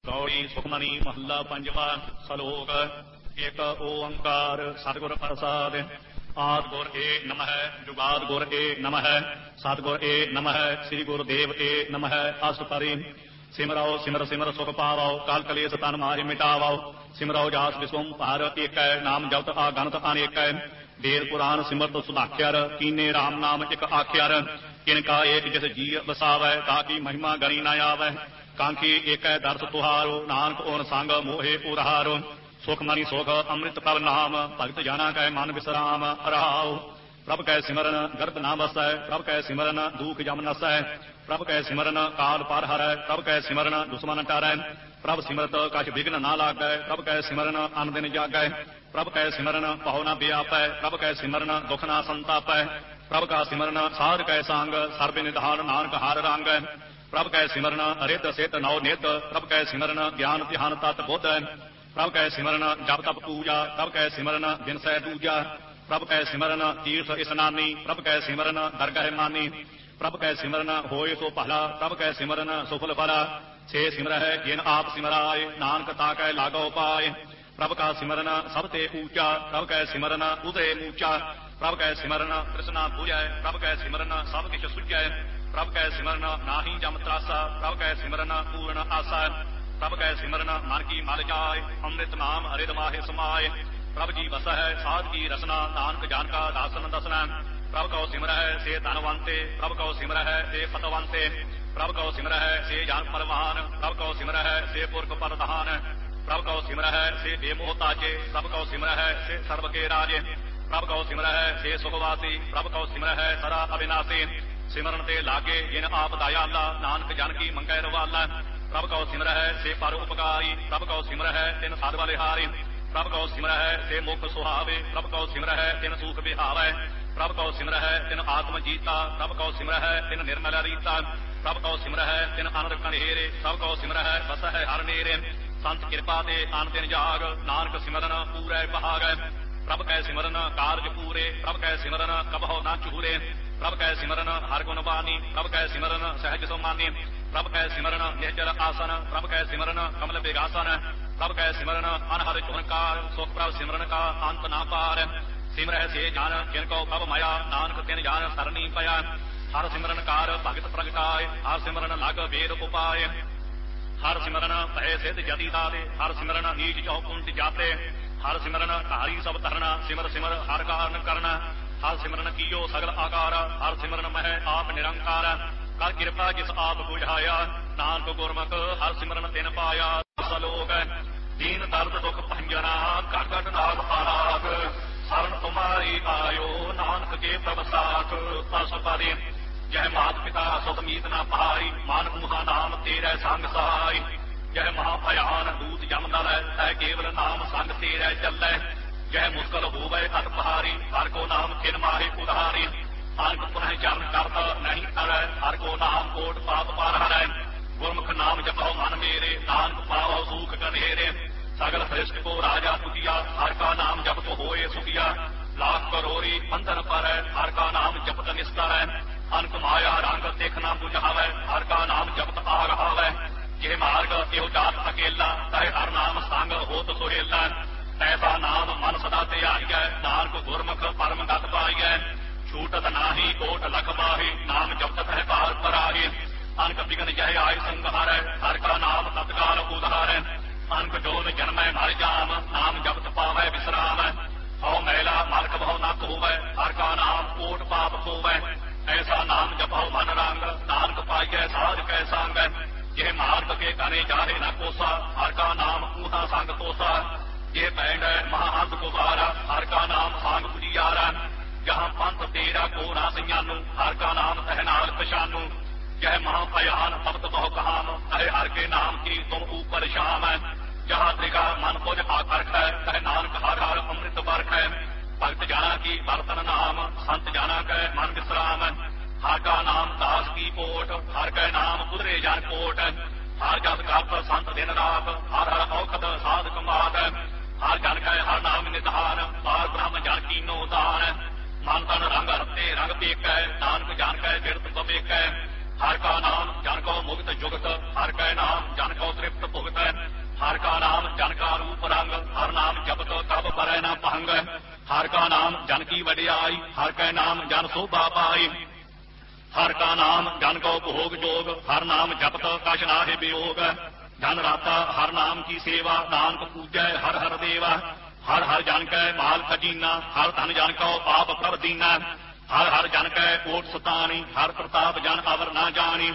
ਗੌੜੀ ਸੁਖਮਨੀ ਮਹੱਲਾ ਪੰਜਵਾ। ਸਲੋਕ ਇੱਕ ਓੰਕਾਰ ਸਤਿਗੁਰ ਪ੍ਰਸਾਦ। ਆਦਿ ਗੁਰ ਏ ਨਮః, ਜੁਗਾਦ ਗੁਰ ਏ ਨਮঃ, ਸਤਿਗੁਰ ਏ ਨਮঃ, ਸ੍ਰੀ ਗੁਰੁਦੇਵ ਏ ਨਮঃ। ਅਸਪਰੀ ਸਿਮਰਾਓ ਸਿਮਰ ਸਿਮਰ ਸੁਖ ਪਾਵਾਓ, ਕਲ ਕਲੇਸ਼ ਤਨ ਮਾਹਿ ਮਿਟਾਵਾਓ। ਸਿਮਰਾਓ ਜਾਸ ਵਿਸਵੰ ਭਾਰ ਏਕੈ, ਨਾਮ ਜਪਤ ਆਗਨਤ ਅਨੇਕੈ। ਵੇਦ ਪੁਰਾਨ ਸਿਮਰਤ ਸੁਭਾਖਿਆਰ, ਕੀਨੇ ਰਾਮ ਨਾਮ ਇਕ ਆਖਿਆਰ। ਕਿਨਕਾ ਏਕ ਜਿਸ ਜੀ ਵਸਾਵੈ, ਤਾਕੀ ਮਹਿਮਾ ਗਣੀ ਨਾ ਆਵੈ। ਕਾਂਖੀ ਏਕੈ ਦਰਸ ਤੁਹਾਰੋ, ਨਾਨਕ ਓਨ ਸੰਗ ਮੋਹਿ ਉਰਹਾਰੋ। ਸੁਖ ਮਨੀ ਸੁਖ ਅੰਮ੍ਰਿਤ ਪ੍ਰਭ ਨਾਮ, ਭਗਤ ਜਾਣਾ ਕੈ ਮਨ ਵਿਸਰਾਮ ਰਹਾਉ। ਪ੍ਰਭ ਕੈ ਸਿਮਰਨ ਗਰਭ ਨਾ ਵਸੈ, ਪ੍ਰਭ ਕੈ ਸਿਮਰਨ ਦੂਖ ਜਮ ਨਸੈ। ਪ੍ਰਭ ਕੈ ਸਿਮਰਨ ਕਾਲ ਪਰ ਹਰੈ, ਪ੍ਰਭ ਕੈ ਸਿਮਰਨ ਦੁਸ਼ਮਨ ਟਰੈ। ਪ੍ਰਭ ਸਿਮਰਤ ਕਛ ਵਿਘਨ ਨਾ ਲਾਗੈ, ਪ੍ਰਭ ਕੈ ਸਿਮਰਨ ਅਨ ਦਿਨ ਜਾਗੈ। ਪ੍ਰਭ ਕੈ ਸਿਮਰਨ ਪਹੁ ਨਾ ਵਿਆਪੈ, ਪ੍ਰਭ ਕੈ ਸਿਮਰਨ ਦੁਖ ਨਾ ਸੰਤਾਪੈ। ਪ੍ਰਭ ਕਾ ਸਿਮਰਨ ਸਾਧ ਕੈ ਸੰਗ, ਸਰਬ ਨਿਧਾਨ ਨਾਨਕ ਹਰ ਰੰਗ। ਪ੍ਰਭ ਕੈ ਸਿਮਰਨ ਰਿੱਧ ਸਿੱਧ ਨੌ ਨਿਤ, ਪ੍ਰਭ ਕੈ ਸਿਮਰਨ ਗਿਆਨ ਧਿਆਨ ਤਤ ਬੁੱਧ। ਪ੍ਰਭ ਕੈ ਸਿਮਰਨ ਜਪ ਤਪ ਪੂਜਾ, ਪ੍ਰਭ ਕੈ ਸਿਮਰਨ ਦਿਨ ਸਹਿ ਦੂਜਾ। ਪ੍ਰਭ ਕੈ ਸਿਮਰਨ ਤੀਰਥ ਇਸਨਾਨੀ, ਪ੍ਰਭ ਕੈ ਸਿਮਰਨ ਦਰਗਹਿ ਮਾਨੀ। ਪ੍ਰਭ ਕੈ ਸਿਮਰਨ ਹੋਏ ਸੋ ਭਲਾ, ਪ੍ਰਭ ਕੈ ਸਿਮਰਨ ਸੁਫਲ ਫਲਾ। ਛੇ ਸਿਮਰਹਿ ਜਿਨ ਆਪ ਸਿਮਰਾਏ, ਨਾਨਕ ਤਾ ਕੈ ਲਾਗੋ ਪਾਏ। ਪ੍ਰਭ ਕਾ ਸਿਮਰਨ ਸਭ ਤੇ ਊਚਾ, ਪ੍ਰਭ ਕੈ ਸਿਮਰਨ ਉਦੇ ਮੂਚਾ। ਪ੍ਰਭ ਕੈ ਸਿਮਰਨ ਤ੍ਰਿਸ਼ਨਾ ਬੁਝੈ, ਪ੍ਰਭ ਕੈ ਸਿਮਰਨ ਸਭ ਕਿਛ ਸੁਝੈ। ਪ੍ਰਭ ਕੈ ਸਿਮਰਨ ਨਾਹੀ ਜਮ ਤਰਾਸਾ, ਪ੍ਰਭ ਕੈ ਸਿਮਰਨ ਪੂਰਨ ਆਸਾ। ਪ੍ਰਭ ਕੈ ਸਿਮਰਨ ਮਨ ਕੀ ਮਲ ਜਾਏ, ਅੰਮ੍ਰਿਤ ਨਾਮ ਹਰਿ ਦਮਾਹਿ ਸਮਾਏ। ਪ੍ਰਭ ਜੀ ਵਸਹਿ ਸਾਧ ਕੀ ਰਸਨਾ, ਨਾਨਕ ਜਾਨ ਕਾ ਦਾਸਨ ਦਸਨਾ। ਪ੍ਰਭ ਕਉ ਸਿਮਰਹਿ ਸੇ ਧਨਵੰਤੇ, ਪ੍ਰਭ ਕਉ ਸਿਮਰਹਿ ਸੇ ਪਤਵੰਤੇ। ਪ੍ਰਭ ਕਉ ਸਿਮਰਹਿ ਸੇ ਜਾਨ ਪਰਵਾਨ, ਪ੍ਰਭ ਕਉ ਸਿਮਰਹਿ ਸੇ ਪੁਰਖ ਪ੍ਰਧਾਨ। ਪ੍ਰਭ ਕਉ ਸਿਮਰਹਿ ਸੇ ਬੇਮੋਹਤਾਜੇ, ਪ੍ਰਭ ਕਉ ਸਿਮਰਹਿ ਸੇ ਸਰਬ ਕੇ ਰਾਜੇ। ਪ੍ਰਭ ਕਉ ਸਿਮਰਹਿ ਸੇ ਸੁਖਵਾਸੀ, ਪ੍ਰਭ ਕਉ ਸਿਮਰਹਿ ਸਦਾ ਅਬਿਨਾਸੀ। ਸਿਮਰਨ ਤੇ ਲਾਗੇ ਜਿਨ ਆਪ ਦਇਆਲਾ, ਨਾਨਕ ਜਨ ਕੀ ਮੰਗੈ ਰਵਾਲਾ। ਪ੍ਰਭ ਕਉ ਸਿਮਰਹਿ ਸੇ ਪਰ ਉਪਕਾਰੀ, ਪ੍ਰਭ ਕਉ ਸਿਮਰਹਿ ਤਿਨ ਸਾਧ ਬਲਿਹਾਰੀ। ਪ੍ਰਭ ਕਉ ਸਿਮਰਹਿ ਸੇ ਮੁਖ ਸੁਹਾਵੇ, ਪ੍ਰਭ ਕਉ ਸਿਮਰਹਿ ਤਿਨ ਸੂਖ ਵਿਹਾਵੈ। ਪ੍ਰਭ ਕਉ ਸਿਮਰਹਿ ਤਿਨ ਆਤਮ ਜੀਤਾ, ਪ੍ਰਭ ਕਉ ਸਿਮਰਹਿ ਤਿਨ ਨਿਰਮਲ ਰੀਤਾ। ਪ੍ਰਭ ਕਉ ਸਿਮਰਹਿ ਤਿਨ ਅਨੰਦ ਕਨੇਰੇ, ਪ੍ਰਭ ਕਉ ਸਿਮਰਹਿ ਵਸਹਿ ਹਰ ਨੇਰੇ। ਸੰਤ ਕਿਰਪਾ ਤੇ ਅਨ ਦਿਨ ਜਾਗ, ਨਾਨਕ ਸਿਮਰਨ ਪੂਰੈ ਭਾਗੈ। ਪ੍ਰਭ ਕੈ ਸਿਮਰਨ ਕਾਰਜ ਪੂਰੇ, ਪ੍ਰਭ ਕੈ ਸਿਮਰਨ ਕਬਹੁ ਨਾ ਚੂਰੇ। ਪ੍ਰਭ ਕੈ ਸਿਮਰਨ ਹਰ ਗੁਣ ਬਾਨੀ, ਪ੍ਰਭ ਕੈ ਸਿਮਰਨ ਸਹਿਜ ਸੁਮਾਨੀ। ਪ੍ਰਭ ਕੈ ਸਿਮਰਨ ਨਿਹਚਲ ਆਸਨ, ਪ੍ਰਭ ਕੈ ਸਿਮਰਨ ਕਮਲ ਬਿਗਾਸਨ। ਪ੍ਰਭ ਕੈ ਸਿਮਰਨ ਅਨਹਦ ਚੁਨਕਾਰ, ਸੁਖ ਪ੍ਰਭ ਸਿਮਰਨ ਕਾ ਅੰਤ ਨਾ ਪਾਰ। ਸਿਮਰਹਿ ਸੇ ਜਨ ਜਿਨ ਕਉ ਪ੍ਰਭ ਮਾਇਆ, ਨਾਨਕ ਤਿਨ ਜਾਨ ਸਰਨੀ ਪਿਆ। ਹਰ ਸਿਮਰਨ ਕਾਰ ਭਗਤ ਪ੍ਰਗਟਾਏ, ਹਰ ਸਿਮਰਨ ਲਗ ਵੇਦ ਉਪਾਏ। ਹਰ ਸਿਮਰਨ ਭੈ ਸਿੱਧ ਜਤੀ ਦਾਤੇ, ਹਰ ਸਿਮਰਨ ਨੀਚ ਚਉ ਕੁੰਟ ਜਾਤੇ। ਹਰ ਸਿਮਰਨ ਧਾਰੀ ਸਭ ਧਰਨਾ, ਸਿਮਰ ਸਿਮਰ ਹਰ ਕਾਰਨ ਕਰਨਾ। ਹਰ ਸਿਮਰਨ ਕੀਓ ਸਗਲ ਆਕਾਰ, ਹਰ ਸਿਮਰਨ ਮਹਿ ਆਪ ਨਿਰੰਕਾਰ। ਕਰ ਕਿਰਪਾ ਜਿਸ ਆਪ ਬੁਝਾਇਆ, ਨਾਨਕ ਗੁਰਮੁਖ ਹਰ ਸਿਮਰਨ ਤਿਨ ਪਾਇਆ। ਸਲੋਕ ਦੀਨ ਦਰਦ ਦੁਖ ਭੰਜਨਾ, ਘਟ ਘਟ ਨਾਮ ਆਲਾਪ। ਸਰਨ ਤੁਮਾਰੀ ਆਇਓ, ਨਾਨਕ ਕੇ ਪ੍ਰਭ ਸਾਖ। ਪਸੁਪਰੇ ਜੈ ਮਾਤ ਪਿਤਾ ਸੁਤ ਮੀਤ ਨਾ ਪਾਈ, ਮਾਨਕ ਮੁਹਾ ਨਾਮ ਤੇਰੇ ਸੰਗ ਸਹਾਈ। ਜੈ ਮਹਾ ਭਿਆਨ ਦੂਤ ਜਮ ਦਲੈ, ਤੈ ਕੇਵਲ ਨਾਮ ਸੰਗ ਤੇਰੇ ਚੱਲੈ। ਜੈ ਮੁਸਕਲ ਹੋਵੇ ਅਤ ਪਹਾਰੀ, ਹਰ ਕੋ ਨਾਮ ਤਿਨ ਮਾਹੇ ਉਧਾਰੀ। ਨਾਨਕ ਪੁਨਹਿ ਚਰਨ ਕਰਤ ਨਹੀਂ ਕਰੈ, ਹਰ ਕੋ ਨਾਮ ਕੋਟ ਪਾਪ ਪਾਰ ਹਰੈ। ਗੁਰਮੁਖ ਨਾਮ ਜਪੋ ਮਨ ਮੇਰੇ, ਨਾਨਕ ਪਾਵੋ ਸੂਖ ਕਨੇਰੇ। ਸਗਲ ਸ੍ਰਿਸ਼ਟ ਕੋ ਰਾਜਾ ਤੁਕਿਆ, ਹਰ ਕਾ ਨਾਮ ਜਪਤ ਹੋਏ ਸੁਖੀਆ। ਲਾਖ ਕਰੋੜੀ ਬੰਧਨ ਪਰੈ, ਹਰ ਕਾ ਨਾਮ ਜਪਤ ਨਿਸਤਰੈ। ਅਨਕ ਮਾਇਆ ਰੰਗ ਦੇਖ ਨਾ ਬੁਝਾਵੈ, ਹਰ ਕਾ ਨਾਮ ਜਪਤ ਆ ਰਹਾਵੈ। ਜੇ ਮਾਰਗ ਇਹੋ ਜਾਤ ਅਕੇਲਾ, ਤੈ ਹਰ ਨਾਮ ਸੰਗ ਹੋਤ ਸੁਹੇਲਾ। ਐਸਾ ਨਾਮ ਮਨ ਸਦਾ ਧਿਆਈਐ, ਨਾਨਕ ਗੁਰਮੁਖ ਪਰਮ ਗਤ ਪਾਈਐ। ਛੂਟਤ ਨਾਹੀ ਕੋਟ ਲਖ ਮਾਹੀ, ਨਾਮ ਜਪਤ ਹੈ ਪਾਰ ਪਰਾਹੀ। ਅਨਕ ਬਿਗਨ ਜਹ ਆਇ ਸੰਘਾਰੈ, ਹਰ ਕਾ ਨਾਮ ਤਤਕਾਲ ਉਧਾਰੈ। ਅਨਕ ਜੋਨ ਜਨਮੈ ਮਰ ਜਾਮ, ਨਾਮ ਜਪਤ ਪਾਵੈ ਵਿਸਰਾਮ। ਹਉ ਮੈਲਾ ਮਲਕ ਬਹੁ ਨਾ ਧੋਵੈ, ਹਰ ਕਾ ਨਾਮ ਕੋਟ ਪਾਪ ਖੋਵੈ। ਐਸਾ ਨਾਮ ਜਪਉ ਮਨ ਰੰਗ, ਨਾਨਕ ਪਾਈਐ ਸਾਧ ਕੈ ਸੰਗ। ਜੇ ਮਾਰਗ ਕੇ ਕਰੇ ਜਾਹੇ ਨਾ ਕੋਸਾ, ਹਰ ਕਾ ਨਾਮ ਊਹਾ ਸੰਗ ਤੋਸਾ। ਜੇ ਪੈਂਡੈ ਮਹਾਂਤ ਗੁਬਾਰਾ, ਹਰ ਕਾ ਨਾਮ ਸੰਗ ਪੁਜਿਆਰਾ। ਜਹਾਂ ਪੰਥ ਤੇਰਾ ਕੋ ਨਾ ਸਈਆਨੂ, ਹਰ ਕਾ ਨਾਮ ਤਹਿ ਨਾਲ ਪਛਾਨੂ। ਜਹ ਮਹਾ ਭਿਆਨ ਭਗਤ ਬਹੁ ਕਹਾਮ, ਤਹਿ ਹਰ ਕੇ ਨਾਮ ਕੀ ਤੁਮ ਊਪਰ ਸ਼ਾਮ। ਜਹਾਂ ਤ੍ਰਿਗਾ ਮਨ ਕੁਝ ਆਕਰਖੈ, ਤਹਿ ਨਾਨਕ ਹਰ ਹਰ ਅੰਮ੍ਰਿਤ ਵਰਖੈ। ਭਗਤ ਜਾਣਾ ਕੀ ਵਰਤਨ ਨਾਮ, ਸੰਤ ਜਾਣਾ ਕੈ ਮਨ ਵਿਸਰਾਮ। ਹਰ ਕਾ ਨਾਮ ਦਾਸ ਕੀ ਓਟ, ਹਰ ਕੈ ਨਾਮ ਕੁਦਰੇ ਜਨ ਕੋਟ। ਹਰ ਜਸ ਕਰਤ ਸੰਤ ਦਿਨ ਰਾਤ, ਹਰ ਹਰ ਔਖਦ ਸਾਧ ਕਮਾਤ। ਹਰ ਜਨ ਕੈ ਹਰ ਨਾਮ ਨਿਧਾਨ, ਪਾਰ ਬ੍ਰਹਮ ਜਨ ਕੀਨੋ ਦਾਨ। ਮਨ ਤਨ ਰੰਗ ਰਤੇ ਰੰਗ ਪੇਕੈ, ਨਾਨਕ ਜਨ ਕੈ ਬਿਰਤ ਪਵੇਕੈ। ਹਰ ਕਾ ਨਾਮ ਜਨ ਕੋ ਮੁਕਤ ਜੁਗਤ, ਹਰ ਕੈ ਨਾਮ ਜਨ ਕੋ ਤ੍ਰਿਪਤ ਭੁਗਤੈ। संग। हर का नाम जन की वडियाई, हर कै नाम जन शोभा पाई। हर का नाम जन को भोग जोग, हर नाम जपत कछ नाहि वियोग। धन राता हर नाम की सेवा, नानक पूजै हर हर देवा। हर हर जन कै माल खजीना, हर धन जन को पाप प्रभ दीना। हर हर जन कै ओट सुतानी, हर प्रताप जन अवर ना जानी।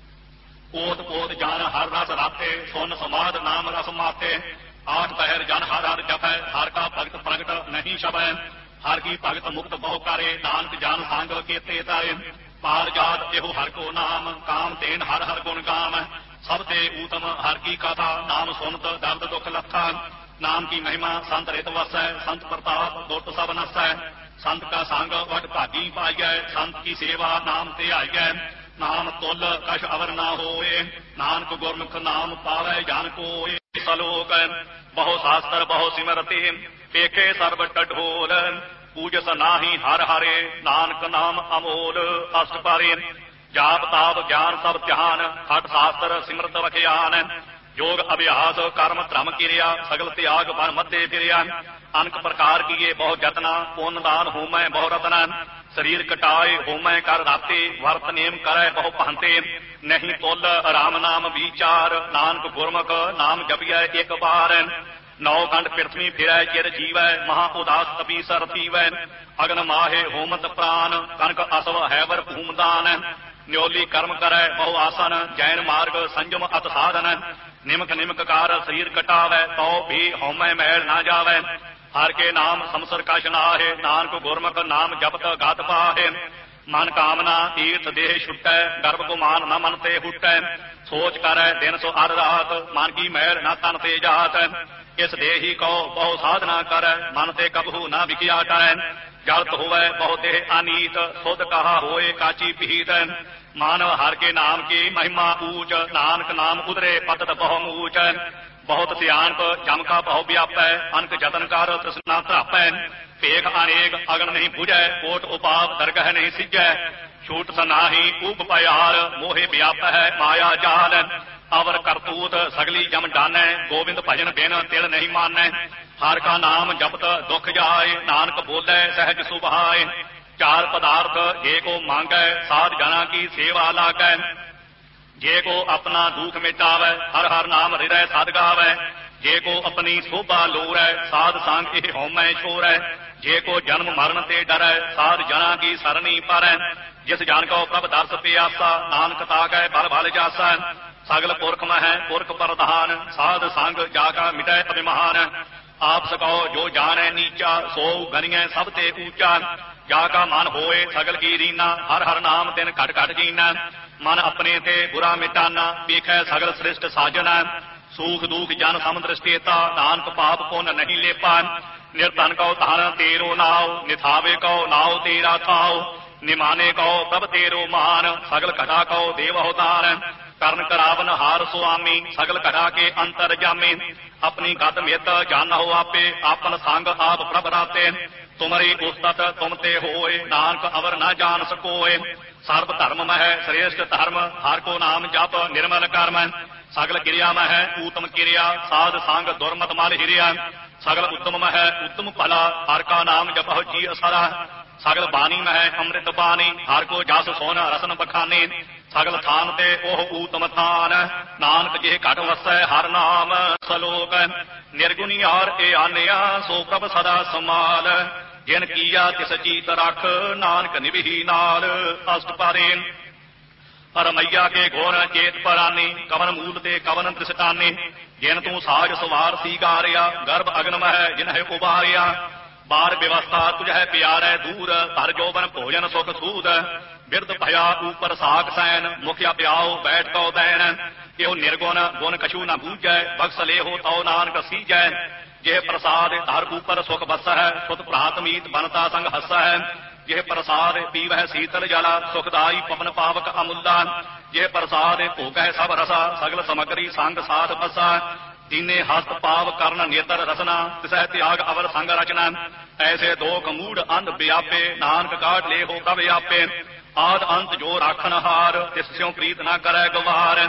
ओत पोत जन हर रस राते, सुन समाध नाम रस माते। आठ पहर जन हर हर जपै, हर का भगत प्रगट नहीं छपै। हर की भगत मुक्त बहु करे, नानक जन सांग केते तारे। पार जात एहो हर को नाम, काम तेन हर हर गुण काम। सब ते ऊतम हर की कथा, नाम सुनत दर्द दुख लथा। नाम की महिमा संत रित वसै, संत प्रताप दुष्ट सब नसै। संत का संग वट भागी पाइयै, संत की सेवा नाम ते आइयै। नाम तुल कछ अवर ना होए, नानक गुरमुख नाम पावै जान कोय। सलोक बहु शास्त्र बहु सिमरते, पेखे सर्व टढोल। पूजस नाही हर हरे, नानक नाम अमोल। अष्ट पारे जाप ताप ज्ञान सब ध्यान, खट शास्त्र सिमरत वखियान। योग अभ्यास कर्म ध्रम किरिया, सगल त्याग वन मध्य फिरिया। अनक प्रकार किए बहु जतना, पुन दान होमै बहु रतना। शरीर कटाए होमै कर राते, वर्त नेम करै बहु भांते। नहीं तुल राम नाम विचार, नानक गुरमुख नाम जपियै एक बार। नौ खंड पृथ्वी फिरै चिर जीवै, महा उदास तपी सर पीवै। अगन माहे होमत प्राण, कनक असव हैवर भूमदान। न्योली कर्म करै बहु आसन, जैन मार्ग संयम अत साधन। निमक निमक कार शरीर कटावै, तो भी होमै मैल ना जावै। हर के नाम समसर कछ नाहे, नानक गुरमुख नाम जपत गात पाहे। मन कामना तीर्थ देह छुटै, गर्भ गुमान न मन ते हुटै। सोच करै दिन सो अर रात, मन की मैल न तन ते जात। इस देही को बहु साधना कर, मन ते कबहू न विकिया टरै। जलत होवै बहु देह अनीत, सुध कहा होए काची पीत। मानव हर के नाम की महिमा ऊंच, नानक नाम उदरे पतत बहु मूच। बहुत सियानप जम का बहु व्यापै, अनक जतन कर तृष्णा त्रापै। भेख अनेक अगन नहीं बुझै, कोट उपाप दरगह नहीं सिजै। छूट सनाही ऊप पयार, मोहे व्याप है माया जाल। अवर करतूत सगली जम डानै, गोविंद भजन बिन तिल नहीं मानै। हर का नाम जपत दुख जाए, नानक बोलै सहज सुभाए। चार पदार्थ जे को मांगै, साध जना की सेवा लागै। जे को अपना दुख मिटावै, हर हर नाम हृदय सद गावै। जे को अपनी शोभा लोरै, साध सांग ए होमै छोरै। जे को जन्म मरण ते डरै, साध जना की सरनी परै। जिस जन को प्रभ दर्श प्यासा, नानक ताकै बल बल जासा। सगल पुरख मह पुरख प्रधान, साध संग जाका मिटै अभिमान। आप सको जो जानै नीचा, सो गनियै सब ते ऊंचा। जाका मन होए सगल की रीना, हर हर नाम दिन घट घट जीना। मन अपने ते बुरा मिटाना, पेखै सगल श्रेष्ठ साजना। सूख दुख जन समदृष्टेता, नानक पाप पुन नहीं लेपा। निर्धन कौ धन तेरो नाव, निथावे कौ नाव तेरा थाव। निमाने कौ प्रभ तेरो मान, सगल घटा कौ देव अवतार। कर्ण करावन हार सुआमी, सगल घटा के अंतर जामे। अपनी गत मित जान हो आपे, आपन संग आप प्रभ राते। तुमरी उस्तत तुम ते होए, नानक अवर न जान सकोए। सर्व धर्म मह श्रेष्ठ धर्म, हर को नाम जप निर्मल कर्म। सगल क्रिया मह उत्तम क्रिया, साध सांग दुर्मत मल हिरिया। सगल उत्तम मह उत्तम भला, हर का नाम जपह जी असरा। सगल बानी मह अमृत बानी, हर को जस सोन रसन बखाने। सगल थान ते ओह ऊतम थान, नानक जे घट वसै हर नाम। सलोक निर्गुणी और ए आनिया, सो प्रभ सदा समाल। जिन किया तिस जीत रख, नानक निभिही नाल। अष्ट पारे रमैया के घोर चेत परानी, कवन मूल ते कवन दृष्टाने। जिन तू साज सवार सीगारिया, गर्भ अग्न मह जिन्ह उबारिया। बार व्यवस्था तुझ है प्यारै दूर, भर जोबन भोजन सुख सूद। बिरद भया ऊपर साग सैन, मुखिया प्याओ बैठ कौ दैन। यो निर्गुण गुण कछु न बूझै, बख्श ले हो तौ नानक सीजै। यह प्रसाद धर ऊपर सुख बस है, सुत प्रात मीत बनता संग हस है। यह प्रसाद पीवह शीतल जला, सुखदाई पवन पावक अमुल्ला। यह प्रसाद भोग है सब रसा, सगल समग्री संग साथ बसा। दीने हस्त पाव कर्ण नेतर रसना, तिसह त्याग अवर संग रचना। ऐसे दोख मूढ़ अंध व्यापे, नानक काट ले हो प्रभ आपे। आद अंत जो राखन हार, तिस्यों प्रीत न करे गवार।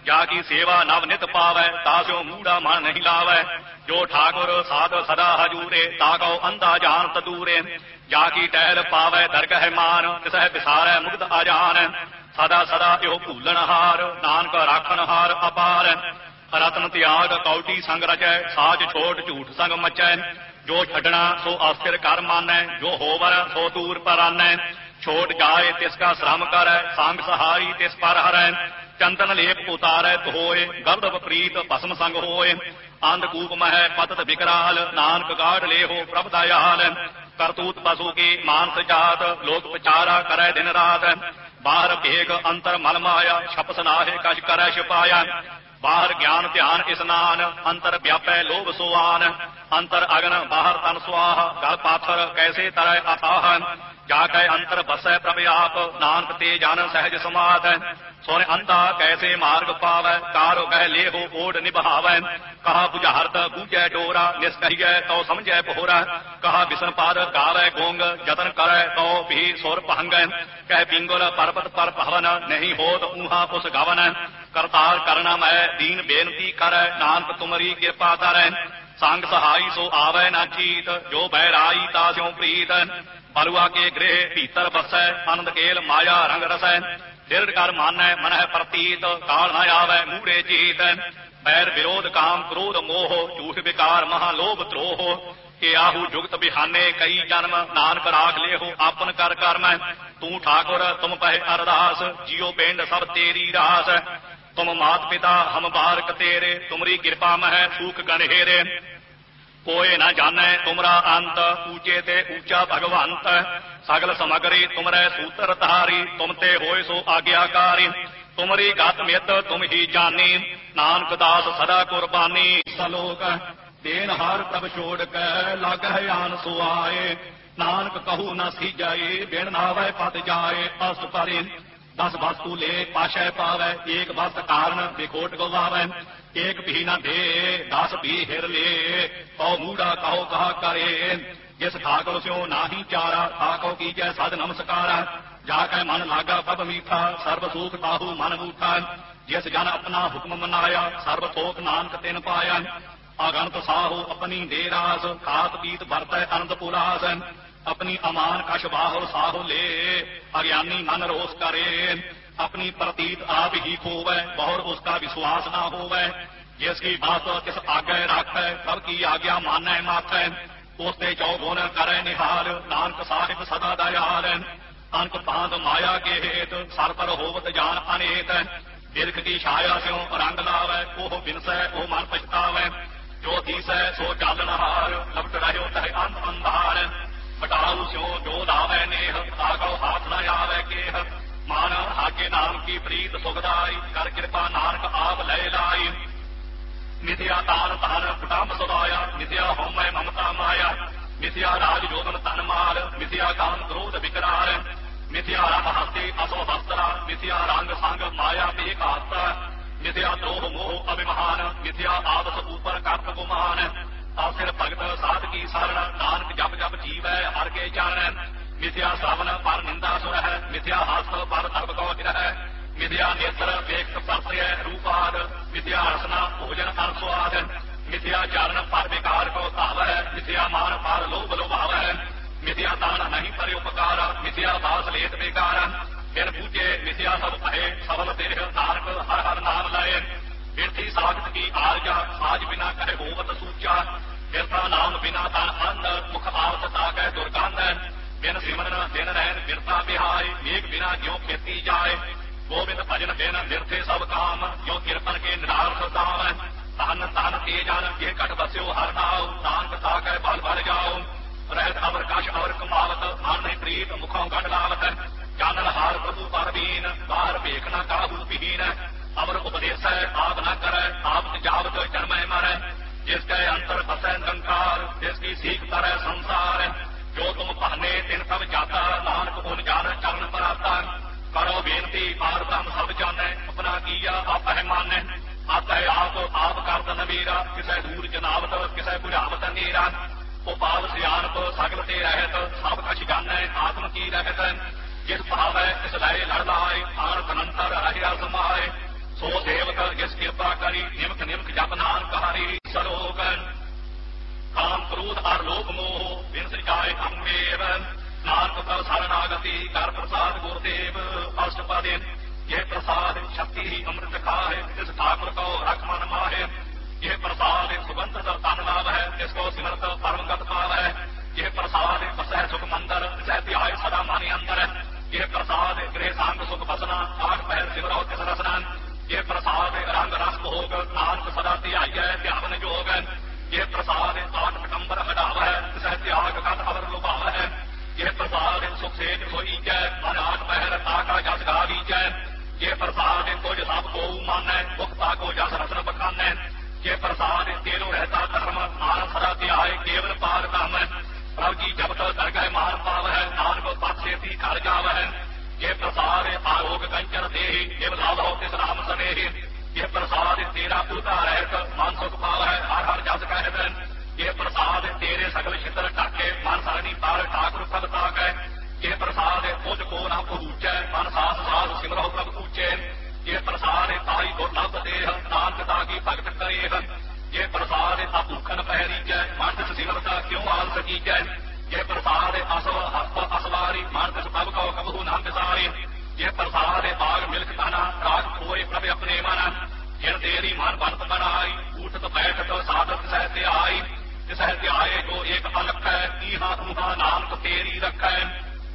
जाकी सेवा नव नित पावै तास्यो मूढ़ा मन नहीं लावै। जो ठाकुर साध सदा हजूरे ताको अंधा जानत दूरे। जाकी टहल पावै दरगह मान तिसह बिसारै मुग्ध अजान। सदा सदा यो भूलन हार नानक राखन हार अपार। रतन त्याग कौटी संग रचै साज छोट झूठ संग मचै। जो छड़ना सो अस्थिर कर मानै जो होवर सो दूर परानै। छोट जाए तिसका श्रम कर संग सहारी तिस पर हरै। चंदन लेप उतारै धोए गर्दभ प्रीत भस्म संग होए। अंधकूप मह पतत विकराल नानक गाढ़ ले हो प्रभ दयाल। करतूत पशु की मानस जात लोक प्रचारा करे दिन रात। बाहर भेग अंतर मल माया छप सनाहे कश करे छिपाया। बाहर ज्ञान ध्यान स्नान अंतर व्यापै लोभ सुआन। अंतर अगन बाहर तन स्वाह गल पाथर कैसे तरह अथाह। जाकै अंतर बसै प्रभ आप नानक ते जान सहज समाध। सुन अंधा कैसे मार्ग पावै कार गह ले हो ओढ़ निभावै। कहा बुझारत बूझै डोरा निष्कहियै तो समझै पोहरा। कहा बिसन पाद गावै गोंग जतन करै तो भी सुर पहंगै। कह पिंगल पर्वत पर पवन नहीं होत ऊहा उस गवन। करतार करना मैं दीन बेनती करै नानक तुमरी कृपा धरै। संग सहाई सो आवै न चीत जो बैराई तास्यों प्रीत। बलुआ के गृह भीतर बसै आनंद केल माया रंग रसै। दृढ़ कर मानै मन है प्रतीत काल न आवै मूढ़े जीत। बैर विरोध काम क्रोध मोह झूठ विकार महालोभ द्रोह। के आहू जुगत बिहाने कई जन्म नानक राग ले हो आपन कर कर्म। तू ठाकुर तुम पह अरदास जियो पिंड सब तेरी रास। तुम मात पिता हम बारक तेरे तुमरी कृपा मह सूख गणहेरे। कोई न जानै तुमरा अंत ऊंचे ते ऊंचा भगवंत। सगल समगरी तुमरे सूत्र धारी तुम ते होए सो आज्ञाकारी। तुमरी गत मित तुम ही जानी नानक दास सदा कुर्बानी। सलोक देन हार प्रभ छोड़ कै लाग है आन सुआए। नानक कहू न सी जाए बिन नावै पद जाए अस परे। 10 वस्तु ले पाशै पावै एक वस्त कारण विखोट गवावै। एक भी न दे 10 भी हिर ले तो मूढ़ा कहो कहा करे। जिस ठाकुर स्यो नाही चारा ताको कीजै सद नमस्कारा। जाकै मन लागा पब मीठा सर्व सुख ताहू मन मूठा। जिस जन अपना हुक्म मनाया सर्व थोक नानक तिन पाया। अगणत साहू अपनी दे रास खात पीत बरतै आनंद पुरास। अपनी अमान कश बाहो साहो ले अज्ञानी मन रोष करे। अपनी प्रतीत आप ही खोवै बहुर उसका विश्वास न होवै। जिसकी बात किस आगे राखै सब की आज्ञा मानै माथै। उसते चौगुन करे निहाल नानक साहिब सदा दयाल। अंक पांद माया के हेत सर पर होवत जान अनेत। बिरख की छाया स्यों रंग लावै ओह बिनसै ओ मन पछतावै। जो तीसै सो चालन हार लपट रहो तह अंत अंधार। बटाऊ स्यों जो लावै नेह ताकौ हाथ न आवै केह। मान हाके नाम की प्रीत सुखदाई कर कृपा नानक आप लय लाई। मिथ्या तान तान कुटुंब सदाया मिथ्या होमै ममता माया। मिथ्या राज जोगन तन माल मिथ्या काम क्रोध विकरार। मिथ्या रथ हस्ती असो हस्तरा मिथ्या रंग संग माया बेकास्ता। मिथ्या द्रोह मोह अभिमान मिथ्या आपस ऊपर कर्त गुमान। आखिर भगत साध की शरण नानक जप जप जीवै हर के जान। मिथ्या श्रवण पर निंदा सुर है मिथ्या हास पर सर्व को गिरह। मिथ्या नेत्र वेक्त परसय रूपाद मिथ्या रसना भोजन अनस्वाद। मिथ्या चरण पर विकार को ताव है मिथ्या मान पर लोभ लोभाव है। मिथ्या दान नहीं पर उपकार मिथ्या दास लेत बेकार। बिन पूजे मिथ्या सब कहे सबल देह नानक हर हर नाम लय। बिरथी सागत की आर्जा साज बिना कहे होवत सूचा। बिरथा नाम बिना तन अन्न मुख आवत ताकै दुर्गंध। बिन सिमरन दिन रैन बिरथा बिहाय एक बिना ज्यों खेती जाए। गोविंद भजन बिन बिरथे सब काम जो कीर्तन के निरार्थ दाम। तन तन तेजन ये कट बस्यो हर नाव नानक ताकै बल भर जाओ। रहत अवर कश अवर कमावत मन प्रीत मुखों गढ़ लावत। चानल हार प्रभु परवीन बाहर भेखना काबू विहीन। अवर उपदेश आप न करे आप जावत जन्म मरै। जिसके अंतर बसै निरंकार जिसकी सीख तरह संसार। जो तुम पहने तिन सब जाता नानक उन जान चरण पर आता। करो बेनती पार ब्रह्म सब जाने अपना किया आप है माने। आता है आप करत नबीरा किसे दूर जनावत किसे बुझावत नीरा। उपाव सियानत सगल ते रहत सब कछ जाने आत्म की रहत। जिस भाव है इस लय लड़ लाए आन अनंतर रहिया समाए। ਸੋ ਸੇਵਕ ਜਿਸ ਕਿਰਪਾ ਕਰੀ ਨਿਮਕ ਨਿਮਕ ਜਪ ਨਾਨਕ ਹਰੀ ਸਲੋਕ ਕਾਮ ਕ੍ਰੋਧ ਅਰ ਲੋਭ ਮੋਹ ਬਿਨ ਸਜਾਏ ਅੰਮੇਵ ਨਾਨਕ ਪ੍ਰਭ ਸਰਨਾਗਤੀ ਕਰ ਪ੍ਰਸਾਦ ਗੁਰਦੇਵ ਅਸ਼ਟਪਦੇ ਇਹ ਪ੍ਰਸਾਦ ਸ਼ਕਤੀ ਅੰਮ੍ਰਿਤ ਖਾਏ ਜਿਸ ਠਾकुर को रख मन माहे यह प्रसाद सुगंध तन लाभ है जिसको सिमरत परमगत पाव है यह प्रसाद बसै सुख मंदर सहती आय सदा मानी अंतर यह प्रसाद गृह सांग सुख बसना आठ पहर सिमरो तिस रसना यह प्रसाद रंग रस भोग नानक सदा ध्याय ध्यान जोग यह प्रसाद आठ पटंबर हटाव है सह त्याग कथ अवर लुभाव है यह प्रसाद सुख सेज सोई जय मन आठ पहर ताका जस गा लीजै ये प्रसाद कुछ सब को मानै मुक्ता को जस रसन बखानै ये प्रसाद तेरो रहता धर्म मान सदा ध्याय केवल पार धाम प्रभु जी जब तक दरगह मान पाव है नानक पथ सेती घर जाव है ये प्रसाद आरोग कंचन दे केवल लाभ तिस राम सनेह ये प्रसाद तेरा पूता रहत मन सुख पाव है हर हर जस कहत ये प्रसाद तेरे सगल छितर ढाके मन सरनी पार ठाकुर सब ताकै ये प्रसाद खुद को न पहुँचै मन सास सास सिमरो प्रभ पूछे ये प्रसाद ताई दुर्लभ देह नानक ताकी भगत करे ये प्रसाद भूखन पहरी जय मानस सिमरता क्यों आल सकी जय ये प्रसाद असव हस्त असवारी मानस प्रभ को कबहू नाम बिसारे ये प्रसाद बाग मिल्क ताना राज खोए प्रभ अपने मना जिन देरी मान बनत बनाई उठत बैठत साधत सहते आई सहते आए जो एक अलख है इहा उहा नानक तेरी रख है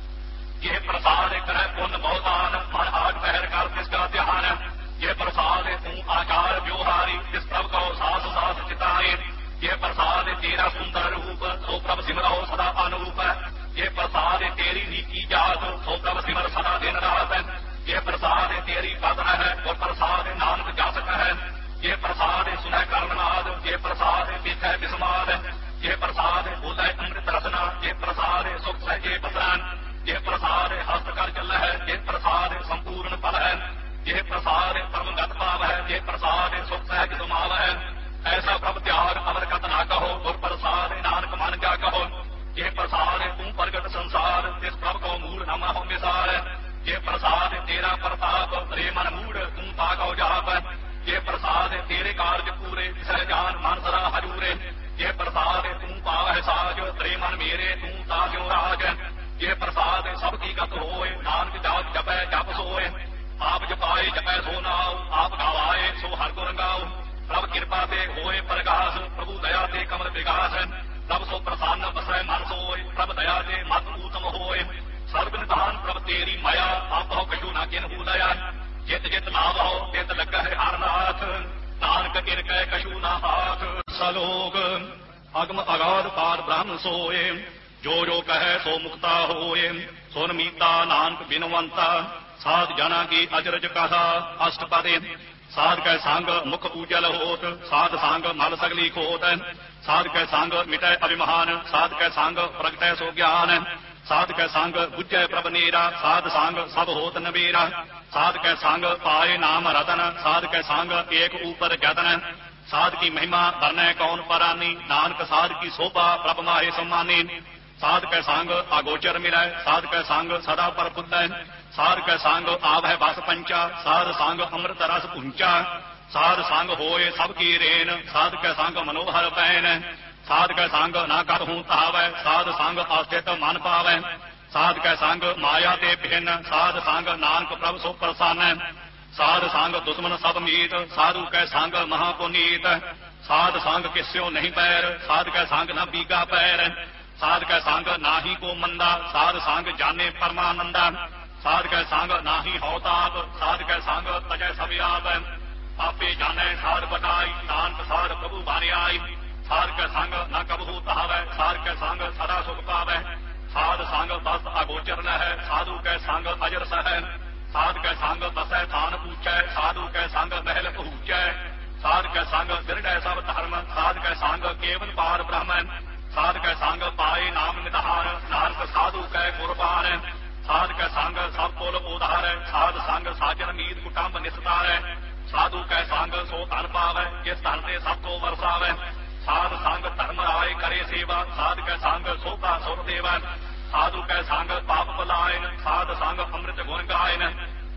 ये प्रसाद कर पुन बहुतान मन आठ पहर कर किसका ध्यान ये प्रसाद तू आचार व्यवहारी जिस प्रभ को सास सास चितारे ये प्रसाद तेरा सुंदर रूप सो प्रभ सिमरो सदा अनुरूप ये प्रसाद तेरी नीकी जात सो प्रभ सिमर सदा दिन रात ये प्रसाद तेरी बदन है और प्रसाद नानक जासक है ये प्रसाद सुनह कर्मनाद ये प्रसाद बिथ विस्माद ये प्रसाद बोले अमृत रसना ये प्रसाद सुख सहजे बसरान ये प्रसाद हस्त कर चल है ये प्रसाद संपूर्ण फल है ये प्रसाद परमगत भाव है ये प्रसाद सुख सहज सुमाव है ऐसा प्रभ त्याग अवर कत ना कहो और प्रसाद नानक मन क्या कहो ये प्रसाद तू प्रगट संसार इस प्रभ को मूल न हो मिसार ये प्रसाद तेरा प्रताप रे मन मूड तू ताको जाप ये प्रसाद तेरे कार्य पूरे सहजान मन सदा हजूरे ये प्रसाद तू पाव है साज रे मन मेरे तू ताजो राज ये प्रसाद सबकी गत होए नानक जात जपै जप सोए आप जपाए जपै सो नाओ आप गवाए सो हर को रंगाओ प्रभ कृपा ते होए प्रकाश प्रभु दया ते कमल विकास प्रभ सो प्रसन्न बसै मन सोए प्रभ दया ते मत उत्तम होए सर्व निधान प्रभ तेरी माया आप हो कछु ना किन हो दया जित जित लाभ हो तित लग है हरनाथ नानक किन कै कछु ना हाथ सलोक अगम अगाध पार ब्रह्म सोए जो जो कहे सो मुक्ता होए सुन मीता नानक बिनवंता साध जना की अजरज कहा अष्टपदे साध कै संग मुख उजल होत साध संग मल सगली खोत साध कै संग मिटै अभिमान साध कै संग प्रगटै सो ज्ञान साध कै संग बुझै प्रभ नेरा साध संग सब होत नबेरा साध कै संग पाए नाम रतन साध कै संग एक ऊपर जतन साध की महिमा बरनै कौन परानी नानक साध की शोभा प्रभ माहे सम्मानी साध कै संग अगोचर मिलै साध कै संग सदा पर पुदै साध कै संग आवै बस पंचा साध संग अमृत रस पुंचा साध संग होए सबकी रेन साध कै संग मनोहर पैन साध कै संग ना करहूँ तावै साध संग अस्थित मन पावै साध कै संग माया ते भिन्न साध संग नानक प्रभ सो प्रसन्न साध संग दुश्मन सब मीत साधु कै संग महापुनीत साध संग किस्यो नहीं पैर साध कै संग न बीगा पैर साध कै संग नाही को मंदा साध संग जाने परमानंदा साध कै संग नाही होताप साध कै संग तजय सब आप आपे जाने साध बटाई नानक साध प्रभु बारे आई साध कै संग न कबहू तावै साध कै संग सदा सुख पावै साध संग बस अगोचर न है साधु कै संग अजर सह साध कै संग बसै थान पूछै साधु कै संग महल पहुँचै साध कै संग दृढ़ सब धर्म साध कै संग केवल पार ब्रह्म साध कै संग पाए नाम निधान नानक साधु कै कुर्बान साध कै संग सब कुल उधार साध संग साजन मीत कुटुंब निस्तार साधु कै संग सो धन पावै जिस धन से सबको वरसावै साध संग धर्म आए करे सेवा साध कै संग सोता सुर देवन साधु कै संग पाप पलायन साध संग अमृत गुण गायन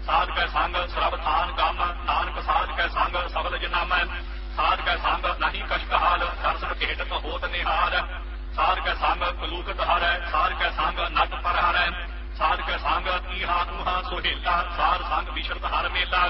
ਸਾਧ ਕੈ ਸੰਗ ਸਰਬ ਥਾਨ ਕੰਮ, ਨਾਨਕ ਸਾਧ ਕੈ ਸੰਗ ਸਬਲ ਜਨਾਮੈ। ਸਾਧ ਕੈ ਸੰਗ ਨਹੀਂ ਕਸ਼ਟ ਹਾਲ, ਦਰਸ਼ਨ ਖੇਡਤ ਹੋਤ ਨਿਹਾਲ। ਸਾਧ ਕੈ ਸੰਗ ਕਲੂਕਤ ਹਰੈ, ਸਾਧ ਕੈ ਸੰਗ ਨਟ ਪਰ ਹਰੈ। ਸਾਧ ਕੈ ਸੰਗ ਈਹਾ ਤੂਹਾ ਸੁਹੇਲਾ, ਸਾਧ ਸੰਗ ਵਿਸ਼ਰਤ ਹਰ ਮੇਲਾ।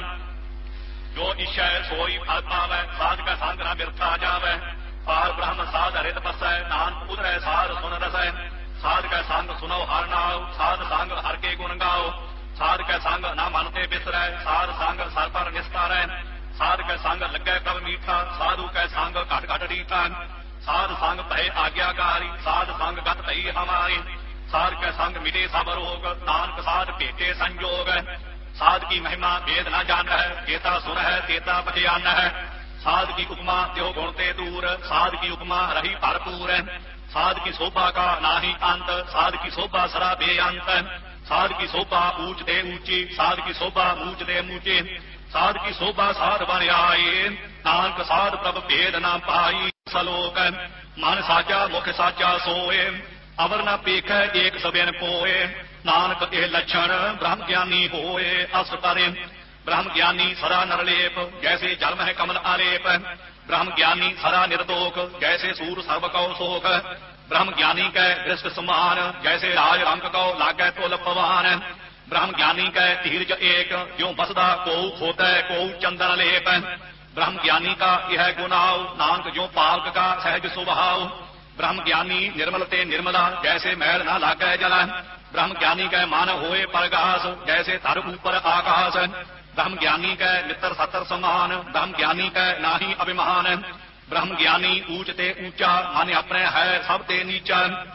ਜੋ ਇਛੈ ਸੋਈ ਫਲ ਪਾਵੈ, ਸਾਧ ਕੈ ਸੰਗ ਨਾ ਬਿਰਥਾ ਜਾਵੈ। ਪਾਰ ਬ੍ਰਹਮ ਸਾਧ ਹਰਿ ਤਪਸੈ, ਨਾਨਕ ਉਧਰੈ ਸਾਧ ਸੁਨ ਰਸੈ। ਸਾਧ ਕੈ ਸੰਗ ਸੁਨੋ ਹਰ ਨਾਉ, ਸਾਧ ਸੰਗ ਹਰ ਕੇ ਗੁਣ ਗਾਓ। ਸਾਧ ਕੈ ਸੰਗ ਨਾ ਮਨ ਤੇ ਬਿਸਰੈ, ਸਾਧ ਸੰਗ ਸਰ ਪਰ ਨਿਸਤਾਰੈ। ਸਾਧ ਕੈ ਸੰਗ ਲੱਗੈ ਪ੍ਰਭ ਮੀਠਾ, ਸਾਧੂ ਕੈ ਸੰਗ ਘਟ ਘਟ ਰੀਠਾ। ਸਾਧ ਸੰਗ ਭੈ ਆਗਿਆਕਾਰੀ, ਸਾਧ ਸੰਗ ਗਤ ਭਈ ਹਮਾਰੀ। ਸਾਧ ਕੈ ਸੰਗ ਮਿਟੇ ਸਭ ਰੋਗ, ਨਾਨਕ ਸਾਧ ਭੇਟੇ ਸੰਜੋਗ। ਸਾਧ ਕੀ ਮਹਿਮਾ ਵੇਦ ਨਾ ਜਾਣੈ, ਕੇਤਾ ਸੁਨ ਹੈ ਤੇਤਾ ਪਛਿਆਨ ਹੈ। ਸਾਧ ਕੀ ਉਪਮਾ ਤਿਉ ਗੁਣ ਤੇ ਦੂਰ, ਸਾਧ ਕੀ ਉਪਮਾ ਰਹੀ ਭਰਪੂਰ। ਸਾਧ ਕੀ ਸ਼ੋਭਾ ਕਾ ਨਾਹੀ ਅੰਤ, ਸਾਧ ਕੀ ਸ਼ੋਭਾ ਸਰਾ ਬੇਅੰਤ। ਸਾਧ ਕੀ ਸ਼ੋਭਾ ਊਚ ਤੇ ਊਚੀ, ਸਾਧ ਕੀ ਸ਼ੋਭਾ ਊਚ ਤੇ ਮੂਚੇ। ਸਾਧ ਕੀ ਸ਼ੋਭਾ ਸਾਧ ਬਨ ਆਏ, ਨਾਨਕ ਸਾਧ ਪ੍ਰਭ ਭੇਦ ਨਾ ਪਾਈ। ਸਲੋਕ ਮਨ ਸਾਜਾ ਮੁਖ ਸਾਜਾ ਸੋਏ, ਅਵਰ ਨਾ ਪੇਖੈ ਏਕ ਸਬਿਨ ਕੋਏ। ਨਾਨਕ ਇਹ ਲੱਛਣ ਬ੍ਰਹਮ ਗਿਆਨੀ ਹੋਏ, ਅਸ ਕਰੇ ਬ੍ਰਹਮ ਗਿਆਨੀ ਸਦਾ ਨਰਲੇਪ, ਜੈਸੇ ਜਲਮ ਹੈ ਕਮਲ ਆਲੇਪ। ਬ੍ਰਹਮ ਗਿਆਨੀ ਸਦਾ ਨਿਰਦੋਖ, ਜੈਸੇ ਸੂਰ ਸਰਬ ਕਉ ਸੋਖ। ਬ੍ਰਹਮ ਗਿਆਨੀ ਕੈ ਦ੍ਰਿਸ਼ਟ ਸਮਾਨ, ਜੈਸੇ ਰਾਜ ਰੰਗ ਕਉ ਲਾਗੈ ਤੁਲ ਪਵਾਨ। ਬ੍ਰਹਮ ਗਿਆਨੀ ਕੈ ਧੀਰਜ ਏਕ, ਜਿਉ ਬਸਦਾ ਕੋਉ ਖੋਤੈ ਕੋਉ ਚੰਦਨ ਲੇਪ। ਬ੍ਰਹਮ ਗਿਆਨੀ ਕਾ ਇਹ ਗੁਨਾਉ, ਨਾਨਕ ਜਿਉ ਪਾਲਕ ਕਾ ਸਹਿਜ ਸੁਭਾਉ। ਬ੍ਰਹਮ ਗਿਆਨੀ ਨਿਰਮਲ ਤੇ ਨਿਰਮਲਾ, ਜੈਸੇ ਮੈਲ ਨਾ ਲਾਗੈ ਜਲ। ਬ੍ਰਹਮ ਗਿਆਨੀ ਕੈ ਮਨ ਹੋਏ ਪਰਗਾਸ, ਜੈਸੇ ਧਰ ਉਪਰ ਆਕਾਸ। ਬ੍ਰਹਮ ਗਿਆਨੀ ਕੈ ਮਿੱਤਰ ਸਤਰ ਸਮਾਨ, ਬ੍ਰਹਮ ਗਿਆਨੀ ਕੈ ਨਾਹੀ ਅਭਿਮਾਨ। ਬ੍ਰਹਮ ਗਿਆਨੀ ਊਚ ਤੇ ਊਚਾ, ਮਨ ਆਪਣੇ ਹੈ ਸਭ ਤੇ ਨੀਚਾ।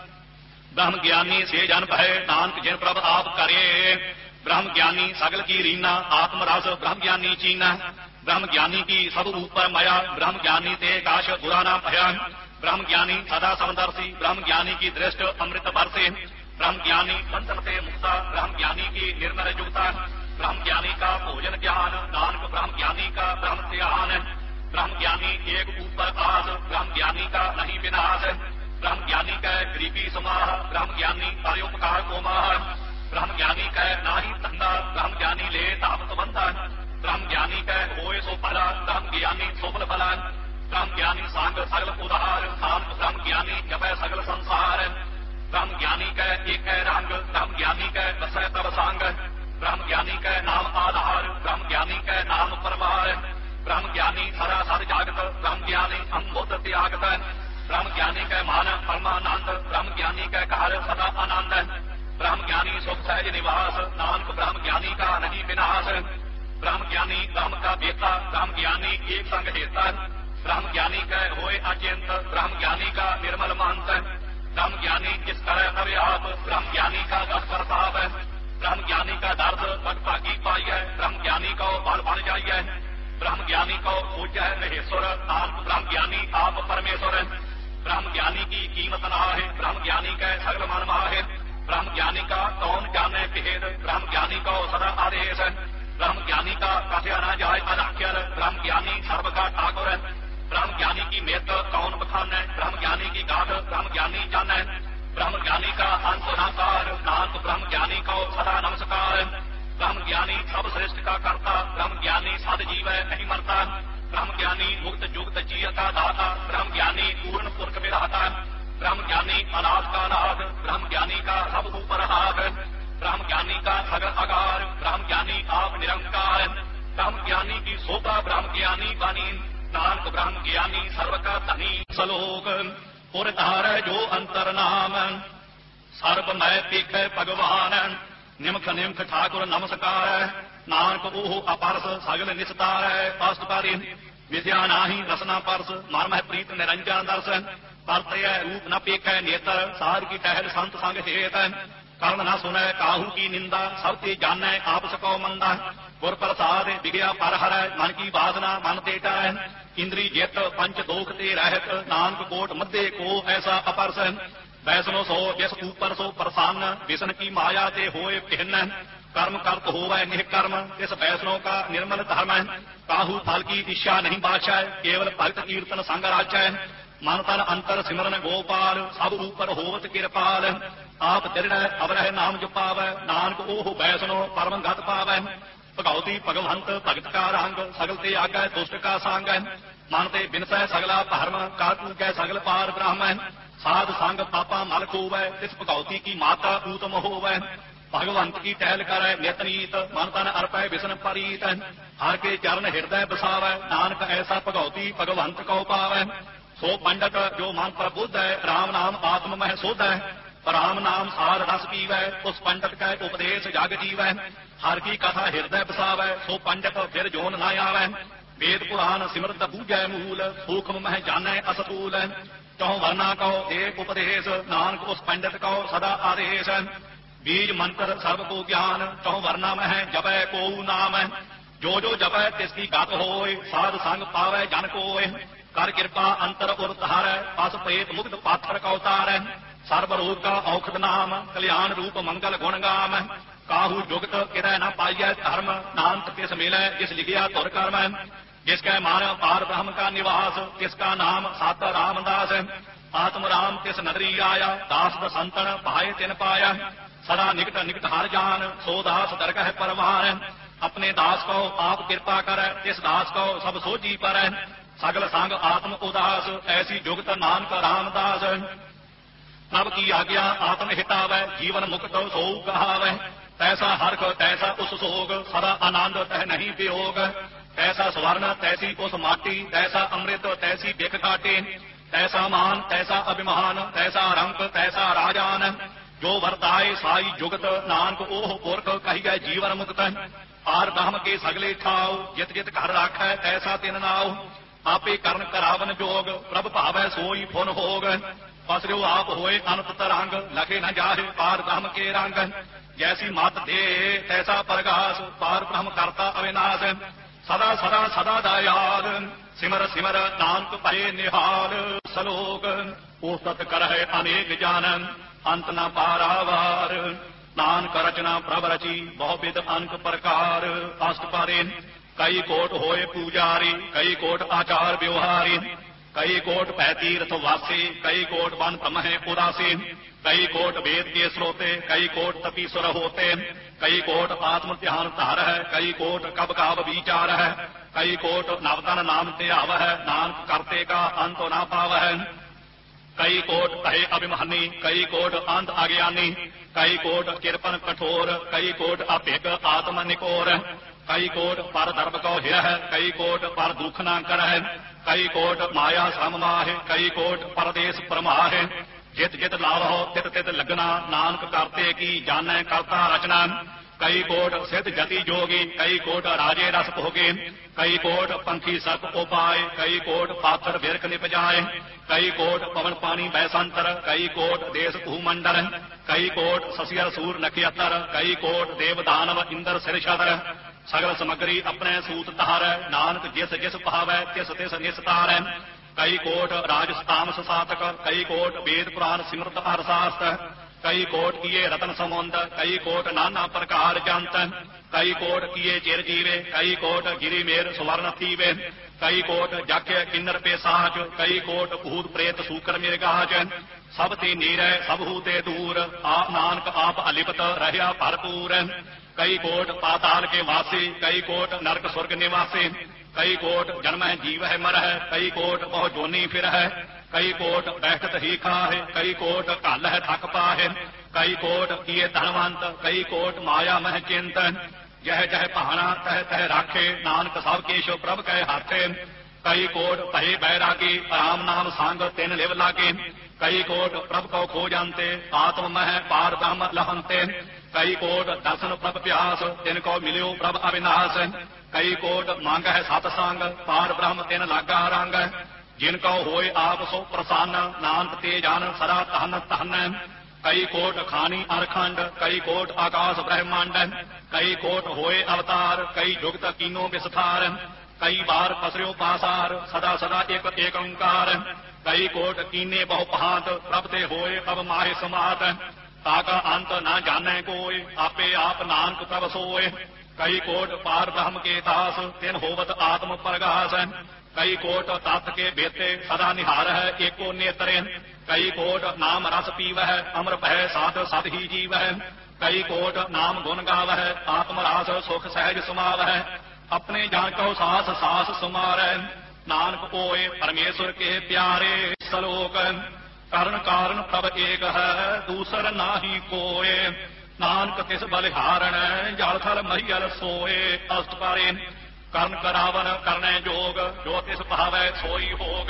ਬ੍ਰਹਮ ਗਿਆਨੀ ਸੇ ਜਨ ਭੈ, ਨਾਨਕ ਜਿਨ ਪ੍ਰਭ ਆਪ ਕਰੇ। ਬ੍ਰਹਮ ਗਿਆਨੀ ਸਗਲ ਕੀ ਰੀਨਾ, ਆਤਮ ਰਸ ਬ੍ਰਹਮ ਗਿਆਨੀ ਚੀਨਾ। ਬ੍ਰਹਮ ਗਿਆਨੀ ਕੀ ਸਭ ਉਪਰ ਮਾਇਆ, ਬ੍ਰਹਮ ਗਿਆਨੀ ਤੇ ਕਾਸ਼ ਬੁਰਾ ਨਾ ਭਇਆ। ਬ੍ਰਹਮ ਗਿਆਨੀ ਸਦਾ ਸਮਦਰਸੀ, ਬ੍ਰਹਮ ਗਿਆਨੀ ਕੀ ਦ੍ਰਿਸ਼ਟ ਅੰਮ੍ਰਿਤ ਬਰਸੇ। ब्रह्म ज्ञानी बंधन से मुक्ता, ब्रह्म ज्ञानी की निर्मल युक्ता। ब्रह्म ज्ञानी का भोजन ज्ञान, नानक ब्रह्म ज्ञानी का ब्रह्म ध्यान। ब्रह्म ज्ञानी एक ऊपर आस, ब्रह्म ज्ञानी का नहीं विनाश। ब्रह्म ज्ञानी का गरीबी समाह, ब्रह्म ज्ञानी परोपकार को माह। ब्रह्म ज्ञानी का नाही धंधा, ब्रह्म ज्ञानी ले तापत बंधा। ब्रह्म ज्ञानी का होए सो फला, ब्रह्म ज्ञानी सोफल फला। ब्रह्म ज्ञानी सांग सगल उदार, नानक ब्रह्म ज्ञानी जपै सगल संसार। ब्रह्म ज्ञानी का एक रंग, ब्रह्म ज्ञानी का बसै तब संग। ब्रह्म ज्ञानी का नाम आधार, ब्रह्म ज्ञानी का नाम परवार। ब्रह्म ज्ञानी सरा सर जागत, ब्रह्म ज्ञानी अम्बोध त्यागत। ब्रह्म ज्ञानी का मान परमानंद, ब्रह्म ज्ञानी का कार्य सदा आनंद। ब्रह्म ज्ञानी सुख सहज निवास, नानक ब्रह्म ज्ञानी का नहीं विनाश। ब्रह्म ज्ञानी ब्रह्म का बेटा, ब्रह्म ज्ञानी एक संग हेता। ब्रह्म ज्ञानी का होए अचिंत, ब्रह्म ज्ञानी का निर्मल महंत। ब्रह्म ज्ञानी किस तरह अव्याप, ब्रह्म ज्ञानी का दस प्रताप। ब्रह्म ज्ञानी का दर्द बदभागी पाइए, ब्रह्म ज्ञानी को बल बन जाइए। ब्रह्म ज्ञानी को पूज्य है महेश्वर, नानक ब्रह्म ज्ञानी आप परमेश्वर। ब्रह्म ज्ञानी की कीमत ना है, ब्रह्म ज्ञानी का सगल मन माहे। ब्रह्म ज्ञानी का कौन जाने भेद, ब्रह्म ज्ञानी को सदा आदेश। ब्रह्म ज्ञानी का कथया न जाय अनाख्यर, ब्रह्म ज्ञानी सर्व का ठाकुर। ब्रह्म ज्ञानी की मेत कौन बखाने, ब्रह्म ज्ञानी की गाथ ब्रह्म ज्ञानी जाने। ब्रह्म ज्ञानी का अंत नाकार, नानक ब्रह्म ज्ञानी को सदा नमस्कार। ब्रह्म ज्ञानी सब श्रेष्ठ का कर्ता, ब्रह्म ज्ञानी सद जीव नहीं मरता। ब्रह्म ज्ञानी मुक्त जुक्त जीव का दाता, ब्रह्म ज्ञानी पूर्ण पुरख विधाता। ब्रह्म ज्ञानी अनाथ का नाथ, ब्रह्म ज्ञानी का सब ऊपर हाथ। ब्रह्म ज्ञानी का सगल आकार, ब्रह्म ज्ञानी आप निरंकार। ब्रह्म ज्ञानी की शोभा ब्रह्म ज्ञानी बनी, नानक ब्रह्म ज्ञानी सर्व का धनी। सलोक पुर धार जो अंतर नाम, सर्व मैं पेख भगवान। निमख निमख ठाकुर नमस्कार, नानक ओह अपरस सगल निस्तार। पास्त पारी विद्या नाही रसना परस, मर्म है प्रीत निरंजन दर्शन। परतय रूप न पेख नेत्र, सार की टहल संत संग हेत। कर्ण न सुनै काहू की निंदा, सब ते जानै आप सको मंदा। गुर प्रसाद विगया पर हर, मन की वासना मन ते टरै। इंद्री जित पंच दोख ते रहत, नानक कोट मध्य को ऐसा अपरस। वैष्णो सो जिस ऊपर सो प्रसन्न, विष्ण की माया ते होए भिन्न। कर्म कर्त होवै निष्कर्म, इस वैष्णो का निर्मल धर्म। काहू फल की इच्छा नहीं बाछै, केवल भक्त कीर्तन संग राचै। मन तन अंतर सिमरन गोपाल, सब ऊपर होवत कृपाल। आप दृढ़ अवरह नाम जपावै, नानक ओह वैष्णो परम गत पावै। ਭਗਉਤੀ ਭਗਵੰਤ ਭਗਤ ਕਾ ਰੰਗ, ਸਗਲ ਤੇ ਆਗੈ ਦੁਸ਼ਟ ਕਾ ਸੰਗ। ਮਨ ਤੇ ਬਿਨਸੈ ਸਗਲਾ ਭਰਮ, ਕਰ ਕੂਕੈ ਸਗਲ ਪਾਰ ਬ੍ਰਹਮ। ਸਾਧ ਸੰਗ ਪਾਪਾ ਮਲ ਖੋਵੈ, ਤਿਸ ਭਗਉਤੀ ਕੀ ਮਾਤਾ ਊਤਮ ਹੋਵੈ। ਭਗਵੰਤ ਕੀ ਟਹਿਲ ਕਰੈ ਨਿਤ ਨੀਤ, ਮਨ ਤਨ ਅਰਪੈ ਵਿਸ਼ਨ ਪਰੀਤ। ਹਰ ਕੇ ਚਰਨ ਹਿਰਦੈ ਬਸਾਵੈ, ਨਾਨਕ ਐਸਾ ਭਗਉਤੀ ਭਗਵੰਤ ਕਉ ਪਾਵੈ। ਸੋ ਪੰਡਤ ਜੋ ਮਨ ਪ੍ਰਬੁੱਧੈ, ਰਾਮ ਨਾਮ ਆਤਮ ਮਹਿ ਸੋਧੈ। ਰਾਮ ਨਾਮ ਸਾਰ ਰਸ ਪੀਵੈ, ਉਸ ਪੰਡਤ ਕੈ ਉਪਦੇਸ਼ ਜਗ ਜੀਵੈ। ਹਰ ਕੀ ਕਥਾ ਹਿਰਦੈ ਬਸਾਵੈ, ਸੋ ਪੰਡਤ ਫਿਰ ਜੋਨ ਨਾ ਆਵੈ। ਵੇਦ ਪੁਰਾਨ ਸਿਮਰਤ ਬੂਝੈ ਮੂਲ, ਸੂਖਮ ਮਹਿ ਜਾਣੈ ਅਸਤੂਲ। ਚਹੁ ਵਰਨਾ ਕਉ ਦੇ ਉਪਦੇਸ਼, ਨਾਨਕ ਉਸ ਪੰਡਤ ਕਉ ਸਦਾ ਆਦੇਸ਼। ਬੀਜ ਮੰਤਰ ਸਰਬ ਕੋ ਗਿਆਨ, ਚਹੁ ਵਰਨਾ ਮਹਿ ਜਪੈ ਕੋਉ ਨਾਮ। ਜੋ ਜੋ ਜਪੈ ਤਿਸ ਕੀ ਗਤ ਹੋਇ, ਸਾਧ ਸੰਗ ਪਾਵੈ ਜਨ ਕੋਇ। ਕਰ ਕਿਰਪਾ ਅੰਤਰ ਉਰ ਧਾਰੈ, ਪਸ ਪ੍ਰੇਤ ਮੁਕਤ ਪਾਥਰ ਕਉ ਤਾਰੈ। ਸਰਬ ਰੋਗ ਕਾ ਔਖਦ ਨਾਮ, ਕਲਿਆਣ ਰੂਪ ਮੰਗਲ ਗੁਣ ਗਾਮ। ਕਾਹੂ ਜੁਗਤ ਕਿਰੈ ਨਾ ਪਾਈਐ ਧਰਮ, ਨਾਨਕ ਤਿਸ ਮਿਲੈ ਜਿਸ ਲਿਖਿਆ ਧੁਰ ਕਰਮ। जिस कै मान पार ब्रह्म का निवास, तिसका नाम सत रामदास। आत्म राम तिस नगरी आया, दास दसंतन भाए तिन पाया। सदा निकट निकट हर जान, सो दास दरगह परवान। अपने दास को आप कृपा कर, तिस दास को सब सोझी पर। सगल संग आत्म उदास, ऐसी जुगत नानक रामदास। नव की आज्ञा आत्म हितावै, जीवन मुक्त सो कहावै। तैसा हर्ष तैसा उस सोग, सदा आनंद तह नहीं वियोग। तैसा स्वर्ण तैसी उस माटी, तैसा अमृत तैसी बिख काटे। तैसा मान तैसा अभिमान, तैसा रंक तैसा राजान। जो वरताए साई जुगत, नानक ओह पुरख कहिए जीवन मुक्त। पार ब्रह्म के सगले ठाव, जित जित घर राखै तैसा तिन नाव। आपे करण करावन जोग, प्रभ भावै सोई फुन होग। पसरियो आप होए अनंत तरंग, लखे न जाहे पार ब्रह्म के रंग। जैसी मत दे तैसा प्रकाश, पार ब्रह्म करता अविनाश। सदा सदा सदा दयाल, सिमर सिमर नानक भये निहाल। सलोक ओ सत करहि अनेक जानन, अंत न पारावार। नानक रचना प्रभ रची, बहुविध अनक प्रकार। अष्टपारे कई कोट होए पूजारी, कई कोट आचार व्यवहारी। कई कोट पै तीर्थ वासी, कई कोट वन तमह उदासी। कई कोट वेद के श्रोते, कई कोट तपीश्वर होते। कई कोट आत्म ध्यान धार है, कई कोट कब काब विचार है। कई कोट नवतन नाम त्याव है, नानक करते का अंत ना पाव है। कई कोट कहे अभिमानी, कई कोट अंत अज्ञानी। कई कोट किरपन कठोर, कई कोट अभिग आत्म निकोर। कई कोट पर दर्भ को हिर है, कई कोट पर दुख न कर है। कई कोट माया श्रम माहे, कई कोट परदेश प्रमाहे। जित जित लाभो तित तित लगना, नानक करते की जानै करता रचना। कई कोट सिद्ध जति जोगी, कई कोट राजे रस भोगे। कई कोट पंखी सर्प को पाए, कई कोट पाथर बिरख निप जाए। कई कोट पवन पानी बैसंतर, कई कोट देश भूमंडल। कई कोट ससियर सूर नखियतर, कई कोट देव दानव इंद्र सिर छतर। सगल समग्री अपने सूत तार, नानक जिस जिस भावै तिस तिस निस्तार। कई कोट राजस्तामस सातक, कई कोट वेद पुराण सिमरत हर शास्त्र। कई कोट किए रतन समुंद, कई कोट नाना प्रकार जंत। कई कोट किए चिर जीवे, कई कोट गिरी मेर सुवर्ण थीवे। कई कोट जाके किन्नर पे साच, कई कोट भूत प्रेत सूकर मिर्गाज। सब ते नीरै सब हूते दूर, आप नानक आप अलिपत रहया भरपूर। कई कोट पाताल के वासी, कई कोट नरक स्वर्ग निवासी। कई कोट जन्म है जीव है मर है, कई कोट बहु जोनी फिर है। कई कोट बैठत ही खाहे, कई कोट कल है थक पाहे। कई कोट किए धनवंत, कई कोट माया मह चिंत। जह जह पहाना तह तह राखे, नानक सब केशव प्रभ कह हाथे। कई कोट भये बैरागी, राम नाम सांग तिन लिव लागे। कई कोट प्रभ को खो जानते, आत्म मह पार ब्रह्म लहंते। कई कोट दर्शन प्रभ प्यास, तिनको मिलियो प्रभ अविनाश। कई कोट मांग है सतसंग, पार ब्रह्म तिन लागा रंग। जिनको होए आप सो प्रसन्न, नानक ते जान सदा तहन तहन। कई कोट खानी अरखंड, कई कोट आकाश ब्रह्मांड। कई कोट होए अवतार, कई जुगत कीनो विस्तार। कई बार पसरियो पासार, सदा सदा एक एक ओंकार। कई कोट कीने बहु भांत, प्रभ ते होए अब माहे समात। ताका अंत न जाने कोय, आपे आप नानक प्रभ सोए। कई कोट पार ब्रह्म के दास, तिन होवत आत्म प्रगास। कई कोट तत् के बेते, सदा निहार है एको नेत्र। कई कोट नाम रस पीव है, अमर भय साध सद ही जीव है। कई कोट नाम गुण गावै, आत्मरास सुख सहज समावै, अपने जान कहो सास सास सुमारै, नानक होए परमेश्वर के प्यारे। सलोक करण कारण प्रभ एक है, दूसर नाहि कोय, नानक तिस बलिहारण, जल थल महियल सोए। अष्टपारे करण करावन करने जोग, जो तिस भावै सोई होग,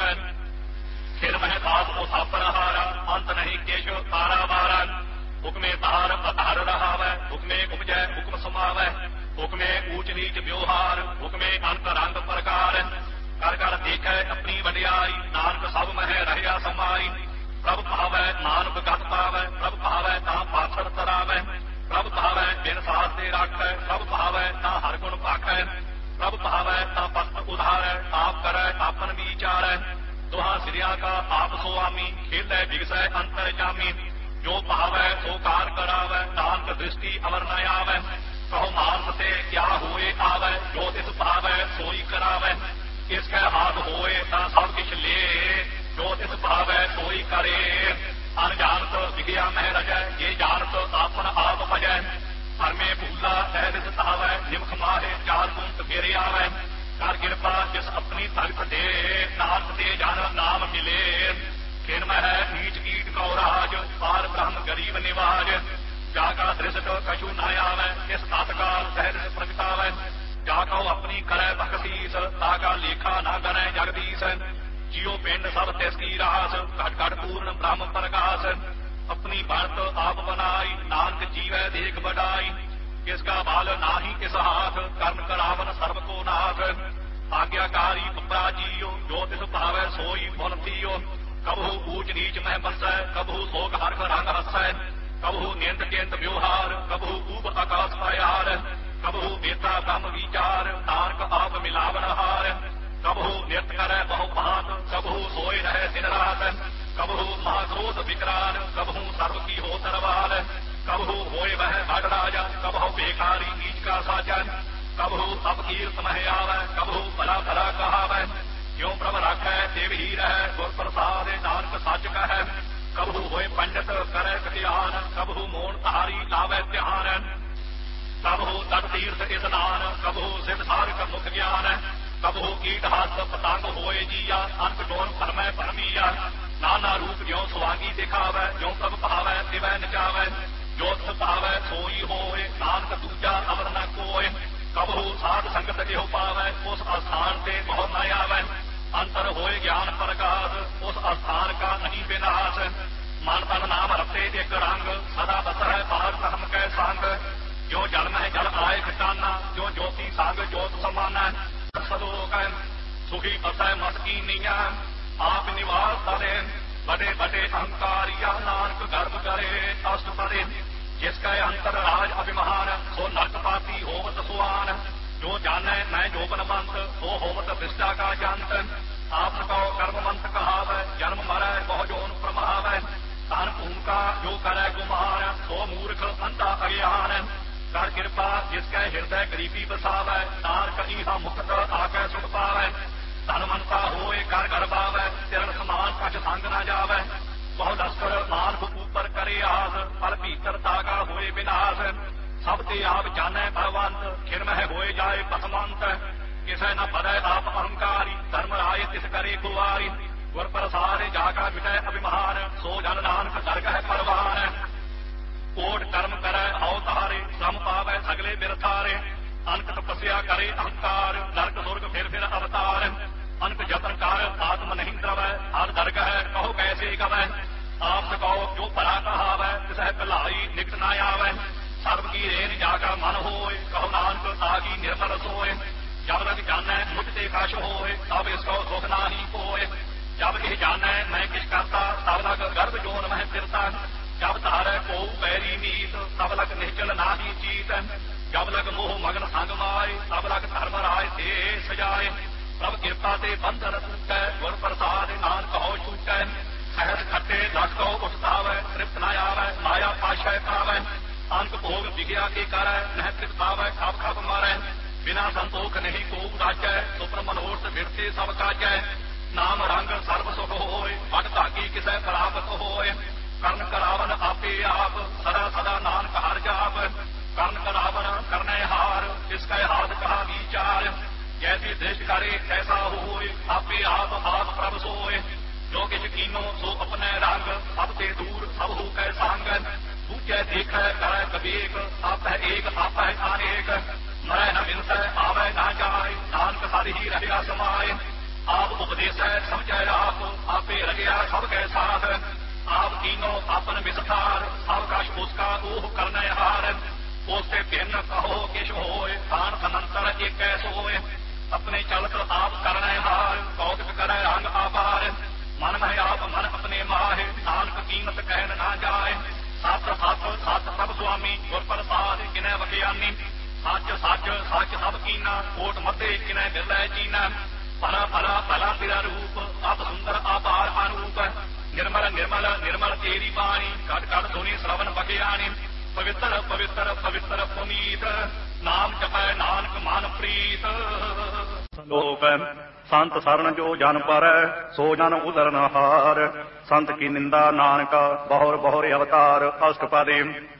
खिल मह दास मुसाफर हारा, अंत नहीं केश पारावारा, हुक्मे तार अतार रहावै, हुक्मे उपजै हुक्म समावै, हुक्मे ऊच नीच व्यवहार, हुक्मे अंत रंग प्रकार, कर कर देखै अपनी वडियाई, नानक सब मह रहया समाई। प्रभ भावै नानक गत पावै, प्रभ भावै तां पाथर तरावै, प्रभ भावै बिन सास दे राखै, प्रभ भावै तां हर गुण भाखै, प्रभ भावै तां पत उधारै, आप करै आपन विचारै, दुहा सिरिया का आप सुआमी, खेलै बिगसै अंतर जामी, जो भावै सो कार करावै, नानक दृष्टि अवर न आवै, कहो मानस से क्या होए आवै, जो तिस भावै सोई करावै, इसके हाथ होए तां सब किछ ले, जो तिस भावै सोई करे। अनजानत विगिया मह रजै, ये जानत आपन आप भजै, हरमे भूला सहज सतावै, निमख माहे चार गुंत घेरे आवै, कर कृपा जिस अपनी भगत दे, नानक दे जन नाम मिले। खिन मह नीच कीट कौ राज, पार ब्रह्म गरीब निवाज, जाका दृष्ट कछु न आवै, इस तत्काल सहज प्रगटावै, जाको अपनी करै बखशीस, ताका लेखा न गणै जगदीश, जियो पिंड सब तिसकी रास, घट घट पूर्ण ब्रह्म प्रकाश, अपनी बनत आप बनाई, नानक जीवै देख बढ़ाई, किसका बाल नाही किस हाथ, कर्म करावन सर्व को नाथ, आज्ञाकारी अपराजियो, जो तिस भावै सोई फुल थियो, कबहू ऊच नीच मह बसै, कबहू शोक हर्ष रंग हसै, कबहू निंद चिंत व्यवहार, कबहू ऊब आकाश पायार, कबहू बेता ब्रह्म विचार, नानक आप मिलावन हार, कबहू नित करै बहु भांत, कबहू सोए रहे दिन रात, कबहू महाक्रोध विकराल, कबहू सर्व की हो तरवाल, कबहू होए वह बड़ राजा, कबहू बेकारी नीच का साजन, कबहू अपकीर्त मह आवै, कबहू भला भला कहावै, क्यों प्रभ राखै देव ही रह, गुर प्रसाद नानक सच कहै, कबहू होए पंडित करै कल्याण, कबहू मोन धारी लावै ध्यान, कबहू तट तीर्थ स्नान, कबहू सिद्ध साधक मुख ज्ञान, कबहू कीट हाथ पतंग होए जिया, अंक डोन परमै परमिया, नाना रूप ज्यों सुवांगी दिखावै, ज्यों प्रभ भावै तिवै नचावै, जो तिस भावै सोई होए, नानक दूजा अवर न कोय, कबहू साध संगत जो पावै, उस स्थान से बहु न आवै, अंतर होए ज्ञान प्रकाश, उस स्थान का नहीं विनाश, मन तन नाम रते एक रंग, सदा बसै पार धर्म कै संग, जो जल में जल आए खटाना, जो ज्योति संग ज्योत समाना, सलोक सुखी बसै मस्कीनिया, आप निवास करे, बड़े बड़े अहंकारिया, नानक गर्भ करे। अष्टपदे जिसका अंतर राज अभिमान, सो नरकपाती होवत सुआन, जो जानै मैं जोबनवंत, सो होवत विष्टा का जंत, आप कहो कर्मवंत कहावै, जन्म मरै बहु जोन प्रमावै, तन भूमिका जो करै गुमान, सो मूर्ख अंधा अज्ञान, कर कृपा जिसके हृदय गरीबी बसावै, नानक इहा मुक्त आकै सुख पावै, धन मनता होए कर घर पावै, तिरण समान कछ संग न जावै, बहु लश्कर मानव ऊपर करे आस, पर भीतर ताका होए विनाश, सब ते आप जानै भगवंत, खिन मह होए जाए पसमंत, किसै न पदै आप अहंकारी, धर्म राय तिस करे कुवारी, गुर प्रसाद जाका मिटै अभिमान, सो जन नानक दरगह परवान, कोट कर्म करे हौ तारे, श्रम पावै सगले बिरथारे, अनक तपस्या करे अहंकार, नरक सुर्ग फिर अवतार, अनक जतन कर आत्म नहीं द्रवै, हर दरगह कहो कैसे गवै, आप कहो जो भला कहावै, तिसह भलाई निकट न आवै, सर्व की रेन जाका मन होए, कहो नानक तागी निर्मल सोए, जब लग जानै मुझ ते कश होए, तब इसको सुख नाही कोय, जब यह जानै मैं किस करता, तब लग गर्भ जोन मह फिरता, जब तारै को पैरी नीत, तब लग निश्चल नाही चीत, जब लग मोह मगन संग माए, तब लग धर्म राय दे सजाए, प्रभ कृपा ते बंधन टूटै, गुर प्रसाद नानक हो छूटै, सहज खट्टे लख कहो उठतावै, तृप्त न आवै माया पाशय पावै, अंक भोग विज्ञा के करै, नह तृप्त पावै खब खब मारै, बिना संतोख नहीं को राजै, सुप्र मनोरथ फिरते सब काजै, नाम रंग सर्व सुख होए, पट धागी किसै प्राप्त होए, ਕਰਨ ਕਰਾਵਨ ਆਪੇ ਆਪ ਸਦਾ ਸਦਾ ਨਾਨਕ ਹਰ ਜਾਪ ਕਰਨ ਕਰਾਵਨ ਕਰਨੇ ਹਾਰ ਇਸ ਕੈ ਹਾਥ ਕਹਾ ਵਿਚਾਰ ਜੈਸੀ ਦ੍ਰਿਸ਼ਟ ਕਰੇ ਤੈਸਾ ਹੋਏ ਆਪੇ ਆਪ ਆਪ ਪ੍ਰਭ ਸੋਏ ਜੋ ਕਿਛ ਕੀਨੋ ਸੋ ਆਪਣੇ ਰੰਗ ਸਭ ਤੇ ਦੂਰ ਸਭ ਹੋ ਕੈ ਸੰਗ ਦੂਜੈ ਦੇਖੈ ਕਰੈ ਕਬੀਕ ਆਪ ਹੈ ਏਕ ਆਪ ਹੈ ਅਨੇਕ ਮਰੈ ਨ ਮਿਲਸੈ ਆਵੈ ਨਾ ਜਾਏ ਨਾਨਕ ਹਰਿ ਹੀ ਰਹਿਆ ਸਮਾਏ ਆਪ ਉਪਦੇਸੈ ਸਮਝੈ ਆਪ ਆਪੇ ਰਗਿਆ ਸਭ ਕੈ ਸਾਥ ਆਪ ਕੀਨੋ ਆਪਨ ਵਿਸਥਾਰ ਸਭ ਕਛ ਉਸਕਾ ਉਹ ਕਰਨੈ ਹਾਰ ਉਸੇ ਭਿੰਨ ਕਹੋ ਕਿਛ ਹੋਏ ਤਾਨ ਅਨੰਤਰ ਏਕੈ ਸੋਏ ਆਪਣੇ ਚਲਤ ਆਪ ਕਰਨੈ ਹਾਰ ਕੌਤਕ ਕਰੈ ਰੰਗ ਆਪਾਰ ਮਨ ਮਹਿ ਆਪ ਮਨ ਆਪਣੇ ਮਾਹੇ ਨਾਨਕ ਕੀਮਤ ਕਹਿਣ ਨਾ ਜਾਏ ਸਤ ਸਤ ਸਤ ਸਭ ਸੁਆਮੀ ਗੁਰ ਪ੍ਰਸਾਦ ਕਿਨੈ ਵਖਿਆਨੀ ਸੱਚ ਸੱਚ ਸੱਚ ਸਭ ਕੀਨਾ ਕੋਟ ਮੱਧੇ ਕਿਨੈ ਬਿਰਲੇ ਚੀਨਾ ਭਲਾ ਭਲਾ ਭਲਾ ਤੇਰਾ ਰੂਪ ਆਪ ਸੁੰਦਰ ਆਪਾਰ ਅਨੂਪ ਨਿਰਮਲ ਨਿਰਮਲ ਨਿਰਮਲ ਤੇਰੀ ਬਾਣੀ ਕੜ ਕੜ ਸੁਣੀ ਸ਼ਰਵਨ ਬਖਿਆਣੀ ਪਵਿੱਤਰ ਪਵਿੱਤਰ ਪਵਿੱਤਰ ਪੁਨੀਤ ਨਾਮ ਜਪੈ ਨਾਨਕ ਮਨ ਪ੍ਰੀਤ ਲੋਕ ਸੰਤ ਸਰਨ ਜੋ ਜਨ ਪਰ ਸੋ ਜਨ ਉਦਰਨ ਹਾਰ ਸੰਤ ਕੀ ਨਿੰਦਾ ਨਾਨਕ ਬਹੁਰ ਬਹੁਰ ਅਵਤਾਰ ਅਸ਼ਟਪਦੀ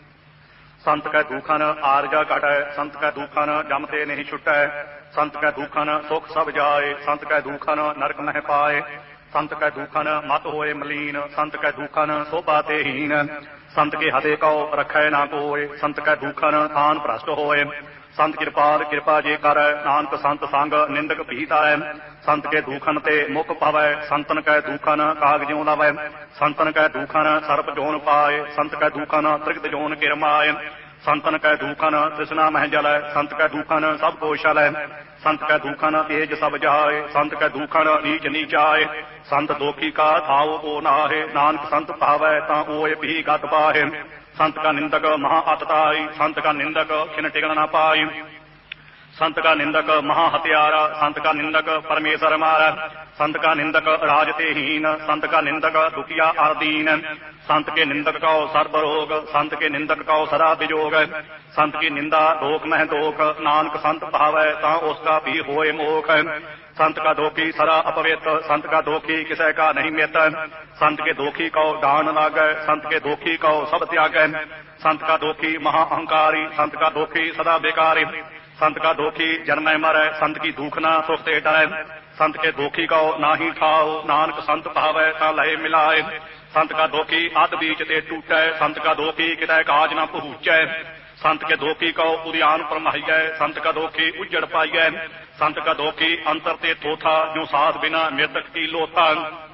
ਸੰਤ ਕੈ ਦੁਖਨ ਆਰਜਾ ਘਟੈ ਸੰਤ ਕੈ ਦੁਖਨ ਜਮ ਤੇ ਨਹੀਂ ਛੁਟੈ ਸੰਤ ਕੈ ਦੁਖਨ ਸੁਖ ਸਭ ਜਾਏ ਸੰਤ ਕੈ ਦੁਖਨ ਨਰਕ ਮਹਿ ਪਾਏ ਸੰਤ ਕੈ ਦੁਖਨ ਮਤ ਹੋਏ ਮਲੀਨ ਸੰਤ ਕੈ ਦੁਖਨ ਸੋਭਾ ਤੇ ਹੀਨ ਸੰਤ ਕੇ ਹਦੇ ਕਉ ਰਖੈ ਨਾ ਕੋਏ ਸੰਤ ਕੈ ਦੁਖਨ ਥਾਨ ਭ੍ਰਸ਼ਟ ਹੋਏ ਸੰਤ ਕਿਰਪਾਲ ਕਿਰਪਾ ਜੇ ਕਰੈ ਨਾਨਕ ਸੰਤ ਸੰਗ ਨਿੰਦਕ ਭੀਤ ਆਏ ਸੰਤ ਕੇ ਦੁਖਨ ਤੇ ਮੁਖ ਪਵੈ ਸੰਤਨ ਕੈ ਦੁਖਨ ਕਾਗ ਜਿਉ ਲਵੈ ਸੰਤਨ ਕੈ ਦੁਖਨ ਸਰਪ ਜੋਨ ਪਾਏ ਸੰਤ ਕੈ ਦੁਖਨ ਤ੍ਰਿਗਤ ਜੋਨ ਕਿਰਮਾਏ ਸੰਤਨ ਕੈ ਦੁਖਨ ਤ੍ਰਿਸ਼ਨਾ ਮਹਿ ਜਲੈ ਸੰਤ ਕੈ ਦੁਖਨ ਸਭ ਕੋ ਛਲੈ ਸੰਤ ਕੈ ਦੁਖਨ ਤੇਜ ਸਭ ਜਾਏ ਸੰਤ ਕੈ ਦੁਖਨ ਨੀਚ ਨੀਚਾਏ ਸੰਤ ਦੋਖੀ ਕਾ ਥਾਉ ਕੋ ਨਾਹੇ ਨਾਨਕ ਸੰਤ ਭਾਵੈ ਤਾਂ ਓਏ ਵੀ ਗਤ ਪਾਹੇ संत का निंदक महा अतताई संत का निंदक खिन टिकन न पाई संत का निंदक महा हत्यारा संत का निंदक परमेश्वर मारा संत का निंदक राज ते हीन संत का निंदक दुखिया आदीन संत के निंदक कौ सर्व रोग संत के निंदक कौ सदा विजोग संत की निंदा दोख मह दोख नानक संत भावै ता उसका भी होए मोख संत का दोखी सदा अपवित संत का दोखी किसी का नहीं मित संत के दोखी कौ दान लागै संत के दोखी कौ सब त्यागै संत का दोखी महा अहंकारी संत का दोखी सदा बेकारी संत का दोखी जन्मै मरै संत की दुखना सुख ते डरै संत के दोखी कौ नाही ठाओ नानक संत भावै ता लय मिलाए संत का दोखी अध बीच ते टूटै संत का दोखी कितै काज न पहुँचै संत के दोखी कौ उद्यान परमाहियै संत का दोखी उज्जड़ पाइयै संत का दोखी अंतर ते थोथा जो साध बिना मृतक की लोथा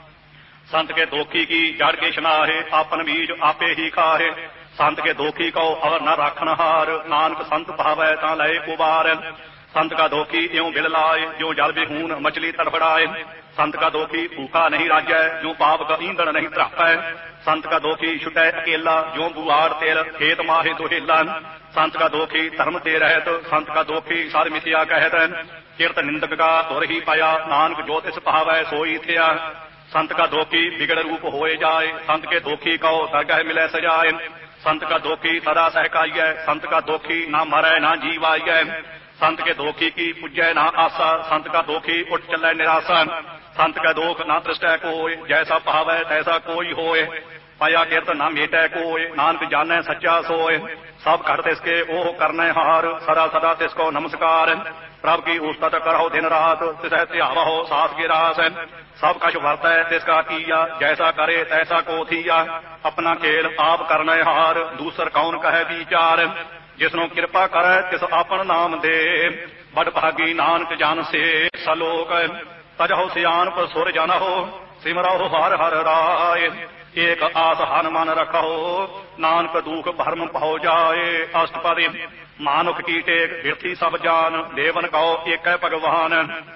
संत के दोखी की जड़ के शनाहे आपन बीज आपे ही खाहे संत के दोखी कौ अवर न राखन हार नानक संत भावै ता लय उबार संत का दोखी यों बिल लाए जो जल बिहून मछली तड़फड़ाए संत का दोखी भूखा नहीं राजै जो पाप का ईंधन नहीं त्रापै संत का दोखी छुटै अकेला जो बुआड़ तेल खेत माहे दुहेला संत का दोखी धर्म ते रहत संत का दोखी सार मिथ्या कहत किरत निंदक का तुर ही पाया नानक जो तिस भावै सोई थिया संत का दोखी बिगड़ रूप होए जाए संत के दोखी कौ दरगह मिलै सजाए संत का दोखी सदा सहकाइयै संत का दोखी ना मरै ना जीवाइयै संत के दोखी की पुजै ना आसा संत का दोखी उठ चलै निराशा संत का दोख ना दृष्टै कोय जैसा भावै तैसा कोई होए पाया किरत ना मेटै कोय नानक जानै सच्चा सोय सब घट तिसके ओह करनै हार सदा सदा तिसको नमस्कार प्रभ की उस्तत करहो दिन रात तिसै ध्यावहो सास के रास सब कछ वरतै तिसका किया जैसा करे तैसा को थिया अपना खेल आप करनै हार दूसर कौन कहे विचार जिसनो कृपा करे तिस आपन नाम दे बड़ भागी नानक जान से सलोक तजहो सियानप सुर जनहो सिमरहो हर हर राय एक आस हनुमान रखो नानक दुख भरम पहो जाए अष्टपदी मानुख की टेक बिरथी सब जान देवन कहो एक भगवान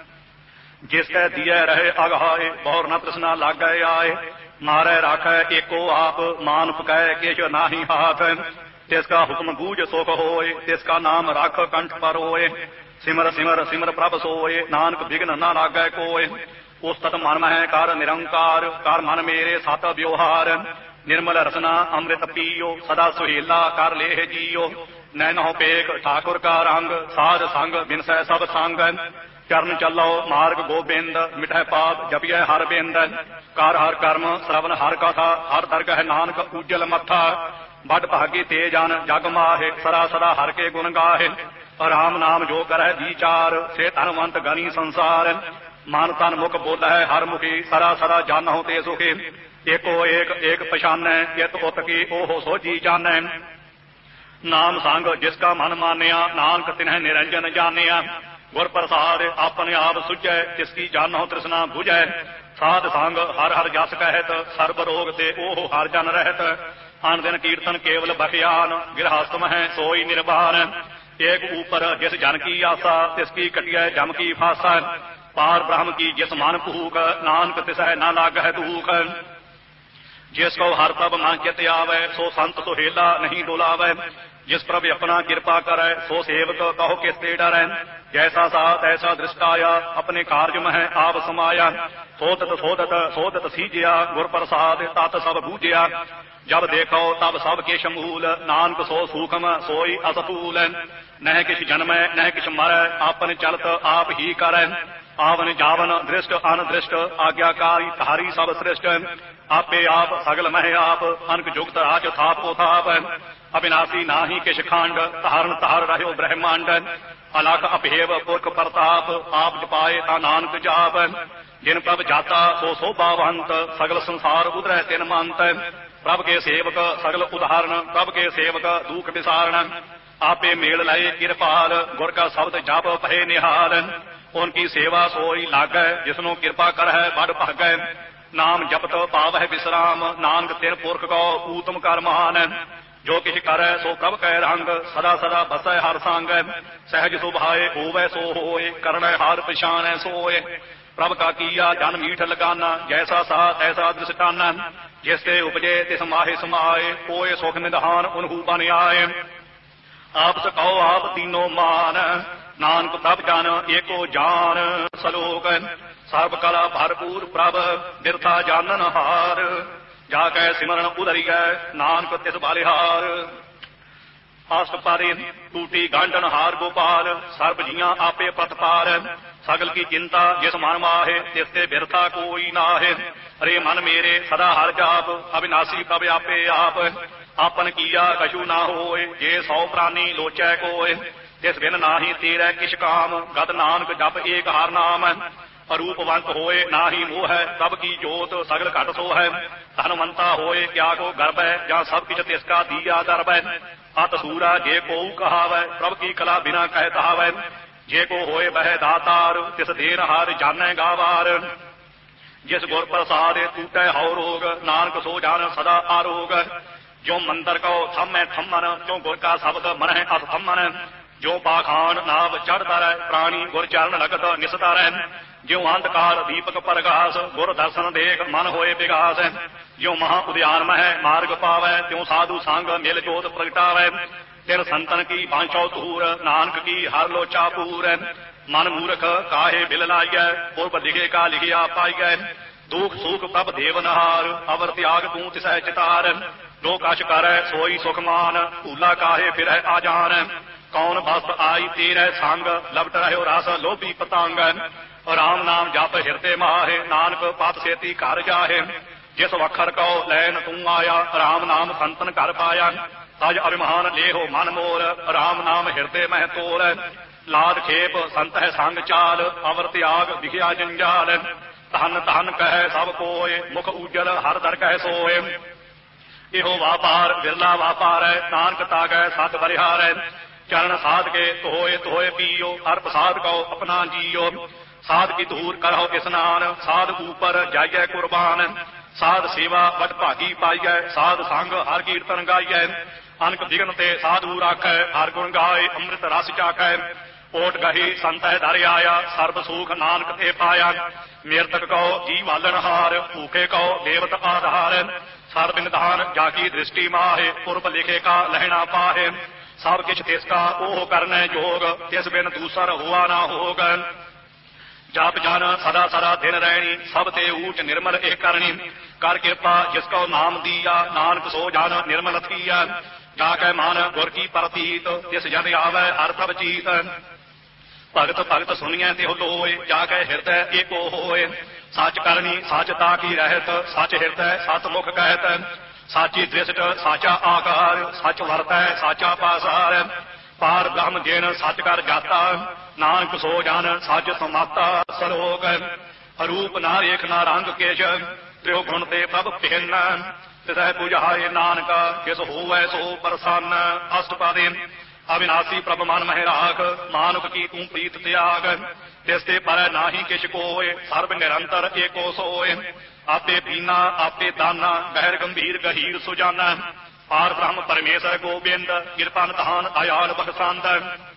जिसकै दिए रहे अगहाए बहुर न तृष्णा लागै आए मारै राखै एको आप मानुख कह केश नाही हाथ तिसका हुक्म गूंज सुख होए तिसका नाम राख कंठ पर होए सिमर सिमर सिमर प्रभ सोए नानक विघ्न न लागै कोय उस्तत मन मह कर निरंकार कर मन मेरे सत व्यवहार निर्मल रसना अमृत पियो सदा सुहेला कर लेह जियो नैनो पेख ठाकुर का रंग साध संग बिनसै सब संग ਚਰਨ ਚੱਲੋ ਮਾਰਗ ਗੋਬਿੰਦ, ਮਿਟੈ ਪਾਪ ਜਪਿਐ ਹਰ ਬਿੰਦ। ਕਰ ਹਰ ਕਰਮ ਸ਼ਰਵਨ ਹਰ ਕਥਾ, ਹਰ ਦਰਗਹਿ ਨਾਨਕ ਉਜਲ ਮੱਥਾ। ਵੱਡ ਭਾਗੀ ਤੇ ਜਨ ਜਗ ਮਾਹੇ, ਸਦਾ ਸਦਾ ਹਰ ਕੇ ਗੁਣ ਗਾਹੇ। ਰਾਮ ਨਾਮ ਜੋ ਕਰੈ ਵਿਚਾਰ, ਸੇ ਧਨਵੰਤ ਗਨੀ ਸੰਸਾਰ। ਮਨ ਤਨ ਮੁਖ ਬੋਲੈ ਹਰ ਮੁਖੀ, ਸਦਾ ਸਦਾ ਜਾਨਹੁ ਤੇ ਸੁਖੀ। ਏਕੋ ਏਕ ਏਕ ਪਛਾਨੈ, ਇਤ ਉਤ ਕੀ ਓਹ ਸੋਝੀ ਜਾਣੈ। ਨਾਮ ਸੰਗ ਜਿਸ ਕਾ ਮਨ ਮਾਨਿਆ, ਨਾਨਕ ਤਿਨਹਿ ਨਿਰੰਜਨ ਜਾਣਿਆ। ਗੁਰ ਪ੍ਰਸਾਦ ਆਪਣੇ ਆਪ ਸੁਝੈ, ਜਿਸ ਕੀ ਜਾਨਹੁ ਤ੍ਰਿਸ਼ਨਾ ਬੁਝੈ। ਸਾਧ ਸੰਗ ਹਰ ਹਰ ਜਸ ਕਹਿਤ, ਸਰਬ ਰੋਗ ਤੇ ਓਹ ਹਰ ਜਨ ਰਹਿਤ। ਅਨ ਦਿਨ ਕੀਰਤਨ ਕੇਵਲ ਬਖਿਆਨ, ਗਿਰਹਸਤ ਮਹਿ ਸੋਈ ਨਿਰਵਾਨ। ਏਕ ਊਪਰ ਜਿਸ ਜਨ ਕੀ ਆਸਾ, ਤਿਸ ਕੀ ਕਟਿਐ ਜਮ ਕੀ ਫਾਸਾ। ਪਾਰ ਬ੍ਰਹਮ ਕੀ ਜਿਸ ਮਨ ਭੂਖ, ਨਾਨਕ ਤਿਸਹਿ ਨਾ ਲਾਗਹਿ ਦੂਖ। ਜਿਸ ਕੋ ਹਰ ਪ੍ਰਭ ਮਨ ਚਿਤ ਆਵੈ, ਸੋ ਸੰਤ ਸੁਹੇਲਾ ਨਹੀਂ ਡੋਲਾਵੈ। ਜਿਸ ਪ੍ਰਭ ਆਪਣਾ ਕਿਰਪਾ ਕਰੈ, ਸੋ ਸੇਵਕ ਕਹੋ ਕਿਸ ਤੇ ਡਰੈ। ਜੈਸਾ ਸਾ ਤੈਸਾ ਦ੍ਰਿਸ਼ਟਾਇਆ, ਆਪਣੇ ਕਾਰਜ ਮਹਿ ਆਪ ਸਮਾਇਆ। ਸੋਧਤ ਸੋਧਤ ਸੋਧਤ ਸੀਜਿਆ, ਗੁਰ ਪ੍ਰਸਾਦ ਤਤ ਸਭ ਬੂਝਿਆ। ਜਬ ਦੇਖੋ ਤਬ ਸਭ ਕਿਛ ਮੂਲ, ਨਾਨਕ ਸੋ ਸੂਖਮ ਸੋਈ ਅਸਤੂਲ। ਨਹਿ ਕਿਛ ਜਨਮੈ ਨਹਿ ਕਿਛ ਮਰੈ, ਆਪਨ ਚਲਤ ਆਪ ਹੀ ਕਰੈ। ਆਵਨ ਜਾਵਨ ਦ੍ਰਿਸ਼ਟ ਅਨਦ੍ਰਿਸ਼ਟ, ਆਗਿਆਕਾਰੀ ਧਾਰੀ ਸਭ ਸ੍ਰਿਸ਼ਟ। ਆਪੇ ਆਪ ਸਗਲ ਮਹਿ ਆਪ, ਅਨਕ ਜੁਗਤ ਰਾਜ ਥਾਪੋ ਥਾਪ। ਅਬਿਨਾਸੀ ਨਾਹੀ ਕਿਛ ਖੰਡ, ਧਾਰਨ ਧਾਰ ਰਹਿਓ ਬ੍ਰਹਮੰਡ। ਅਲਖ ਅਭੇਵ ਪੁਰਖ ਪ੍ਰਤਾਪ, ਆਪ ਜਪਾਏ ਤਾਂ ਨਾਨਕ ਜਾਪ। ਜਿਨ ਪ੍ਰਭ ਜਾਤਾ ਸੋ ਸੋਭਾਵੰਤ, ਸਗਲ ਸੰਸਾਰ ਉਧਰੈ ਤਿਨ ਮੰਤ। ਪ੍ਰਭ ਕੇ ਸੇਵਕ ਸਗਲ ਉਦਾਹਰਨ, ਪ੍ਰਭ ਕੇ ਸੇਵਕ ਦੁਖ ਵਿਸਾਰਨ। ਆਪੇ ਮੇਲ ਲਏ ਕਿਰਪਾਲ, ਗੁਰ ਕਾ ਸ਼ਬਦ ਜਪ ਭਏ ਨਿਹਾਲ। ਉਨਕੀ ਸੇਵਾ ਸੋਈ ਲਾਗੈ, ਜਿਸਨੂੰ ਕਿਰਪਾ ਕਰਹਿ ਬੜ ਭਾਗੈ। ਨਾਮ ਜਪਤ ਪਾਵਹਿ ਵਿਸਰਾਮ, ਨਾਨਕ ਤਿਨ ਪੁਰਖ ਕੋ ਊਤਮ ਕਰ ਮਹਾਨ। ਜੋ ਕਿਛ ਕਰੈ ਸੋ ਪ੍ਰਭ ਕੈ ਰੰਗ, ਸਦਾ ਸਦਾ ਬਸੈ ਹਰ ਸੰਗ। ਸਹਿਜ ਸੁਭਾਏ ਹੋਵੈ ਸੋ ਹੋਏ, ਕਰਣੈ ਹਰ ਪਛਾਣੈ ਸੋਏ। ਪ੍ਰਭ ਕਾ ਕੀਆ ਜਨ ਮੀਠ ਲਗਾਨਾ, ਜੈਸਾ ਸਾ ਤੈਸਾ ਦ੍ਰਿਸ਼ਟਾਨਾ। ਜਿਸ ਤੇ ਉਪਜੇ ਤਿਸ ਮਾਹੇ ਸਮਾਏ, ਕੋਏ ਸੁਖ ਨਿਧਾਨ ਉਨਹੂ ਬਨ ਆਏ। ਆਪਸ ਕਹੋ ਆਪ ਤੀਨੋ ਮਾਨ, ਨਾਨਕ ਪ੍ਰਭ ਜਨ ਏਕੋ ਜਾਨ। ਸਲੋਕ ਸਰਬ ਕਲਾ ਭਰਪੂਰ ਪ੍ਰਭ, ਬਿਰਥਾ ਜਾਨਨ ਹਾਰ। ਜਾ ਕੈ ਸਿਮਰਨ ਉਦਰੀਐ, ਨਾਨਕ ਤਿਸ ਬਾਲਿਹਾਰ। ਅਸਟ ਪਾਰੇ ਟੂਟੀ ਗਾਂਢਨ ਹਾਰ ਗੋਪਾਲ, ਸਰਬ ਜੀਆਂ ਆਪੇ ਪ੍ਰਤਪਾਲ। ਸਗਲ ਕੀ ਚਿੰਤਾ ਜਿਸ ਮਨ ਮਾਹੇ, ਤਿਸ ਤੇ ਬਿਰਥਾ ਕੋਈ ਨਾਹੇ। ਅਰੇ ਮਨ ਮੇਰੇ ਸਦਾ ਹਰ ਜਾਪ, ਅਬਿਨਾਸੀ ਪ੍ਰਭ ਆਪੇ ਆਪ। ਆਪਨ ਕੀਆ ਕਛੂ ਨਾ ਹੋਏ, ਜੇ ਸੌ ਪ੍ਰਾਨੀ ਲੋਚੈ ਕੋਏ। ਤਿਸ ਬਿਨ ਨਾਹੀ ਤੇਰੈ ਕਿਛ ਕਾਮ, ਗਦ ਨਾਨਕ ਜਪ ਏਕ ਹਰ ਨਾਮ। ਅਰੂਪਵੰਤ ਹੋਏ ਨਾਹੀ ਮੋਹੈ, ਪ੍ਰਭ ਕੀ ਜੋਤ ਸਗਲ ਘਟ ਸੋਹੈ। ਧਨਵੰਤਾ ਹੋਏ ਕਿਆ ਕੋ ਗਰਬੈ, ਜਾਂ ਸਭ ਕਿਛ ਤਿਸ ਕਾ ਦੀਆ ਦਰਬੈ। ਅਤ ਸੂਰਾ ਜੇ ਕੋਊ ਕਹਾਵੈ, ਪ੍ਰਭ ਕੀ ਕਲਾ ਬਿਨਾ ਕਹਿ ਕਹਾਵੈ। ਜੇ ਕੋ ਹੋਏ ਬਹਿ ਦਾਤਾਰ, ਤਿਸ ਦੇਨ ਹਾਰ ਜਾਣੈ ਗਾਵਾਰ। ਜਿਸ ਗੁਰ ਪ੍ਰਸਾਦ ਟੂਟੈ ਹਉ ਰੋਗ, ਨਾਨਕ ਸੋ ਜਾਣ ਸਦਾ ਆਰੋਗ। ਜੋ ਮੰਦਰ ਕਉ ਥੰਮੈ ਥੰਮਨ, ਕਿਉ ਗੁਰ ਕਾ ਸ਼ਬਦ ਮਨਹਿ ਅਸ ਥੰਮਨ। ਜੋ ਪਾਖਾਨ ਨਾਵ ਚੜ੍ਹਦਾ ਰਹਿ, ਪ੍ਰਾਣੀ ਗੁਰ ਚਰਨ ਲਗਤ ਨਿਸਦਾ ਰਹਿ। ਜਿਉ ਅੰਧਕਾਰ ਦੀਪਕ ਪ੍ਰਗਾਸ, ਗੁਰ ਦਰਸ਼ਨ ਦੇਖ ਮਨ ਹੋਏ ਵਿਗਾਸ। ਜਿਉ ਮਹਾ ਉਦਿਆਨ ਮਹਿ ਮਾਰਗ ਪਾਵੈ, ਤਿਉ ਸਾਧੂ ਸੰਗ ਮਿਲ ਜੋਤ ਪ੍ਰਗਟਾਵੈ। ਤਿਨ ਸੰਤਨ ਕੀ ਬਾਂਛੋ ਧੂਰ, ਨਾਨਕ ਕੀ ਹਰ ਲੋਚਾ ਪੂਰ। ਮਨ ਮੂਰਖ ਕਾਹੇ ਬਿਲ ਲਾਈਐ, ਪੁਰਬ ਲਿਖੇ ਕਾ ਲਿਖਿਆ ਪਾਈਐ। ਦੁਖ ਸੁਖ ਪ੍ਰਭ ਦੇਵਨਹਾਰ, ਅਵਰ ਤਿਆਗ ਤੂੰ ਤਿਸੈ ਚਿਤਾਰ। ਜੋ ਕਛ ਕਰੈ ਸੋਈ ਸੁਖਮਾਨ, ਭੂਲਾ ਕਾਹੇ ਫਿਰੈ ਆਜਾਨ। ਕੌਣ ਬਸਤ ਆਈ ਤੇਰੇ ਸੰਗ, ਲਪਟ ਰਹਿਓ ਰਸ ਲੋਭੀ ਪਤੰਗ। ਰਾਮ ਨਾਮ ਜਪ ਹਿਰਦੇ ਮਾਹੇ, ਨਾਨਕ ਪਤ ਸੇਤੀ ਘਰ ਜਾਹੇ। ਜਿਸ ਵਖਰ ਕਉ ਲੈਨ ਤੂੰ ਆਇਆ, ਰਾਮ ਨਾਮ ਸੰਤਨ ਘਰ ਪਾਇਆ। ਤਜ ਅਭਿਮਾਨ ਲੇਹੋ ਮਨ ਮੋਰ, ਰਾਮ ਨਾਮ ਹਿਰਦੇ ਮਹਿ ਤੋਰ। ਲਾਦ ਖੇਪ ਸੰਤ ਹੈ ਸੰਗ ਚਾਲ, ਅਵਰ ਤਿਆਗ ਵਿਖਿਆ ਜੰਜਾਲ। ਧਨ ਧਨ ਕਹਿ ਸਭ ਕੋਏ, ਮੁਖ ਉਜਲ ਹਰ ਦਰ ਕਹਿ ਸੋਏ। ਇਹੋ ਵਾਪਾਰ ਬਿਰਲਾ ਵਾਪਾਰੈ, ਨਾਨਕ ਤਾਗੈ ਸਤ ਬਲਿਹਾਰੈ। ਚਰਨ ਸਾਧ ਕੇ ਧੋਏ ਧੋਏ ਪੀਓ, ਹਰ ਪ੍ਰਸਾਦ ਕਉ ਆਪਣਾ ਜੀਓ। ਸਾਧ ਕੀ ਧੂਰ ਕਰਹੁ ਇਸਨਾਨ, ਸਾਧ ਊਪਰ ਜਾਈਐ ਕੁਰਬਾਨ। ਸਾਧ ਸੇਵਾ ਵਡ ਭਾਗੀ ਪਾਈਐ, ਸਾਧ ਸੰਗ ਹਰ ਕੀਰਤਨ ਗਾਈਐ। ਅਨਕ ਵਿਗਨ ਤੇ ਸਾਧੂ ਰਾਖੈ, ਹਰ ਗੁਣ ਗਾਏ ਅੰਮ੍ਰਿਤ ਰਸ ਚਾਖੈ। ਓਟ ਗਹੀ ਸੰਤ ਹੈ ਦਰ ਆਇਆ, ਸਰਬ ਸੂਖ ਨਾਨਕ ਤੇ ਪਾਇਆ। ਮੇਰਤਕ ਕਉ ਜੀ ਵਾਲਣ ਹਾਰ, ਭੂਖੇ ਕਉ ਦੇਵਤ ਆਧਾਰ। ਸਰਬ ਨਿਧਾਨ ਜਾ ਕੀ ਦ੍ਰਿਸ਼ਟੀ ਮਾਹੇ, ਪੁਰਬ ਲਿਖੇ ਕਾ ਲਹਿਣਾ ਪਾਹੇ। ਸਭ ਕਿਛ ਤਿਸ ਕਾ ਉਹ ਕਰਨੈ ਜੋਗ, ਤਿਸ ਬਿਨ ਦੂਸਰ ਹੁਆ ਨਾ ਹੋਗ। ਜਪ ਜਨ ਸਦਾ ਸਦਾ ਦਿਨ ਰਹਿਣੀ, ਸਭ ਤੇ ਊਚ ਨਿਰਮਲ ਇਹ ਕਰਨੀ। ਕਰ ਕਿਰਪਾ ਜਿਸ ਕਉ ਨਾਮ ਦੀਆ, ਨਾਨਕ ਸੋ ਜਨ ਨਿਰਮਲ ਥੀਆ। ਜਾ ਕੈ ਮਨ ਗੁਰ ਕੀ ਪ੍ਰਤੀਤ, ਤਿਸ ਜਨ ਆਵੈ ਹਰ ਪ੍ਰਭ ਚੀਤ। ਭਗਤ ਭਗਤ ਸੁਣੀਐ ਤਿਹੁ ਲੋਏ, ਜਾ ਕੇ ਹਿਰਦੈ ਏਕੋ ਹੋਏ। ਸੱਚ ਕਰਨੀ ਸੱਚ ਤਾ ਕੀ ਰਹਿਤ, ਸੱਚ ਹਿਰਦੈ ਸਤ ਮੁਖ ਕਹਿਤ। ਸਾਚੀ ਦ੍ਰਿਸ਼ਟ ਸਾਚਾ ਆਕਾਰ, ਸੱਚ ਵਰਤੈ ਸਾਚਾ ਪਾਸਾਰ। ਪਾਰ ਬ੍ਰਹਮ ਜਿਨ ਸੱਚ ਕਰ ਜਾਤਾ, ਨਾਨਕ ਸੋ ਜਨ ਸੱਚ ਸਮਾਤਾ। ਸਲੋਕ ਰੂਪ ਨਾ ਰੇਖ ਨਾ ਰੰਗ ਕੇਸ਼, ਤਿਉ ਗੁਣ ਤੇ ਪ੍ਰਭ ਭਿੰਨ। ਤਿਸੈ ਪੁਜਾਏ ਨਾਨਕਾ, ਜਿਸ ਹੋਵੈ ਸੋ ਪ੍ਰਸੰਨ। ਅਸ਼ਟਪਦੀ ਅਵਿਨਾਸੀ ਪ੍ਰਭ ਮਨ ਮਹਿ ਰਾਖ, ਮਾਨੁਖ ਕੀ ਤੂੰ ਪ੍ਰੀਤ ਤਿਆਗ। ਤਿਸ ਤੇ ਪਰ ਨਾਹੀ ਕਿਛ ਕੋਇ, ਸਰਬ ਨਿਰੰਤਰ ਏਕੋ ਸੋਇ। ਆਪੇ ਪੀਨਾ ਆਪੇ ਦਾਨਾ, ਗਹਿਰ ਗੰਭੀਰ ਗਹੀਰ ਸੁਜਾਨਾ। ਪਾਰ ਬ੍ਰਹਮ ਪਰਮੇਸ਼ਰ ਗੋਬਿੰਦ, ਕਿਰਪਾ ਨਿਧਾਨ ਦਇਆਲ ਬਖਸ਼ੰਦ।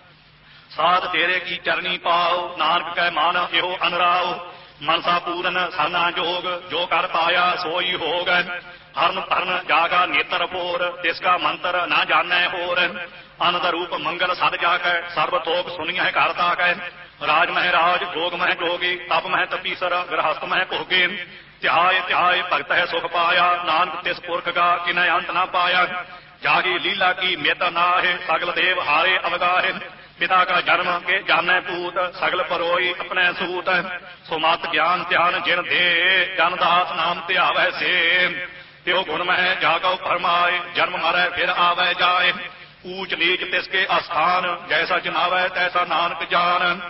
ਸਾਧ ਤੇਰੇ ਕੀ ਚਰਨੀ ਪਾਓ, ਨਾਨਕ ਕੈ ਮਨ ਇਹੋ ਅਨਰਾਓ। ਮਨਸਾ ਪੂਰਨ ਸਰਨਾ ਜੋਗ, ਜੋ ਕਰ ਪਾਇਆ ਸੋਈ ਹੋਗ। ਹਰਨ ਧਰਨ ਜਾਗਾ ਨੇਤਰ ਪੋਰ, ਤਿਸ ਕਾ ਮੰਤਰ ਨਾ ਜਾਣੈ ਹੋਰ। ਅਨੰਦ ਰੂਪ ਮੰਗਲ ਸਦ ਜਾਕੈ, ਸਰਬ ਤੋਕ ਸੁਣੀਐ ਘਰ ਤਾਕੈ। ਰਾਜ ਮਹਿ ਰਾਜ ਜੋਗ ਮਹਿ ਜੋਗੀ, ਤਪ ਮਹਿ ਤਪੀਸਰ ਗ੍ਰਹਸਥ ਮਹਿ ਭੋਗੇ। ਧਿਆਏ ਧਿਆਏ ਭਗਤ ਹੈ ਸੁਖ ਪਾਇਆ, ਨਾਨਕ ਤਿਸ ਪੁਰਖ ਕਾ ਕਿਨੈ ਅੰਤ ਨਾ ਪਾਇਆ। ਜਾਗੀ ਲੀਲਾ ਕੀ ਮਿਤ ਨਾਹਿ, ਸਗਲ ਦੇਵ ਹਾਰੇ ਅਵਗਾਹਿ। ਪਿਤਾ ਕਾ ਜਨਮ ਕੇ ਜਾਣੈ ਪੂਤ, ਸਗਲ ਪਰੋਈ ਆਪਣੇ ਸੂਤ। ਸੋ ਮਤ ਗਿਆਨ ਧਿਆਨ ਜਿਨ ਦੇ, ਜਨ ਦਾਸ ਨਾਮ ਧਿਆਵੈ ਸੇ। ਤਿਉ ਗੁਣ ਮਹਿ ਜਾ ਕਉ ਫਰਮਾਏ, ਜਨਮ ਮਰੈ ਫਿਰ ਆਵੈ ਜਾਏ। ਊਚ ਨੀਚ ਤਿਸਕੇ ਅਸਥਾਨ, ਜੈਸਾ ਜਨਾਵੈ ਤੈਸਾ ਨਾਨਕ ਜਾਨ।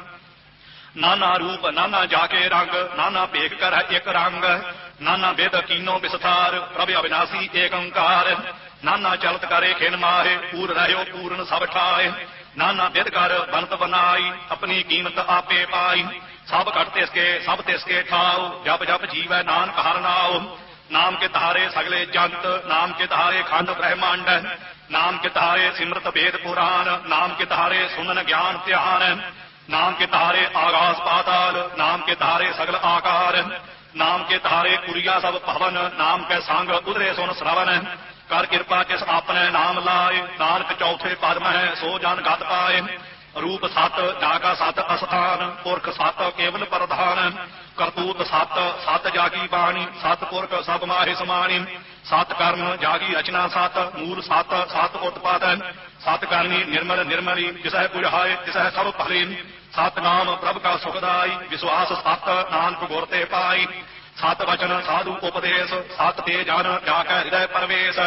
ਨਾਨਾ ਰੂਪ ਨਾਨਾ ਜਾਕੇ ਰੰਗ, ਨਾਨਾ ਭੇਖ ਕਰ ਇਕ ਰੰਗ। ਨਾਨਾ ਬਿਦ ਕੀਨੋ ਵਿਸਥਾਰ, ਪ੍ਰਭ ਅਵਿਨਾਸੀ ਏਕ ਓੰਕਾਰ। ਨਾਨਾ ਚਲਤ ਕਰੇ ਖਿਨ ਮਾਹੇ, ਪੂਰ ਰਹਿਓ ਪੂਰਨ ਸਭ ਠਾਏ। ਨਾਨਾ ਬਿਦ ਕਰ ਬਨਤ ਬਨਾਈ, ਆਪਣੀ ਕੀਮਤ ਆਪੇ ਪਾਈ। ਸਭ ਘਟ ਤਿਸਕੇ ਸਭ ਤਿਸਕੇ ਠਾਉ, ਜਪ ਜਪ ਜੀਵੈ ਨਾਨਕ ਹਰਿ ਨਾਉ। ਨਾਮ ਕੇ ਤਾਰੇ ਸਗਲੇ ਜੰਤ, ਨਾਮ ਕੇ ਤਾਰੇ ਖੰਡ ਬ੍ਰਹਮੰਡ। ਨਾਮ ਕੇ ਤਾਰੇ ਸਿਮਰਤ ਵੇਦ ਪੁਰਾਨ, ਨਾਮ ਕੇ ਤਾਰੇ ਸੁਨਨ ਗਿਆਨ ਧਿਆਨ। ਨਾਮ ਕੇ ਤਾਰੇ ਆਗਾਸ ਪਾਤਾਲ, ਨਾਮ ਕੇ ਤਾਰੇ ਸਗਲ ਆਕਾਰ। ਨਾਮ ਕੇ ਤਾਰੇ ਕੁਰੀਆ ਸਭ ਭਵਨ, ਨਾਮ ਕੇ ਸੰਗ ਉਦਰੇ ਸੁਨ ਸ਼ਰਵਨ। ਕਰ ਕਿਰਪਾ ਕਿਸ ਆਪਣੇ ਨਾਮ ਲਾਏ, ਨਾਨਕ ਚੌਥੇ ਪਦ ਮਹਿ ਸੋ ਜਨ ਗਤ ਪਾਏ। ਰੂਪ ਸਤ ਜਾਗਾ ਸਤ ਅਸਥਾਨ, ਪੁਰਖ ਸਤ ਕੇਵਲ ਪ੍ਰਧਾਨ। ਕਰਤੂਤ ਸਤ ਸਤ ਜਾਗੀ ਬਾਣੀ, ਸਤ ਪੁਰਖ ਸਭ ਮਾਹਿ ਸਮਾਣੀ। ਸਤ ਕਰਮ ਜਾਗੀ ਰਚਨਾ ਸਤ, ਮੂਲ ਸਤ ਸਤ ਉਤਪਾਦਨ। ਸਤ ਕਰਨੀ ਨਿਰਮਲ ਨਿਰਮਲੀ, ਜਿਸੈ ਪੁਜਾਏ ਤਿਸੈ ਸਭ ਭਲੀ। ਸਤ ਨਾਮ ਪ੍ਰਭ ਕਾ ਸੁਖਦਾਈ, ਵਿਸ਼ਵਾਸ ਸਤ ਨਾਨਕ ਗੁਰ ਤੇ ਪਾਈ। ਸਤ ਵਚਨ ਸਾਧੂ ਉਪਦੇਸ਼, ਸਤ ਤੇ ਜਨ ਜਾ ਕੇ ਹਿਰਦੈ ਪਰਵੇਸ਼।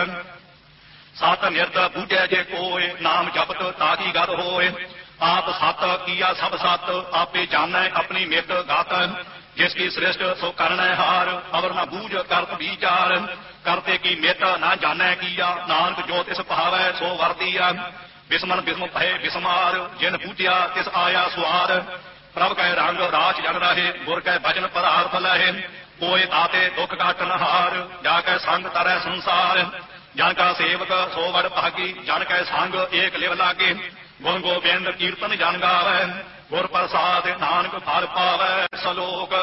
ਸਤ ਨਿਰਤ ਬੂਝੈ ਜੇ ਕੋਇ, ਨਾਮ ਜਪਤ ਤਾਕੀ ਗਤ ਹੋਏ। ਆਪ ਸਤ ਕੀਆ ਸਭ ਸਤ, ਆਪੇ ਜਾਣੈ ਆਪਣੀ ਮਿਤ ਗਤ। ਜਿਸ ਕੀ ਸ੍ਰਿਸ਼ਟ ਸੋ ਕਰਨੈ ਹਾਰ, ਅਵਰ ਨਾ ਬੂਝ ਕਰਤ ਵਿਚਾਰ। ਕਰਤੇ ਕੀ ਮਿਤ ਨਾ ਜਾਣੈ ਕੀਆ, ਨਾਨਕ ਜੋ ਤਿਸ ਭਾਵੈ ਸੋ ਵਰਤੀਆ। ਬਿਸਮਨ ਬਿਸਮ ਭਏ ਬਿਸਮਾਰ, ਜਿਨ ਬੂਝਿਆ ਤਿਸ ਆਇਆ ਸੁਆਰ। ਪ੍ਰਭ ਕੈ ਰੰਗ ਰਾਚ ਜਨ ਰਹੇ, ਗੁਰ ਕੈ ਬਚਨ ਪਦਾਰਥ ਲਹੇ। ਕੋਇ ਤਾਤੇ ਦੁਖ ਕਾਟਨ ਹਾਰ, ਜਾ ਕੈ ਸੰਗ ਤਰੈ ਸੰਸਾਰ। ਜਨ ਕਾ ਸੇਵਕ ਸੋ ਵਡ ਭਾਗੀ, ਜਨ ਕੈ ਸੰਗ ਏਕ ਲਿਵ ਲਾਗੇ। ਗੁਣ ਗੋਬਿੰਦ ਕੀਰਤਨ ਜਨ ਗਾਵੈ, ਗੁਰ ਪ੍ਰਸਾਦ ਨਾਨਕ ਫਲ ਪਾਵੈ। ਸਲੋਕ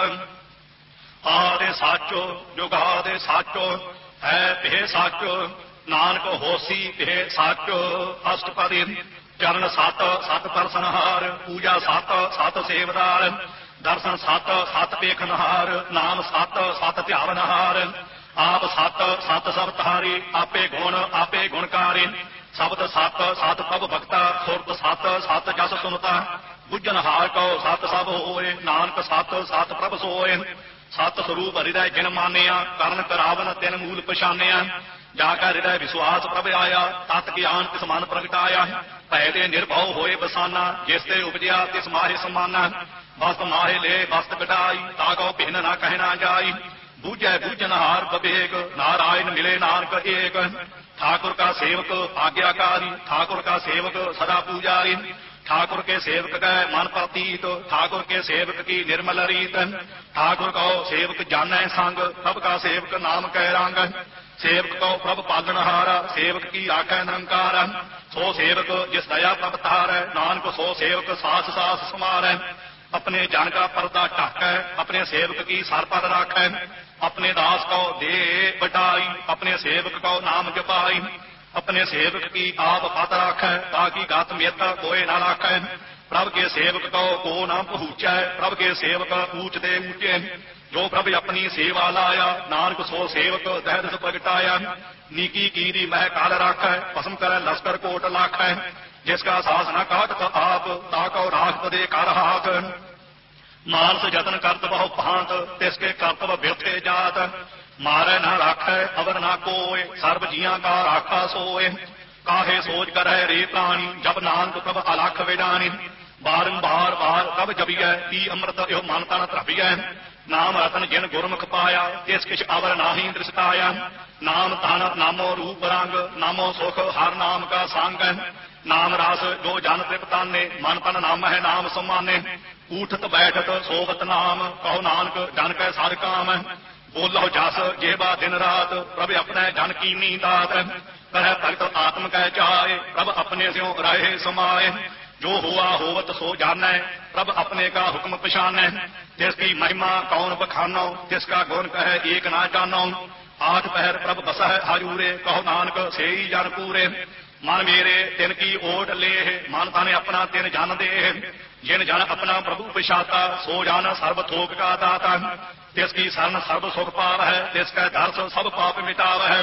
ਆਦਿ ਸਾਚੋ ਜੁਗਾਦਿ ਸਾਚੋ, ਹੈ ਭੇ ਸਾਚੋ ਨਾਨਕ ਹੋਸੀ ਭੇ ਸਾਚੋ। ਅਸ਼ਟਪਦੀ ਚਰਨ ਸਤ ਸਤ ਪਰਸਨਹਾਰ, ਪੂਜਾ ਸਤ ਸਤ ਸੇਵਦਾਰ। ਦਰਸ਼ਨ ਸਤ ਸਤ ਪੇਖਨਹਾਰ, ਨਾਮ ਸਤ ਸਤ ਧਿਆਵਨਹਾਰ। ਆਪ ਸਤ ਸਤ ਸਭ ਤਾਰੀ, ਆਪੇ ਗੁਣ ਆਪੇ ਗੁਣਕਾਰੀ। ਸ਼ਬਦ ਸਤ ਸਤ ਪ੍ਰਭ ਭਗਤਾ, ਸੁਰਤ ਸਤ ਸਤ ਜਸ ਸੁਨਤਾ। ਬੁੱਝਨ ਹਾਰ ਕਉ ਸਤ ਸਭ ਹੋਏ, ਨਾਨਕ ਸਤ ਸਤ ਪ੍ਰਭ ਸੋਏ। ਸਤ ਸਰੂਪ ਹਿਰਦੈ ਜਿਨ ਮਾਨਿਆ, ਕਰਨ ਕਰਾਵਨ ਤਿਨ ਮੂਲ ਪਛਾਨਿਆ। ਜਾ ਕੈ ਹਿਰਦੈ ਵਿਸ਼ਵਾਸ ਪ੍ਰਭ ਆਇਆ, ਤਤ ਗਿਆਨ ਤਿਸ ਮਨ ਪ੍ਰਗਟਾਇਆ। ਭੈ ਦੇ ਨਿਰਭਉ ਹੋਏ ਬਸਾਨਾ, ਜਿਸ ਤੇ ਉਪਜਿਆ ਤਿਸ ਮਾਹਿ ਸਮਾਨਾ। ਵਸਤ ਮਾਹਿ ਲੈ ਵਸਤ ਕਟਾਈ, ਤਾ ਕਉ ਭਿੰਨ ਨਾ ਕਹਿਣਾ ਜਾਈ। ਬੂਝੈ ਬੂਝਨਹਾਰ ਬਵੇਕ, ਨਾਰਾਇਣ ਮਿਲੇ ਨਾਨਕ ਏਕ। ठाकुर का सेवक आज्ञाकारी, ठाकुर का सेवक सदा पूजारी। ठाकुर के सेवक का मन प्रतीत, ठाकुर के सेवक की निर्मल रीत। ठाकुर को सेवक जानै संग, प्रभ का सेवक नाम कै रंग। सेवक को प्रभ पालनहारा, सेवक की आखै निरंकार। सो सेवक जिस दया प्रभ तारै, नानक सो सेवक सास सास समारै। अपने जन का पर्दा ढाकै, अपने सेवक की सर पर राखै। अपने दास को दे बटाई, अपने सेवक को नाम जपाई। अपने सेवक की आप पत राखै, ताकि गत मित कोई न राखै। प्रभ के सेवक को न पहुँचै, प्रभ के सेवक ऊंचते ऊंचे। जो प्रभ अपनी सेवा लाया, नानक सो सेवक दहदस प्रगटाया। नीकी कीरी मह काल राखै, भस्म करे लश्कर कोट लाखै। जिसका सास न काटत आप ताको राष्ट्रपति कर हाथ मानस जतन करत बहु भांत तिसके कर्तव्य बिरथे जात मारे न राखै अवर न कोय सर्व जिया का राखा सोय काहे सोच करे रे प्राणी जब नानक प्रभ अलख विडानी बारंबार बार कब जबियै पी अमृत यो मन तन त्रभियै नाम रतन जिन गुरमुख पाया तिस किछ अवर नाही दृष्टाया नाम तन नामो रूप रंग नामो सुख हर नाम का संग नाम रास जो जन तृप्ताने मन तन नाम है नाम समाने उठत बैठत सोवत नाम कहो नानक जन कै सार काम बोलो जस जेबा दिन रात प्रभ अपने जन की नींदात करह भगत आत्म कै चाहे प्रभ अपने स्यों रहे समाये जो हुआ होवत सो जानै प्रभ अपने का हुक्म पछानै जिसकी महिमा कौन बखानो जिसका गुण कहे एक ना जानो आठ पहर प्रभ बसह हजूरे कहो नानक सेई जन पूरे मन मेरे तिन की ओट ले मन तने अपना तिन जन दे जिन जन अपना प्रभु पिछाता सो जान सर्व थोक का दाता तिसकी शरण सर्व सुख पाव है तिसका दर्श सब पाप मिटाव है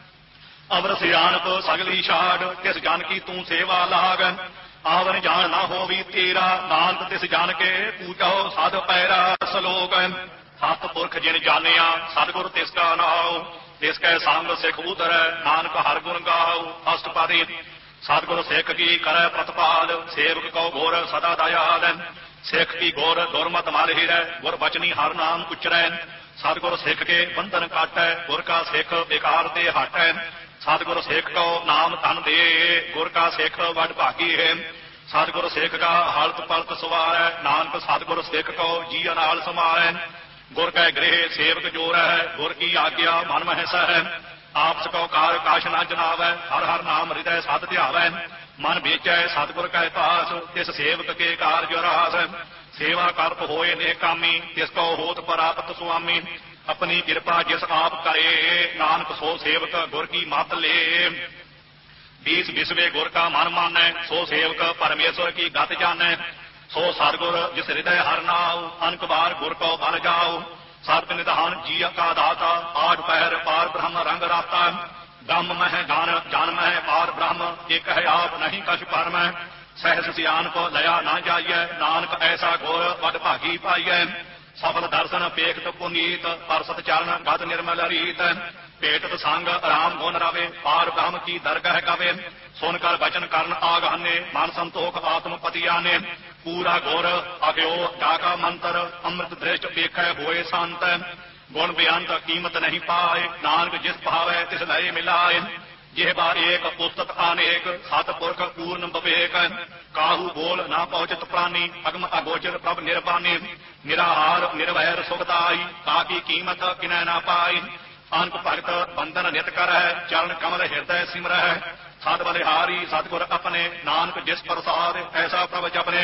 अवर सियानप सगली छाड़ तिस जन की तू सेवा लाग आवन जान ना हो भी तेरा नानक तिस जान के पूजो साध पैरा सलोक सत पुरख जिन जानिया सतगुर तिसका नाओ तिसकै संग सिख उतर नानक हर गुण गाओ अष्टपदी सतगुर सिख की कर प्रतिपाल सेवक को घोर सदा दयाल सिख की घोर दुर्मत मल हिरै गुर बचनी हर नाम उचरै सतगुर सिख के बंधन काटै गुर का सिख बेकार ते हटै सतगुर सिख को नाम तन दे गुर का सिख वड भागी है सतगुर सिख का हलत पलत सवार नानक सतगुर सिख को जिया नाल समारै गुर कै गृह सेवक जोर है गुर की आज्ञा मन मह सह आपस को कार काश न जनावै हर हर नाम हृदय सत ध्यावै मन बेचै सतगुर कै पास तिस सेवक के कार्य रास सेवा करत होए ने कामी तिसको होत परापत स्वामी अपनी कृपा जिस आप करे नानक सो सेवक गुर की मत ले बीस बिसवे गुर का मन मानै सो सेवक परमेश्वर की गत जानै सो सतगुर जिस हृदय हर नाव अनक बार गुर को बल जाओ सत निधान जिया का दाता आठ पहर पार ब्रह्म रंग राता दम मह गान जान मह पार ब्रह्म एक है आप नहीं कछ परम सहस सियान को लया ना जाइए नानक ऐसा घोर वड भागी पाइए सफल दर्शन पेखत पुनीत परसत चरण गद निर्मल रीत पेटत संग राम गुण रवे पार ब्रह्म की दरगह गवे सुनकर वचन करण आगाने मन संतोख आत्म पतियाने पूरा घोर अभ्यो डाका मंत्र अमृत दृष्ट देख होए संत गुण बेअंत कीमत नहीं पाए नानक जिस भावै तिस लय मिलाए यह बार एक पुस्तक अनेक सत पुरख पूर्ण विवेक काहू बोल ना पहुंचत प्राणी अगम अगोचर प्रभ निर्वाणी निराहार निर्भयर सुखदाई ताकि कीमत किनै ना पाई अनक भगत बंधन नित कर चरण कमल हृदय सिमर सद बलिहारी सतगुर अपने नानक जिस प्रसाद ऐसा प्रभ जपने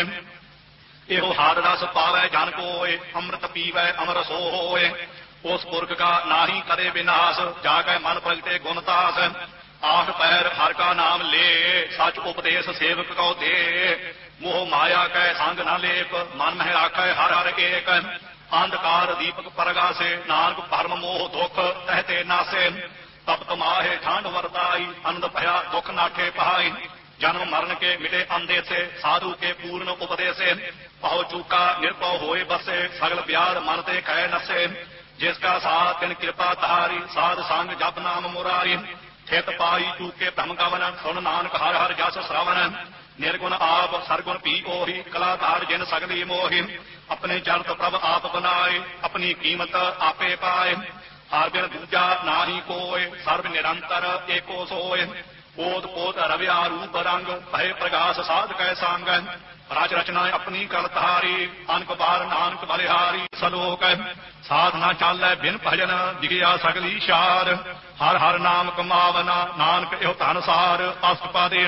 एहो हार रस पावै जन कोय अमृत पीवै अमर सो होय उस पुरख का नाही करे विनाश जागै मन प्रगटे गुणतास आठ पैर हर का नाम ले सच उपदेश सेवक को दे मोह माया कै संग न लेप मन में राखै हर हर एक अंधकार दीपक परगासे नानक भरम मोह दुख तहते नासे तप्त माहे ठंड वरदाई आनंद भया दुख नाठे पहाई जन्म मरण के मिटे अंदेसे साधु के पूर्ण उपदेसे पहो चूका निर्भव होए बसे सगल ब्यार मन ते कह नसे जिसका साथ तिन कृपा तारी साध संग जप नाम मुरारी थित पाई चूके भ्रम गवन सुन नानक हर हर जस श्रवण निर्गुण आप सरगुण पी ओहि कलाधार जिन सगली मोहि अपने चरत प्रभ आप बनाए अपनी कीमत आपे पाए हर दिन दूजा नाही कोय सर्व निरंतर एको सोय पोत पोत रव्या रूप रंग भय प्रकाश साध कै सांग राज रचना अपनी करतारी अनक बार नानक बलिहारी सलोक साधना चालै बिन भजन दिखिया सगली शार हर हर नाम कमावना नानक एहो धन सार अष्टपदी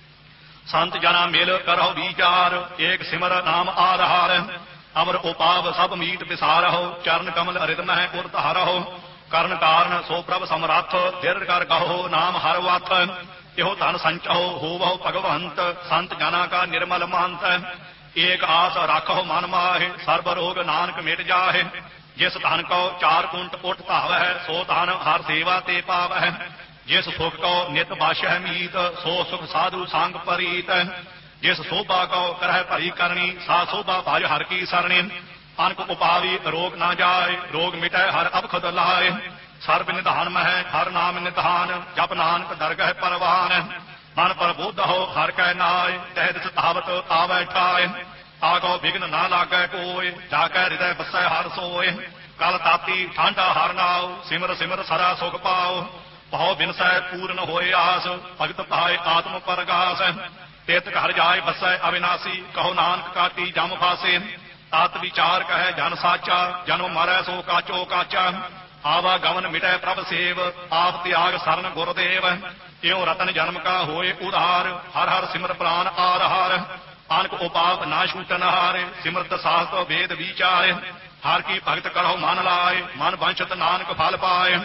संत जना मिल करो विचार एक सिमर नाम आधार अमर उपाव सब मीत विसारहो चरण कमल हृदय पुरत हरहो करण कारण सो प्रभ समरथ दीर्घ कर कहो नाम हर वथ एहो धन संचहो होवो भगवंत संत जना का निर्मल महंत एक आस राखो मन माहे सर्व रोग नानक मिट जाहे जिस धन को चार कुंट उठ भाव है सो धन हर सेवा ते पाव है जिस सुख को नित बाशह मीत सो सुख साधु सांग परीत। जिस शोभा को करह भरी करनी सा शोभा भाज हर की सरणी। अनक उपावी रोग ना जाए रोग मिटै हर अब खुद लाए। सर्व निधान मह हर नाम निधान जप नानक दरगह परवान। मन पर बोध हो हर कै नाय तह दिस तावत आवै ठाय। आगो विघ्न ना लागै कोय जाकै हृदय बसै हर सोय। कल ताती ठांडा हर नाव सिमर सिमर सदा सुख पाओ। भाव बिनसै पूर्ण होए आस भगत पाए आत्म परगास। तेत घर जाए बसै अविनाशी कहो नानक काटी जम फासे। तात विचार कह जन साचा जन्म मरै सो काचो काचा। आवा गमन मिटै प्रभ सेव आप त्याग सरन गुरुदेव। क्यों रतन जन्म का होए उधार हर हर सिमर प्राण आर हार। अनक उपाप ना छूटन हारे सिमरत साहस वेद विचार। हर की भगत करो मन लाए मन वंशत नानक फल पाए।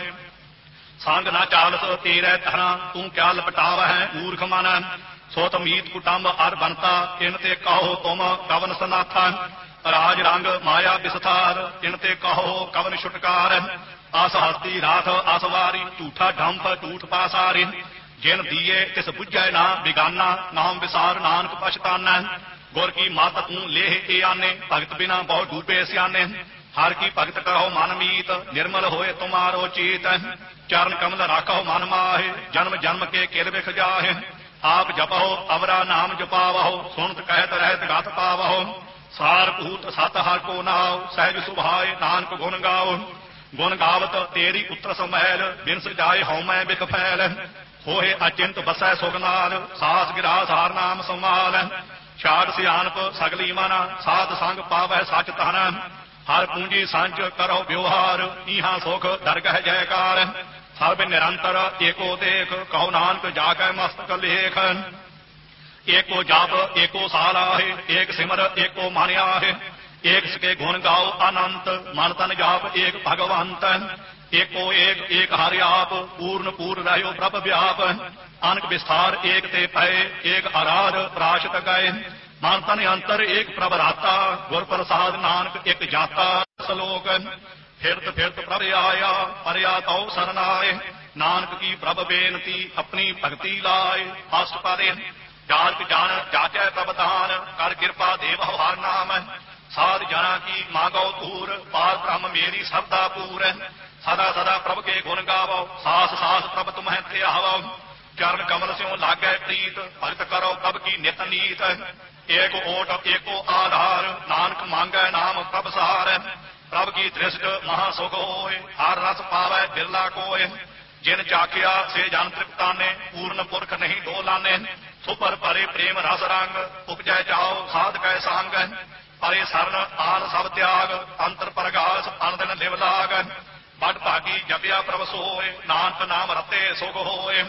संग ना चालस तेरे धरा तू क्या लपटाव है मूर्ख मन। सोत मीत कुटुंब अर बनता इन ते कहो तुम कवन सनाथा। राज रंग माया विस्तार इन ते कहो कवन छुटकार। आस हस्ती राथ आसवारी झूठा ढंप झूठ पासारी। जिन दिए तिस बुझै ना बिगाना नाम विसार नानक पछताना। गुर की मत तू लेह ए आने भगत बिना बहुत डूबे सियाने। हर की भगत करो मन मीत निर्मल होए तुम्हारो चीत। चरण कमल राखो मन माहे जन्म जन्म के किल विख जाहे। आप जपहो अवरा नाम जपावहो सुनत कहत रहत गत पावहो। सार भूत सत हर को नाव सहज सुभाए नानक गुण गाओ। गुण गावत तेरी उतर समैल बिनस जाए हौ मैं बिख फैल। होए अचिंत बसै सुगनाल सास गिरास हार नाम संभाल। छाड़ सियानप सगली मना साध संग पावै सच तन। हर पूंजी सांझ करो व्यवहार इहा सुख दरगह जयकार। सर्व निरंतर एको देख कहो नानक जाकै मस्तक लेख। एको जाप एको साला है एक सिमर एको मान्या है। एक सके गुण गाओ अनंत मन तन जाप एक भगवंत। एको एक एक हरि आप पूर्ण पूर्ण रहो प्रभ व्याप। अनक विस्तार एक ते पय एक आराध प्राशत गए। मन तन अंतर एक प्रभ राता गुर प्रसाद नानक एक जाता। सलोक फिरत फिरत प्रभ आया परया तो सरनाए। नानक की प्रभ बेनती अपनी भक्ति लाए। अष्ट पारे जात जान जाचै प्रभदान कर कृपा देव हर नाम। साध जना की मांगो दूर पार ब्रह्म मेरी श्रद्धा पूर। सदा सदा प्रभ के गुण गावो सास सास प्रभ तुम्हें ध्यावो। चरण कमल स्यों लागै प्रीत भगत करो प्रभ की नित नीत। एक ओट एको आधार नानक मांगै नाम प्रभ सहार। प्रभ की दृष्ट महासुख होए हर रस पावै बिरला कोय। जिन चाखिया से जन तृप्ताने पूर्ण पुरख नहीं डोलाने। सुपर परे प्रेम रस रंग उपजै जाओ साध कै सांग। परे सरन आन सब त्याग अंतर परगास अनदिन लिव लाग। बड़ भागी जपिया प्रभ सोए नानक नाम रते सुख होए।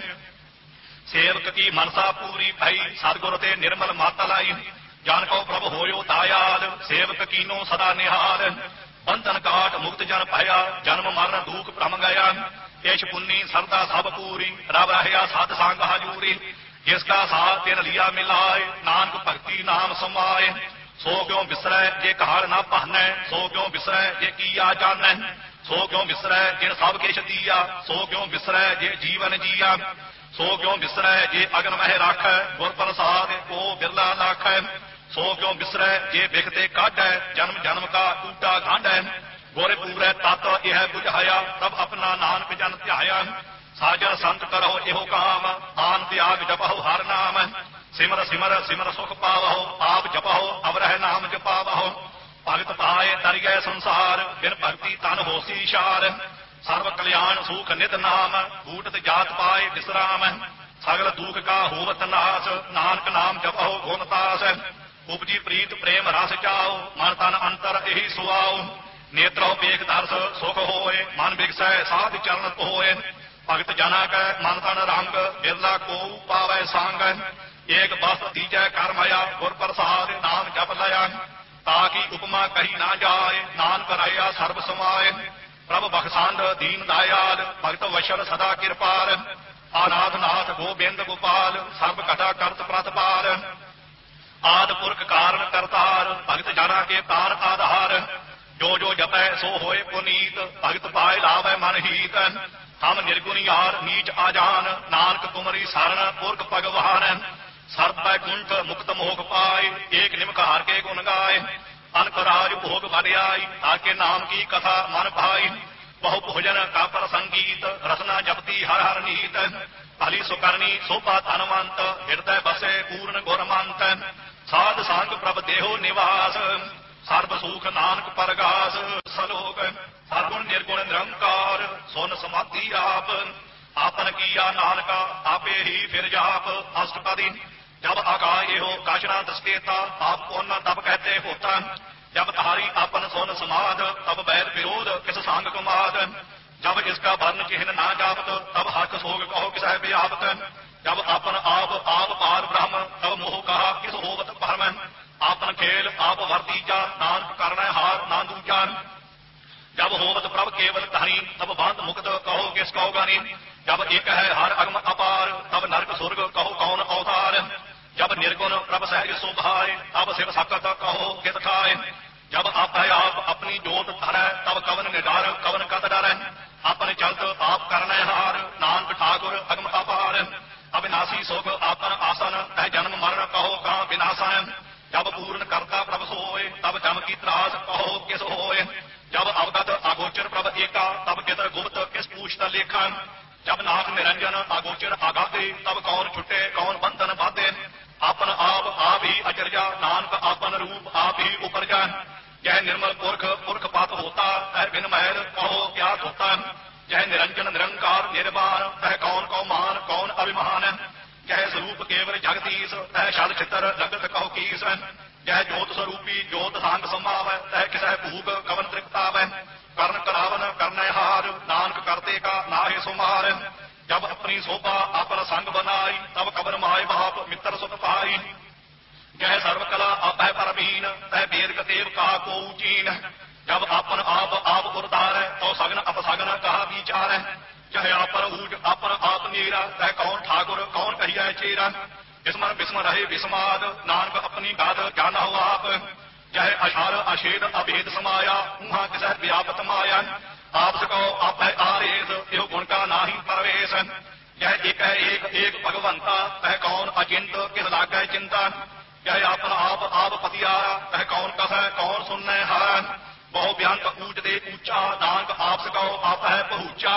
सेवक की मनसा पूरी भई सतगुर ते निर्मल मत लाई। जान को प्रभ होयो दयाल सेवक कीनो सदा निहाल। बंधन काट मुक्त जन पाया जन्म मरण दुख भ्रम गया। यश पुन्नी सरदा सब पूरी रब रहया सत संग हजूरी। जिसका साथ तिन लिया मिलाए नानक भक्ति नाम समाए। सो क्यों बिसरै जे कहार ना पानै सो क्यों बिसरै जे किया जानै। सो क्यों बिसरै जिन सब किश दिया सो क्यों बिसरै जे जीवन जिया। सो क्यों बिसरै जे अगन मह राखै गुर प्रसाद को बिरला लाखै। सो क्यों बिसरै जे बिखते काढै जन्म जन्म का टूटा गांढै। गुर पूरै तत यह बुझाया तब अपना नानक जन ध्याया। साजन संत करो एहो काम आन त्याग जपहो हर नाम। सिमर सिमर सिमर सुख पावहो आप जपहो अवरह नाम जपावहो। भगत पाए दरिगै संसार बिन भक्ति तन होसी शार। सर्व कल्याण सुख नित नाम बूटत जात पाए विश्राम। सगल दुख का होवत नाश नानक नाम जपहो गुणतास। उपजी प्रीत प्रेम रस जाओ मन तन अंतर यही सुआओ। नेत्रो बेख दर्श सुख होए मन बिगसै साध चरण होए। भगत जना कै मन तन रंग बिरला को पावै सांग। एक बस दीजै कर्मया गुर प्रसाद नाम जप लया। ताकि उपमा कही ना जाए नानक रया सर्व समाए। प्रभ बखसांड दीन दयाल भगत वशल सदा कृपाल। आनाथ नाथ गोबिंद गोपाल सर्व घटा करत प्रतपाल। आद पुरख कारण करतार भगत जना के प्राण आधार। जो जो जपै सो होए पुनीत भगत पाए लावै मन हीत। ਹਮ ਨਿਰਗੁਣਿਆਰ ਨੀਚ ਆਜਾਨ ਨਾਨਕ ਤੁਮਰੀ ਸਰਣ ਪੁਰਖ ਭਗਵਾਨ ਸਰਬ ਬੈਕੁੰਠ ਮੁਕਤ ਮੋਖ ਪਾਏ ਏਕ ਨਿਮਕ ਹਾਰ ਕੇ ਗੁਣ ਗਾਏ ਅਨਕ ਰਾਜ ਭੋਗ ਵਡਿਆਈ ਆਕੇ ਨਾਮ ਕੀ ਕਥਾ ਮਨ ਭਾਈ ਬਹੁ ਭੋਜਨ ਕਾ ਪਰ ਸੰਗੀਤ ਰਸਨਾ ਜਪਤੀ ਹਰ ਹਰ ਨੀਤ ਭਲੀ ਸੁਕਰਨੀ ਸੋਭਾ ਧਨਵੰਤ ਹਿਰਦੈ ਬਸੇ ਪੂਰਨ ਗੁਰਮੰਤ ਸਾਧ ਸੰਗ ਪ੍ਰਭ ਦੇਹੋ ਨਿਵਾਸ ਸਰਬ ਸੁਖ ਨਾਨਕ ਪਰਗਾਸ ਸਲੋਕ ਸਰਗੁਣ ਨਿਰਗੁਣ ਨਿਰੰਕਾਰ ਸੁਨ ਸਮਾਧੀ ਆਪ आपन किया नानका आपे ही फिर जाप अष्टपदी जब आगाये हो काशना दस्तेता आप कौन तब कहते होता जब तारी आपन सोन समाध तब बैर विरोध किस सांग कुमाद जब इसका वर्ण चिन्ह ना जापत तब हर्ष सोग कहो किस व्यापत जब आपन आप पार ब्रह्म तब मोह कहा किस होवत परम आपन खेल आप वर्तीजा नानक करण हार ना दूजा जब होवत प्रभ केवल धनी तब बंध मुक्त कहो किस कहो गानी जब एक है हर अगम अपार तब नरक स्वर्ग कहो कौन अवतार जब निर्गुण प्रभ सहज शोभाए तब शिव सकत कहो कित खाए जब आप है आप अपनी जोत धरै तब कवन निडार कवन कत डर अपन चलत आप करने हार नानक ठाकुर अगम अपार अविनाशी सुख आपन आसन तह जन्म मरण कहो कहाँ विनाशन जब पूर्ण करता प्रभ सोए तब जम की त्रास कहो किस होए जब अवगत अगोचर प्रभ एका तब कितर गुप्त किस पूछता लेखा जब नाथ निरंजन अगोचर आगाते तब कौन छुटे कौन बंधन बाधे आपन आप ही अचर्या नानक आपन रूप आप ही उपरजा जय निर्मल पुरख पुरख पात होता तह बिन महर कहो क्या होता जय निरंजन निरंकार निर्वाण तह कौन कौ मान कौन अभिमान जय स्वरूप केवल जगदीश तह शल चित्र जगत कहो कीस जय जोत स्वरूपी जोत सांग समाव तह किस भूग कवन तृप्ताव कर्ण करावन करने हार नानक करते का नाहे सुमार जब अपनी शोभा अपन संग बनाई तब कबर माए बाप मित्र सुख पाई जय सर्व कला अपह परमीन तह बेर देव कहा को चीन जब अपन आप उदार तो सगन अपसगन कहा विचार जय आपन ऊज अपन आप नीरा तह कौन ठाकुर कौन कहिया चेरा विस्मर विस्म रहे विस्माद नानक अपनी गाद जाना हो आप जय अशार अशेद अभेद समाया उहाँ किस व्यापत माया आप सको आप है आरेस यो गुण का नाही परवेश यह एक है एक भगवंता तह कौन अचिंत किस लाग चिंता यह आपन आप पतियारा तह कौन कस कौन सुनने हारा बहु व्यांत ऊंच दे ऊंचा नानक आप सको आप है पहुंचा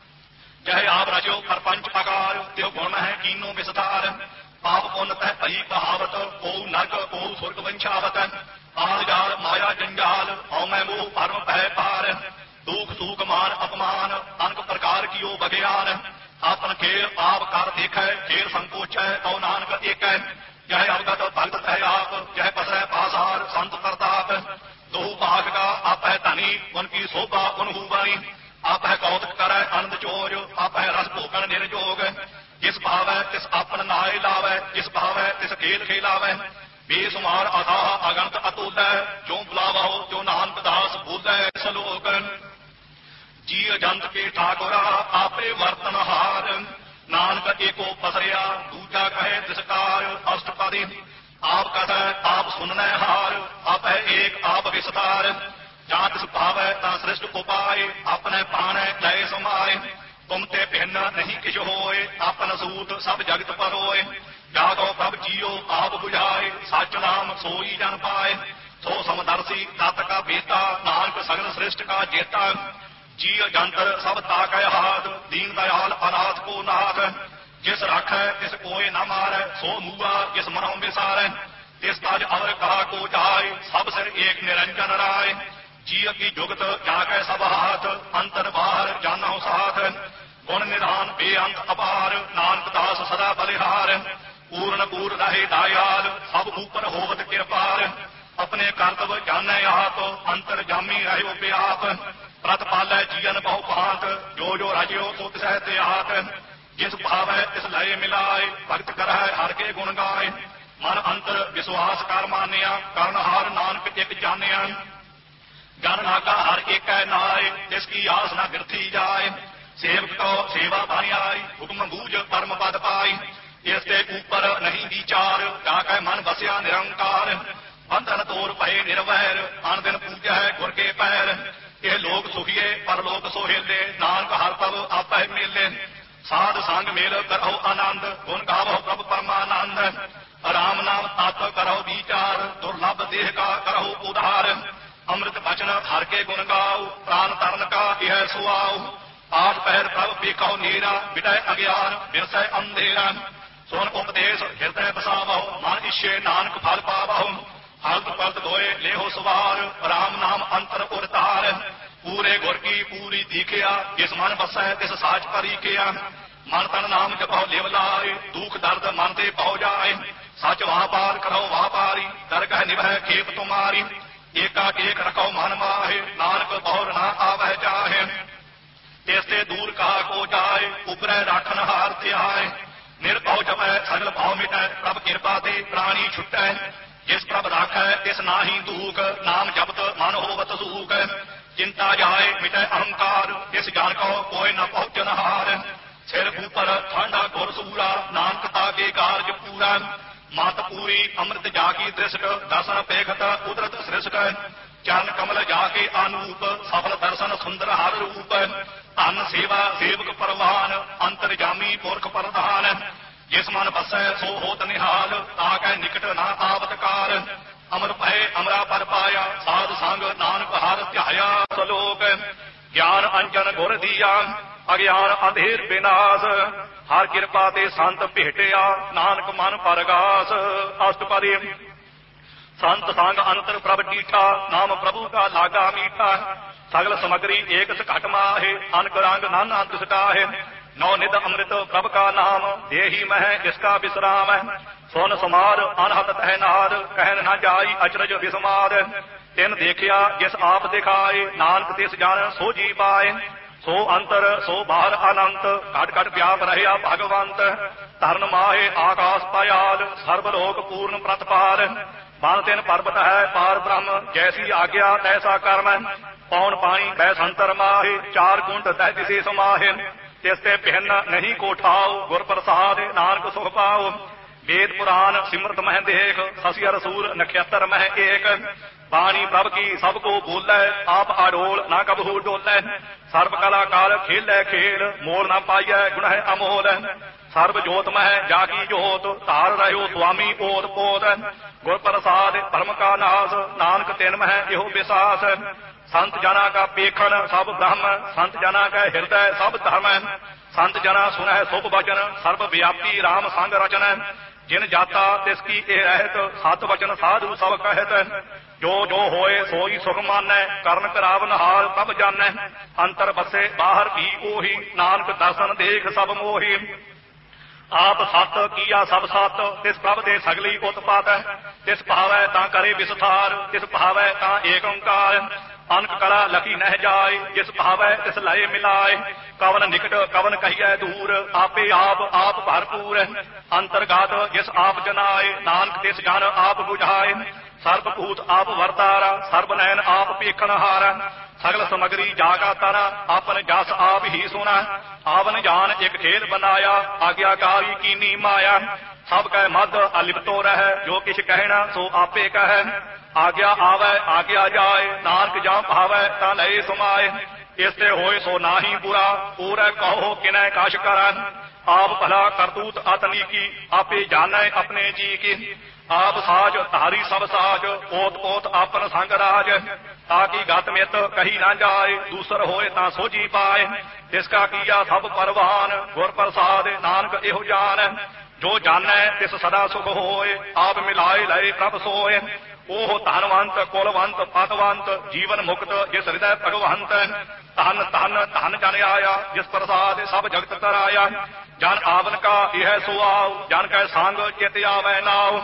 जय आप रजो परपंच आकार त्यो गुण है कीनो विस्तार पाप पुण्य तह भई कहावत को नरक को स्वर्ग वंशावत आल जाल माया जंजाल औमै मोह भरम भय पार दुख सुख मान अपमान अनक प्रकार कियो बगियान आपन खेल आप कर देख खेल संकोच है औ नानक एक जय अवगत भगत है आप जय पसै पासार संत प्रताप दो भाग का आप है धनी उनकी शोभा उनहु बनी आप है कौतक कर आनंद चोर आप है रस भोगन निर्जोग जिस भाव है तिस आपन नाय लावै जिस भाव है तिस खेल खेलावै बेसुमार अथाह अगंत अतुल जो बुलावा हो जो नानक दास बोलै सलोक जीव जंत के ठाकुरा आपे वर्तन हार नानक एको पसरिया दूजा कहे तिसकार अष्टपदी आप कथा आप सुनने हार आप है एक आप विस्तार जहाँ तिस भाव ता सृष्ट उपाय अपने पाने जय समाए तुम ते भिन्न नहीं किश होए आपन सूत सब जगत पर होए जागो प्रभ जियो आप बुझाए सच नाम सोई जन पाए सो समदर्शी तत् का बेटा नानक सगल श्रेष्ठ का जेता जीव जंतर सब ताकै हाथ दीन दयाल अनाथ को नाथ जिस रख तिस कोय न मारै सो मुआ जिस मनो विसारै तिस तज अवर कहा को जाय सब सिर एक निरंजन राय जीव की जुगत जाकै सब हाथ अंतर बाहर जानो साथ गुण निधान बेअंत अपार नानक दास सदा बलिहार पूर्ण पूर्ण रहे दयाल सब ऊपर होवत कृपाल अपने कर्तव्य जाने आप अंतर जामी रहो व्याप प्रतिपालै जीवन बहु भांत जो जो रजो सो तिसै हाथ जिस भाव है तिस लय मिलाए भक्त कर हर के गुण गाए मन अंतर विश्वास कर मानिया करनहार नानक एक जानिया जन नागा हर एक नाय जिसकी आस न गिरथी जाए सेवक को सेवा बन आई हुक्म बूझ परम पद पाई इसके ऊपर नहीं विचार जाकै मन बसिया निरंकार बंधन तोर भय निर्वैर आन दिन पूजा है गुर के पैर ਇਹ ਲੋਕ ਸੁਖੀਏ ਪਰਲੋਕ ਸੋਹੇਲੇ, ਨਾਨਕ ਹਰ ਪਵ ਆਪੈ ਮੇਲੇ। ਸਾਧ ਸੰਗ ਮੇਲ ਕਰੋ ਆਨੰਦ, ਗੁਣ ਗਾਵੋ ਪ੍ਰਭ ਪਰਮਾਨੰਦ। ਰਾਮ ਨਾਮ ਤਤ ਕਰੋ ਵਿਚਾਰ, ਦੁਰਲਭ ਦੇਹ ਕਾ ਕਰੋ ਉਧਾਰ। ਅੰਮ੍ਰਿਤ ਬਚਨ ਹਰ ਕੇ ਗੁਣ ਗਾਓ, ਪ੍ਰਾਨ ਤਰਨ ਕਾ ਇਹ ਸੁਆਓ। ਆਠ ਪਹਿਰ ਪ੍ਰਭ ਵੇਖੋ ਨੀਰਾ, ਮਿਟੈ ਅਗਿਆਨ ਬਿਰਸੈ ਅੰਧੇਰਾ। ਸੁਨ ਉਪਦੇਸ਼ ਹਿਰਦੈ ਬਸਾਵੋ, ਮਨ ਇਛੇ ਨਾਨਕ ਫਲ ਪਾਵੋ। ਹਲਤ ਪਲਤ ਦੋਏ ਲੇਹੋ ਸਵਾਰ, ਰਾਮ ਨਾਮ ਅੰਤਰ ਉਰਤਾਰ। ਪੂਰੇ ਗੁਰ ਕੀ ਪੂਰੀ ਦੀਖਿਆ, ਜਿਸ ਮਨ ਬਸੈ ਤਿਸ ਸਾਚ ਪਰੀਖਿਆ। ਮਨ ਤਨ ਨਾਮ ਜਪੋ ਲਿਵ ਲਾਏ, ਦੁਖ ਦਰਦ ਮਨ ਤੇ ਪਹੁ ਜਾਏ। ਸੱਚ ਵਾਪਾਰ ਕਰੋ ਵਾਪਾਰੀ, ਦਰਗਹ ਨਿਭੈ ਖੇਪ ਤੁਮਾਰੀ। ਏਕਾ ਏਕ ਰਖੋ ਮਨ ਮਾਹੇ, ਨਾਨਕ ਬਹੁਰ ਨਾ ਆਵਹਿ ਜਾਹੇ। ਇਸ ਤੇ ਦੂਰ ਕਹਾ ਕੋ ਜਾਏ, ਉਪਰੈ ਰਾਖਨ ਹਾਰ ਧਿਆਏ। ਨਿਰਭਉ ਜਪੈ ਸਗਲ ਭਉ ਮਿਟੈ, ਪ੍ਰਭ ਕਿਰਪਾ ਤੇ ਪ੍ਰਾਣੀ ਛੁਟੈ। ਜਿਸ ਪ੍ਰਭ ਰਾਖੈ ਤਿਸ ਨਾਹੀ ਦੂਖ, ਨਾਮ ਜਪਤ ਮਨ ਹੋਵਤ ਸੂਖ। ਚਿੰਤਾ ਜਾਏ ਮਿਟੈ ਅਹੰਕਾਰ, ਇਸ ਜਾਣ ਕੋ ਕੋਇ ਨ ਪਹੁੰਚਨ ਹਾਰ। ਸਿਰ ਉਪਰ ਠਾਂਡਾ ਗੁਰ ਸੂਰਾ, ਨਾਨਕ ਤਾਕੇ ਕਾਰਜ ਪੂਰਾ। ਮਤ ਪੂਰੀ ਅੰਮ੍ਰਿਤ ਜਾ ਕੀ ਦ੍ਰਿਸ਼ਟ, ਦਰਸ਼ਨ ਪੇਖਤ ਕੁਦਰਤ ਸ੍ਰਿਸ਼ਟ। ਚਰਨ ਕਮਲ ਜਾ ਕੇ ਅਨੂਪ, ਸਫਲ ਦਰਸ਼ਨ ਸੁੰਦਰ ਹਰ ਰੂਪ। ਧਨ ਸੇਵਾ ਸੇਵਕ ਪਰਵਾਨ, ਅੰਤਰ ਜਾਮੀ ਪੁਰਖ ਪ੍ਰਧਾਨ। ਜਿਸ ਮਨ ਬਸੈ ਸੋ ਹੋਤ ਨਿਹਾਲ, ਤਾਕੈ ਨਿਕਟ ਨਾ ਆਵਤ ਕਾਲ। ਅਮਰ ਭਏ ਅਮਰਾ ਪਰ ਪਾਇਆ, ਸਾਧ ਸੰਗ ਨਾਨਕ ਹਰ ਧਿਆਇਆ। ਸਲੋਕ ਗਿਆਨ ਅੰਜਨ ਗੁਰ ਦੀਆ, ਅਗਿਆਨ ਅੰਧੇਰ ਬਿਨਾਸ਼। ਹਰ ਕਿਰਪਾ ਤੇ ਸੰਤ ਭੇਟਿਆ, ਨਾਨਕ ਮਨ ਪਰਗਾਸ। ਅਸ਼ਟਪਦੀ ਸੰਤ ਸੰਗ ਅੰਤਰ ਪ੍ਰਭ ਡੀਠਾ, ਨਾਮ ਪ੍ਰਭੂ ਕਾ ਲਾਗਾ ਮੀਠਾ। ਸਗਲ ਸਮਗਰੀ ਏਕ ਘਟ ਮਾਹੇ, ਅਨਕ ਰੰਗ ਨਾਨਾ ਦ੍ਰਿਸ਼ਟਾਹੇ। ਨੌ ਨਿਧ ਅੰਮ੍ਰਿਤ ਪ੍ਰਭ ਕਾ ਨਾਮ, ਦੇਹੀ ਮਹਿ ਇਸਕਾ ਵਿਸਰਾਮ। ਸੁਨ ਸਮਾਰ ਅਨਹਤ ਤਹਿ ਨਾਰ, ਕਹਿਨ ਨਾ ਜਾਈ ਅਚਰਜ ਵਿਸਮਾਰ। ਤਿਨ ਦੇਖਿਆ ਜਿਸ ਆਪ ਦਿਖਾਏ, ਨਾਨਕ ਤਿਸ ਜਾਣ ਸੋ ਜੀ ਪਾਏ। ਸੋ ਅੰਤਰ ਸੋ ਬਾਹਰ ਅਨੰਤ, ਘਟ ਘਟ ਵਿਆਪ ਰਹਿਆ ਭਗਵੰਤ। ਧਰਨ ਮਾਹੇ ਆਕਾਸ ਪਾਇਆਲ, ਸਰਬ ਲੋਕ ਪੂਰਨ ਪ੍ਰਤਪਾਲ। ਬਨ ਤਿਨ ਪਰਬਤ ਹੈ ਪਾਰ ਬ੍ਰਹਮ, ਜੈਸੀ ਆਗਿਆ ਤੈਸਾ ਕਰਮ। ਪੌਣ ਪਾਣੀ ਬੈ ਸੰਤਰ ਮਾਹੇ, ਚਾਰ ਕੁੰਡ ਤੈ ਦਿਸੇ ਸਮਾਹੇ। ਤਿਸ ਤੇ ਭਿੰਨ ਨਹੀਂ ਕੋ ਠਾਉ, ਗੁਰ ਪ੍ਰਸਾਦ ਨਾਨਕ ਸੁਖ ਪਾਉ। ਵੇਦ ਪੁਰਾਨ ਸਿਮਰਤ ਮਹਿ ਦੇਖ, ਸਸਿ ਰਸੂਲ ਨਖੇਤਰ ਮਹਿ ਏਕ। ਬਾਣੀ ਪ੍ਰਭ ਕੀ ਸਭ ਕੋ ਬੋਲੈ, ਆਪ ਆਡੋਲ ਨਾ ਕਬਹੂ ਡੋਲੈ। ਸਰਬ ਕਲਾ ਕਾਲ ਖੇਲੈ ਖੇਲ, ਮੋਲ ਨਾ ਪਾਈਐ ਗੁਣ ਹੈ ਅਮੋਲ। ਸਰਬ ਜੋਤ ਮਹਿ ਜਾ ਕੀ ਜੋਤ, ਧਾਰ ਰਹਿਓ ਸੁਆਮੀ ਓਤ ਪੋਤ। ਗੁਰ ਪ੍ਰਸਾਦ ਧਰਮ ਕਾ ਨਾਸ, ਨਾਨਕ ਤਿਨ ਮਹਿ ਇਹੋ ਵਿਸਾਸ। ਸੰਤ ਜਨਾ ਕਾ ਪੇਖਣ ਸਭ ਬ੍ਰਹਮ, ਸੰਤ ਜਨਾ ਕੈ ਹਿਰਦੈ ਸਭ ਧਰਮ। ਸੰਤ ਜਨਾ ਸੁਨਹਿ ਸੁਭ ਬਚਨ, ਸਰਬ ਵਿਆਪੀ ਰਾਮ ਸੰਗ ਰਚਨ। ਜਿਨ ਜਾਤਾ ਤਿਸ ਕੀ ਇਹ ਰਹਿਤ, ਸਤ ਵਚਨ ਸਾਧੂ ਸਭ ਕਹਿਤ। ਜੋ ਜੋ ਹੋਏ ਸੋਈ ਸੁਖ ਮਾਨੈ, ਕਰਨ ਕਰਾਵਨ ਹਾਲ ਪ੍ਰਭ ਜਾਨੈ। ਅੰਤਰ ਬਸੇ ਬਾਹਰ ਵੀ ਉਹੀ, ਨਾਨਕ ਦਰਸ਼ਨ ਦੇਖ ਸਭ ਮੋਹੀ। ਆਪ ਸਤ ਕੀਆ ਸਭ ਸਤ, ਤਿਸ ਪ੍ਰਭ ਦੇ ਸਗਲੀ ਉਤਪਾਤ। ਤਿਸ ਭਾਵੈ ਤਾਂ ਕਰੇ ਵਿਸਥਾਰ, ਤਿਸ ਭਾਵੈ ਤਾਂ ਏਕ ਓੰਕਾਰ। ਅਨਕ ਕਲਾ ਲਖੀ ਨਹਿ ਜਾਏ, ਜਿਸ ਭਾਵੈ ਤਿਸ ਲਏ ਮਿਲਾਏ। ਕਵਨ ਨਿਕਟ ਕਵਨ ਕਹੀਐ ਦੂਰ, ਆਪੇ ਆਪ ਆਪ ਭਰਪੂਰ। ਅੰਤਰਗਤ ਜਿਸ ਆਪ ਜਨਾਏ, ਨਾਨਕ ਤਿਸ ਜਨ ਆਪ ਬੁਝਾਏ। ਸਰਬ ਭੂਤ ਆਪ ਵਰਤਾਰਾ, ਸਰਬ ਨੈਣ ਆਪ ਪੇਖਣ ਹਾਰਾ। ਸਗਲ ਸਮਗਰੀ ਜਾਗਾ ਤਾਰਾ, ਆਪਨ ਜਸ ਆਪ ਹੀ ਸੁਣਾ। ਆਵਨ ਜਾਨ ਇੱਕ ਖੇਲ ਬਨਾਇਆ, ਆਗਿਆਕਾਰੀ ਕੀਨੀ ਮਾਇਆ। ਸਭ ਕੈ ਮਦ ਅਲਿਪਤੋ ਰਹਿ, ਜੋ ਕਿਛ ਕਹਿਣਾ ਸੋ ਆਪੇ ਕਹੈ। ਆਗਿਆ ਆਵੈ ਆਗਿਆ ਜਾਏ, ਨਾਨਕ ਜਾਂ ਭਾਵੈ ਤਾਂ ਲਏ ਸਮਾਏ। ਇਸ ਤੇ ਹੋਏ ਸੋ ਨਾਹੀ ਬੁਰਾ, ਪੂਰੈ ਕਹੋ ਕਿਨੈ ਕਛ ਕਰੈ। ਆਪ ਭਲਾ ਕਰਤੂਤ ਅਤਨੀਕੀ, ਆਪੇ ਜਾਣੈ ਆਪਣੇ ਜੀ ਕੀ। ਆਪ ਸਾਜ ਧਾਰੀ ਸਭ ਸਾਜ, ਪੋਤ ਪੋਤ ਆਪਨ ਸੰਗ ਰਾਜ। ਤਾਕੀ ਗਤ ਮਿਤ ਕਹੀ ਨਾ ਜਾਏ, ਦੂਸਰ ਹੋਏ ਤਾਂ ਸੋਝੀ ਪਾਏ। ਤਿਸ ਕਾ ਕੀਆ ਸਭ ਪਰਵਾਨ, ਗੁਰ ਪ੍ਰਸਾਦ ਨਾਨਕ ਇਹੋ ਜਾਣ। ਜੋ ਜਾਣੈ ਤਿਸ ਸਦਾ ਸੁਖ ਹੋਏ, ਆਪ ਮਿਲਾਏ ਲਏ ਪ੍ਰਭ ਸੋਏ। ਉਹ ਧਨਵੰਤ ਕੁਲਵੰਤ ਪਤਵੰਤ, ਜੀਵਨ ਮੁਕਤ ਜਿਸ ਹਿਰਦੈ ਭਗਵੰਤ। ਧਨ ਧਨ ਧਨ ਜਨ ਆਇਆ, ਜਿਸ ਪ੍ਰਸਾਦ ਸਭ ਜਗਤ ਤਰਾਇਆ। ਜਨ ਆਵਨ ਕਾ ਇਹ ਸੁਆਉ, ਜਨ ਕੈ ਸੰਗ ਚਿਤ ਆਵੈ ਨਾਉ।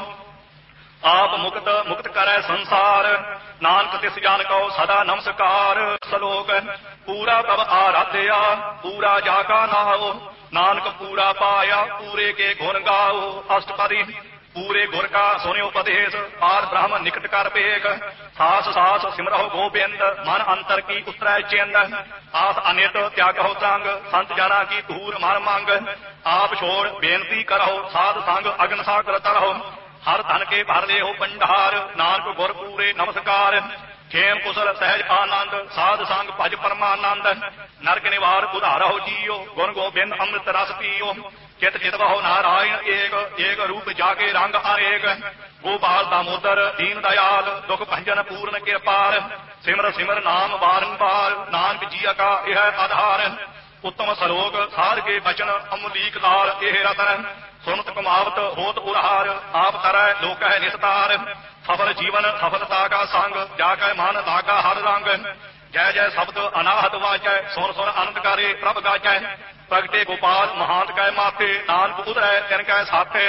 ਆਪ ਮੁਕਤ ਮੁਕਤ ਕਰੈ ਸੰਸਾਰ, ਨਾਨਕ ਤਿਸ ਜਨ ਕਉ ਸਦਾ ਨਮਸਕਾਰ। ਸਲੋਕ ਪੂਰਾ ਤਬ ਆਰਾਧਿਆ, ਪੂਰਾ ਜਾ ਕਾ ਨਾਉ। ਨਾਨਕ ਪੂਰਾ ਪਾਇਆ, ਪੂਰੇ ਕੇ ਗੁਣ ਗਾਓ। ਅਸ਼ਟਪਦੀ ਪੂਰੇ ਗੁਰ ਕਾ ਸੁਨਿਓ ਉਪਦੇਸ਼, ਪਾਰ ਬ੍ਰਹਮ ਨਿਕਟ ਕਰ ਭੇਖ। ਸਾਸ ਸਾਸ ਸਿਮਰਹੁ ਗੋਬਿੰਦ, ਮਨ ਅੰਤਰ ਕੀ ਉਤਰੈ ਚਿੰਦ। ਆਸ ਅਨਿਤ ਤਿਆਗਹੁ ਸੰਗ, ਸੰਤ ਜਨਾ ਕੀ ਧੂਰ ਮਨ ਮੰਗ। ਆਪ ਛੋੜ ਬੇਨਤੀ ਕਰਹੁ, ਸਾਧ ਸੰਗ ਅਗਨ ਸਾਗਰ ਤਰਹੁ। ਹਰ ਧਨ ਕੇ ਭਰ ਦੇਹੁ ਭੰਡਾਰ, ਨਾਨਕ ਗੁਰ ਪੂਰੇ ਨਮਸਕਾਰ। ਖੇਮ ਕੁਸਲ ਸਹਿਜ ਆਨੰਦ ਸਾਧ ਸੰਗ ਭਜ ਪਰਮਾਨੰਦ ਨਰਕ ਨਿਵਾਰ ਉਧਾਰਹੁ ਜੀਓ ਗੁਣ ਗੋਬਿੰਦ ਅੰਮ੍ਰਿਤ ਰਸ ਪੀਓ ਚਿਤ ਚਿਤ ਬਹੁ ਨਾਰਾਇਣ ਏਕ ਏਕ ਰੂਪ ਜਾਕੇ ਰੰਗ ਅਨੇਕ ਗੋਪਾਲ ਦਾਮੋਦਰ ਦੀਨ ਦਇਆਲ ਦੁਖ ਭੰਜਨ ਪੂਰਨ ਕਿਰਪਾਲ ਸਿਮਰ ਸਿਮਰ ਨਾਮ ਬਾਰੰਬਾਰ ਨਾਨਕ ਜੀਆ ਕਾ ਇਹ ਆਧਾਰ ਉੱਤਮ ਸਲੋਕ ਸਾਧ ਕੇ ਬਚਨ ਅਮਲੀਕ ਲਾਲ ਇਹ ਰਤਨ ਸੁਨਤ ਕਮਾਵਤ ਹੋਤ ਉਰਹਾਰ ਆਪ ਕਰੈ ਲੋਕ ਹੈ ਨਿਸਤਾਰ ਸਫਲ ਜੀਵਨ ਸਫਲਤਾ ਕਾ ਸੰਗ ਜਾ ਕੇ ਮਨ ਲਾਗਾ ਹਰ ਰੰਗ ਜੈ ਜੈ ਸ਼ਬਦ ਅਨਾਹਤ ਵਾਚੈ ਸੁਨ ਸੁਨ ਆਨੰਦ ਕਰੇ ਪ੍ਰਭ ਗਾਚੈ ਪ੍ਰਗਟੇ ਗੋਪਾਲ ਮਹਾਂਤ ਕੈ ਮਾਥੇ ਨਾਨਕ ਉਧਰੈ ਤਿਨ ਕੈ ਸਾਥੇ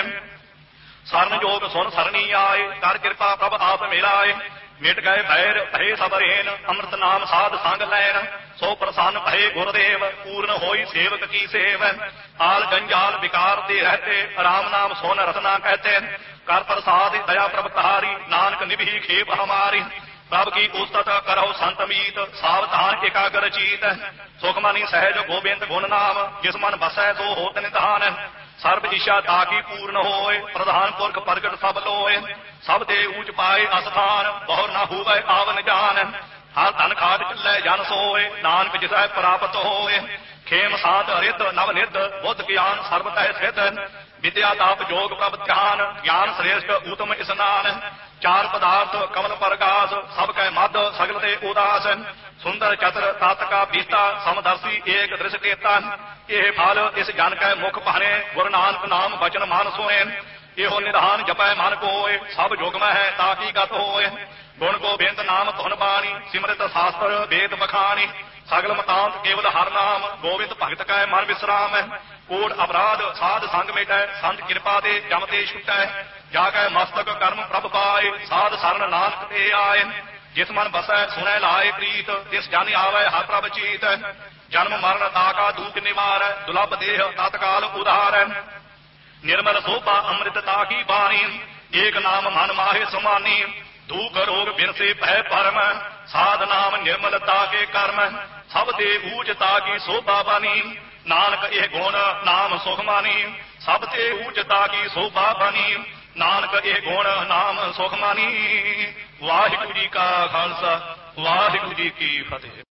ਸਰਨ ਜੋਗ ਸੁਨ ਸਰਣੀ ਆਏ ਕਰ ਕਿਰਪਾ ਪ੍ਰਭ ਆਪ ਮੇਰਾਏ ਮਿਟ ਗਏ ਬੈਰ ਭਏ ਸਬਰੇਨ ਅੰਮ੍ਰਿਤ ਨਾਮ ਸਾਧ ਸੰਗ ਲੈਣ ਸੋ ਪ੍ਰਸੰਨ ਭਏ ਗੁਰਦੇਵ ਪੂਰਨ ਹੋਈ ਸੇਵਕ ਕੀ ਸੇਵ ਆਲ ਜੰਜਾਲ ਵਿਕਾਰ ਦੇ ਰਹਤੇ ਰਾਮ ਨਾਮ ਸੋਨ ਰਤਨਾ ਕਹਤੇ ਕਰ ਪ੍ਰਸਾਦ ਦਇਆ ਪ੍ਰਭ ਤਾਰੀ ਨਾਨਕ ਨਿਭੀ ਖੇਪ ਹਮਾਰੀ ਪ੍ਰਭ ਕੀ ਉਸਤਤ ਕਰੋ ਸੰਤ ਮੀਤ ਸਾਵਧਾਨ ਇਕਾਗਰ ਚੀਤ ਸੁਖਮਨੀ ਸਹਿਜ ਗੋਬਿੰਦ ਗੁਣ ਨਾਮ ਜਿਸ ਮਨ ਬਸੈ ਸੋ ਹੋਤ ਨਿਧਾਨ ਸਰਬ ਇਛਾ ਤਾਕੀ ਪੂਰਨ ਹੋਏ ਪ੍ਰਧਾਨ ਪੁਰਖ ਪ੍ਰਗਟ ਸਭ ਲੋਏ ਸਭ ਦੇ ਊਚ ਪਾਏ ਅਸਥਾਨ ਬਹੁ ਨਾ ਹੋਵੇ ਆਵਨ ਜਾਨ ਹਰ ਧਨ ਖਾਦ ਚੱਲੇ ਜਨ ਸੋਏ ਨਾਨਕ ਜਿਸੈ ਪ੍ਰਾਪਤ ਹੋਏ ਖੇਮ ਸਾਧ ਰਿੱਧ ਨਵ ਨਿੱਧ ਬੁੱਧ ਗਿਆਨ ਸਰਬ ਤੈ ਸਿੱਧ ਵਿਦਿਆ ਤਾਪ ਜੋਗ ਪ੍ਰਭ ਧਿਆਨ ਗਿਆਨ ਸ੍ਰੇਸ਼ਟ ਊਤਮ ਇਸਨਾਨ ਚਾਰ ਪਦਾਰਥ ਕਮਲ ਪ੍ਰਗਾਸ ਸਭ ਕੈ ਮੱਧ ਸਗਲ ਤੇ ਉਦਾਸ ਸੁੰਦਰ ਚਤਰ ਤਤ ਕਾ ਪੀਤਾ ਸਮਦਰਸੀ ਏਕ ਦ੍ਰਿਸ਼ ਕੇਤਾ ਇਹ ਫਲ ਇਸ ਜਨ ਕੈ ਮੁਖ ਭਾਣੇ ਗੁਰੂ ਨਾਨਕ ਨਾਮ ਬਚਨ ਮਾਨ ਸੋਏ ਇਹੋ ਨਿਧਾਨ ਜਪੈ ਮਨ ਕੋਏ ਸਭ ਜੁਗ ਮਹਿ ਤਾਕੀ ਗਤ ਹੋਏ ਗੁਣ ਗੋਬਿੰਦ ਨਾਮ ਧੁਨ ਬਾਣੀ ਸਿਮਰਿਤ ਸ਼ਾਸਤਰ ਵੇਦ ਬਖਾਣੀ ਸਗਲ ਮਤਾਂਤ ਕੇਵਲ ਹਰ ਨਾਮ ਗੋਬਿੰਦ ਭਗਤ ਕੈ ਮਨ ਵਿਸਰਾਮ ਕੋਟ ਅਪਰਾਧ ਸਾਧ ਸੰਗ ਮੇਟੈ ਸੰਤ ਕਿਰਪਾ ਦੇ ਜਮ ਤੇ ਛੁਟੈ ਜਾ ਕੇ ਮਸਤਕ ਕਰਮ ਪ੍ਰਭ ਪਾਏ ਸਾਧ ਸਰਨ ਨਾਨਕ ਤੇ ਆਏ ਜਿਸ ਮਨ ਬਸੈ ਸੁਣੈ ਲਾਏ ਪ੍ਰੀਤ ਤਿਸ ਜਨ ਆਵੈ ਹਰ ਪ੍ਰਭ ਚੀਤ ਜਨਮ ਮਰਨ ਤਾਕਾ ਦੂਤ ਨਿਵਾਰੈ ਦੁਲਭ ਦੇਹ ਤਤਕਾਲ ਉਧਾਰੈ ਨਿਰਮਲ ਸੋਭਾ ਅੰਮ੍ਰਿਤ ਤਾਕੀ ਬਾਣੀ ਏਕ ਨਾਮ ਮਨ ਮਾਹੇ ਸਮਾਨੀ ਦੂਖ ਰੋਗ ਬਿਨਸੇ ਭੈ ਪਰਮ ਸਾਧ ਨਾਮ ਨਿਰਮਲਤਾ ਕੇ ਕਰਮ ਸਭ ਦੇ ਊਚ ਤਾਕੀ ਸੋਭਾ ਬਾਣੀ ਨਾਨਕ ਇਹ ਗੁਣ ਨਾਮ ਸੁਖ ਮਾਨੀ ਸਭ ਤੇ ਊਚ ਤਾਕੀ ਸੋਭਾ ਬਾਣੀ ਨਾਨਕ ਇਹ ਗੁਣ ਨਾਮ ਸੁਖ ਮਾਨੀ ਵਾਹਿਗੁਰੂ ਜੀ ਕਾ ਖਾਲਸਾ ਵਾਹਿਗੁਰੂ ਜੀ ਕੀ ਫਤਿਹ।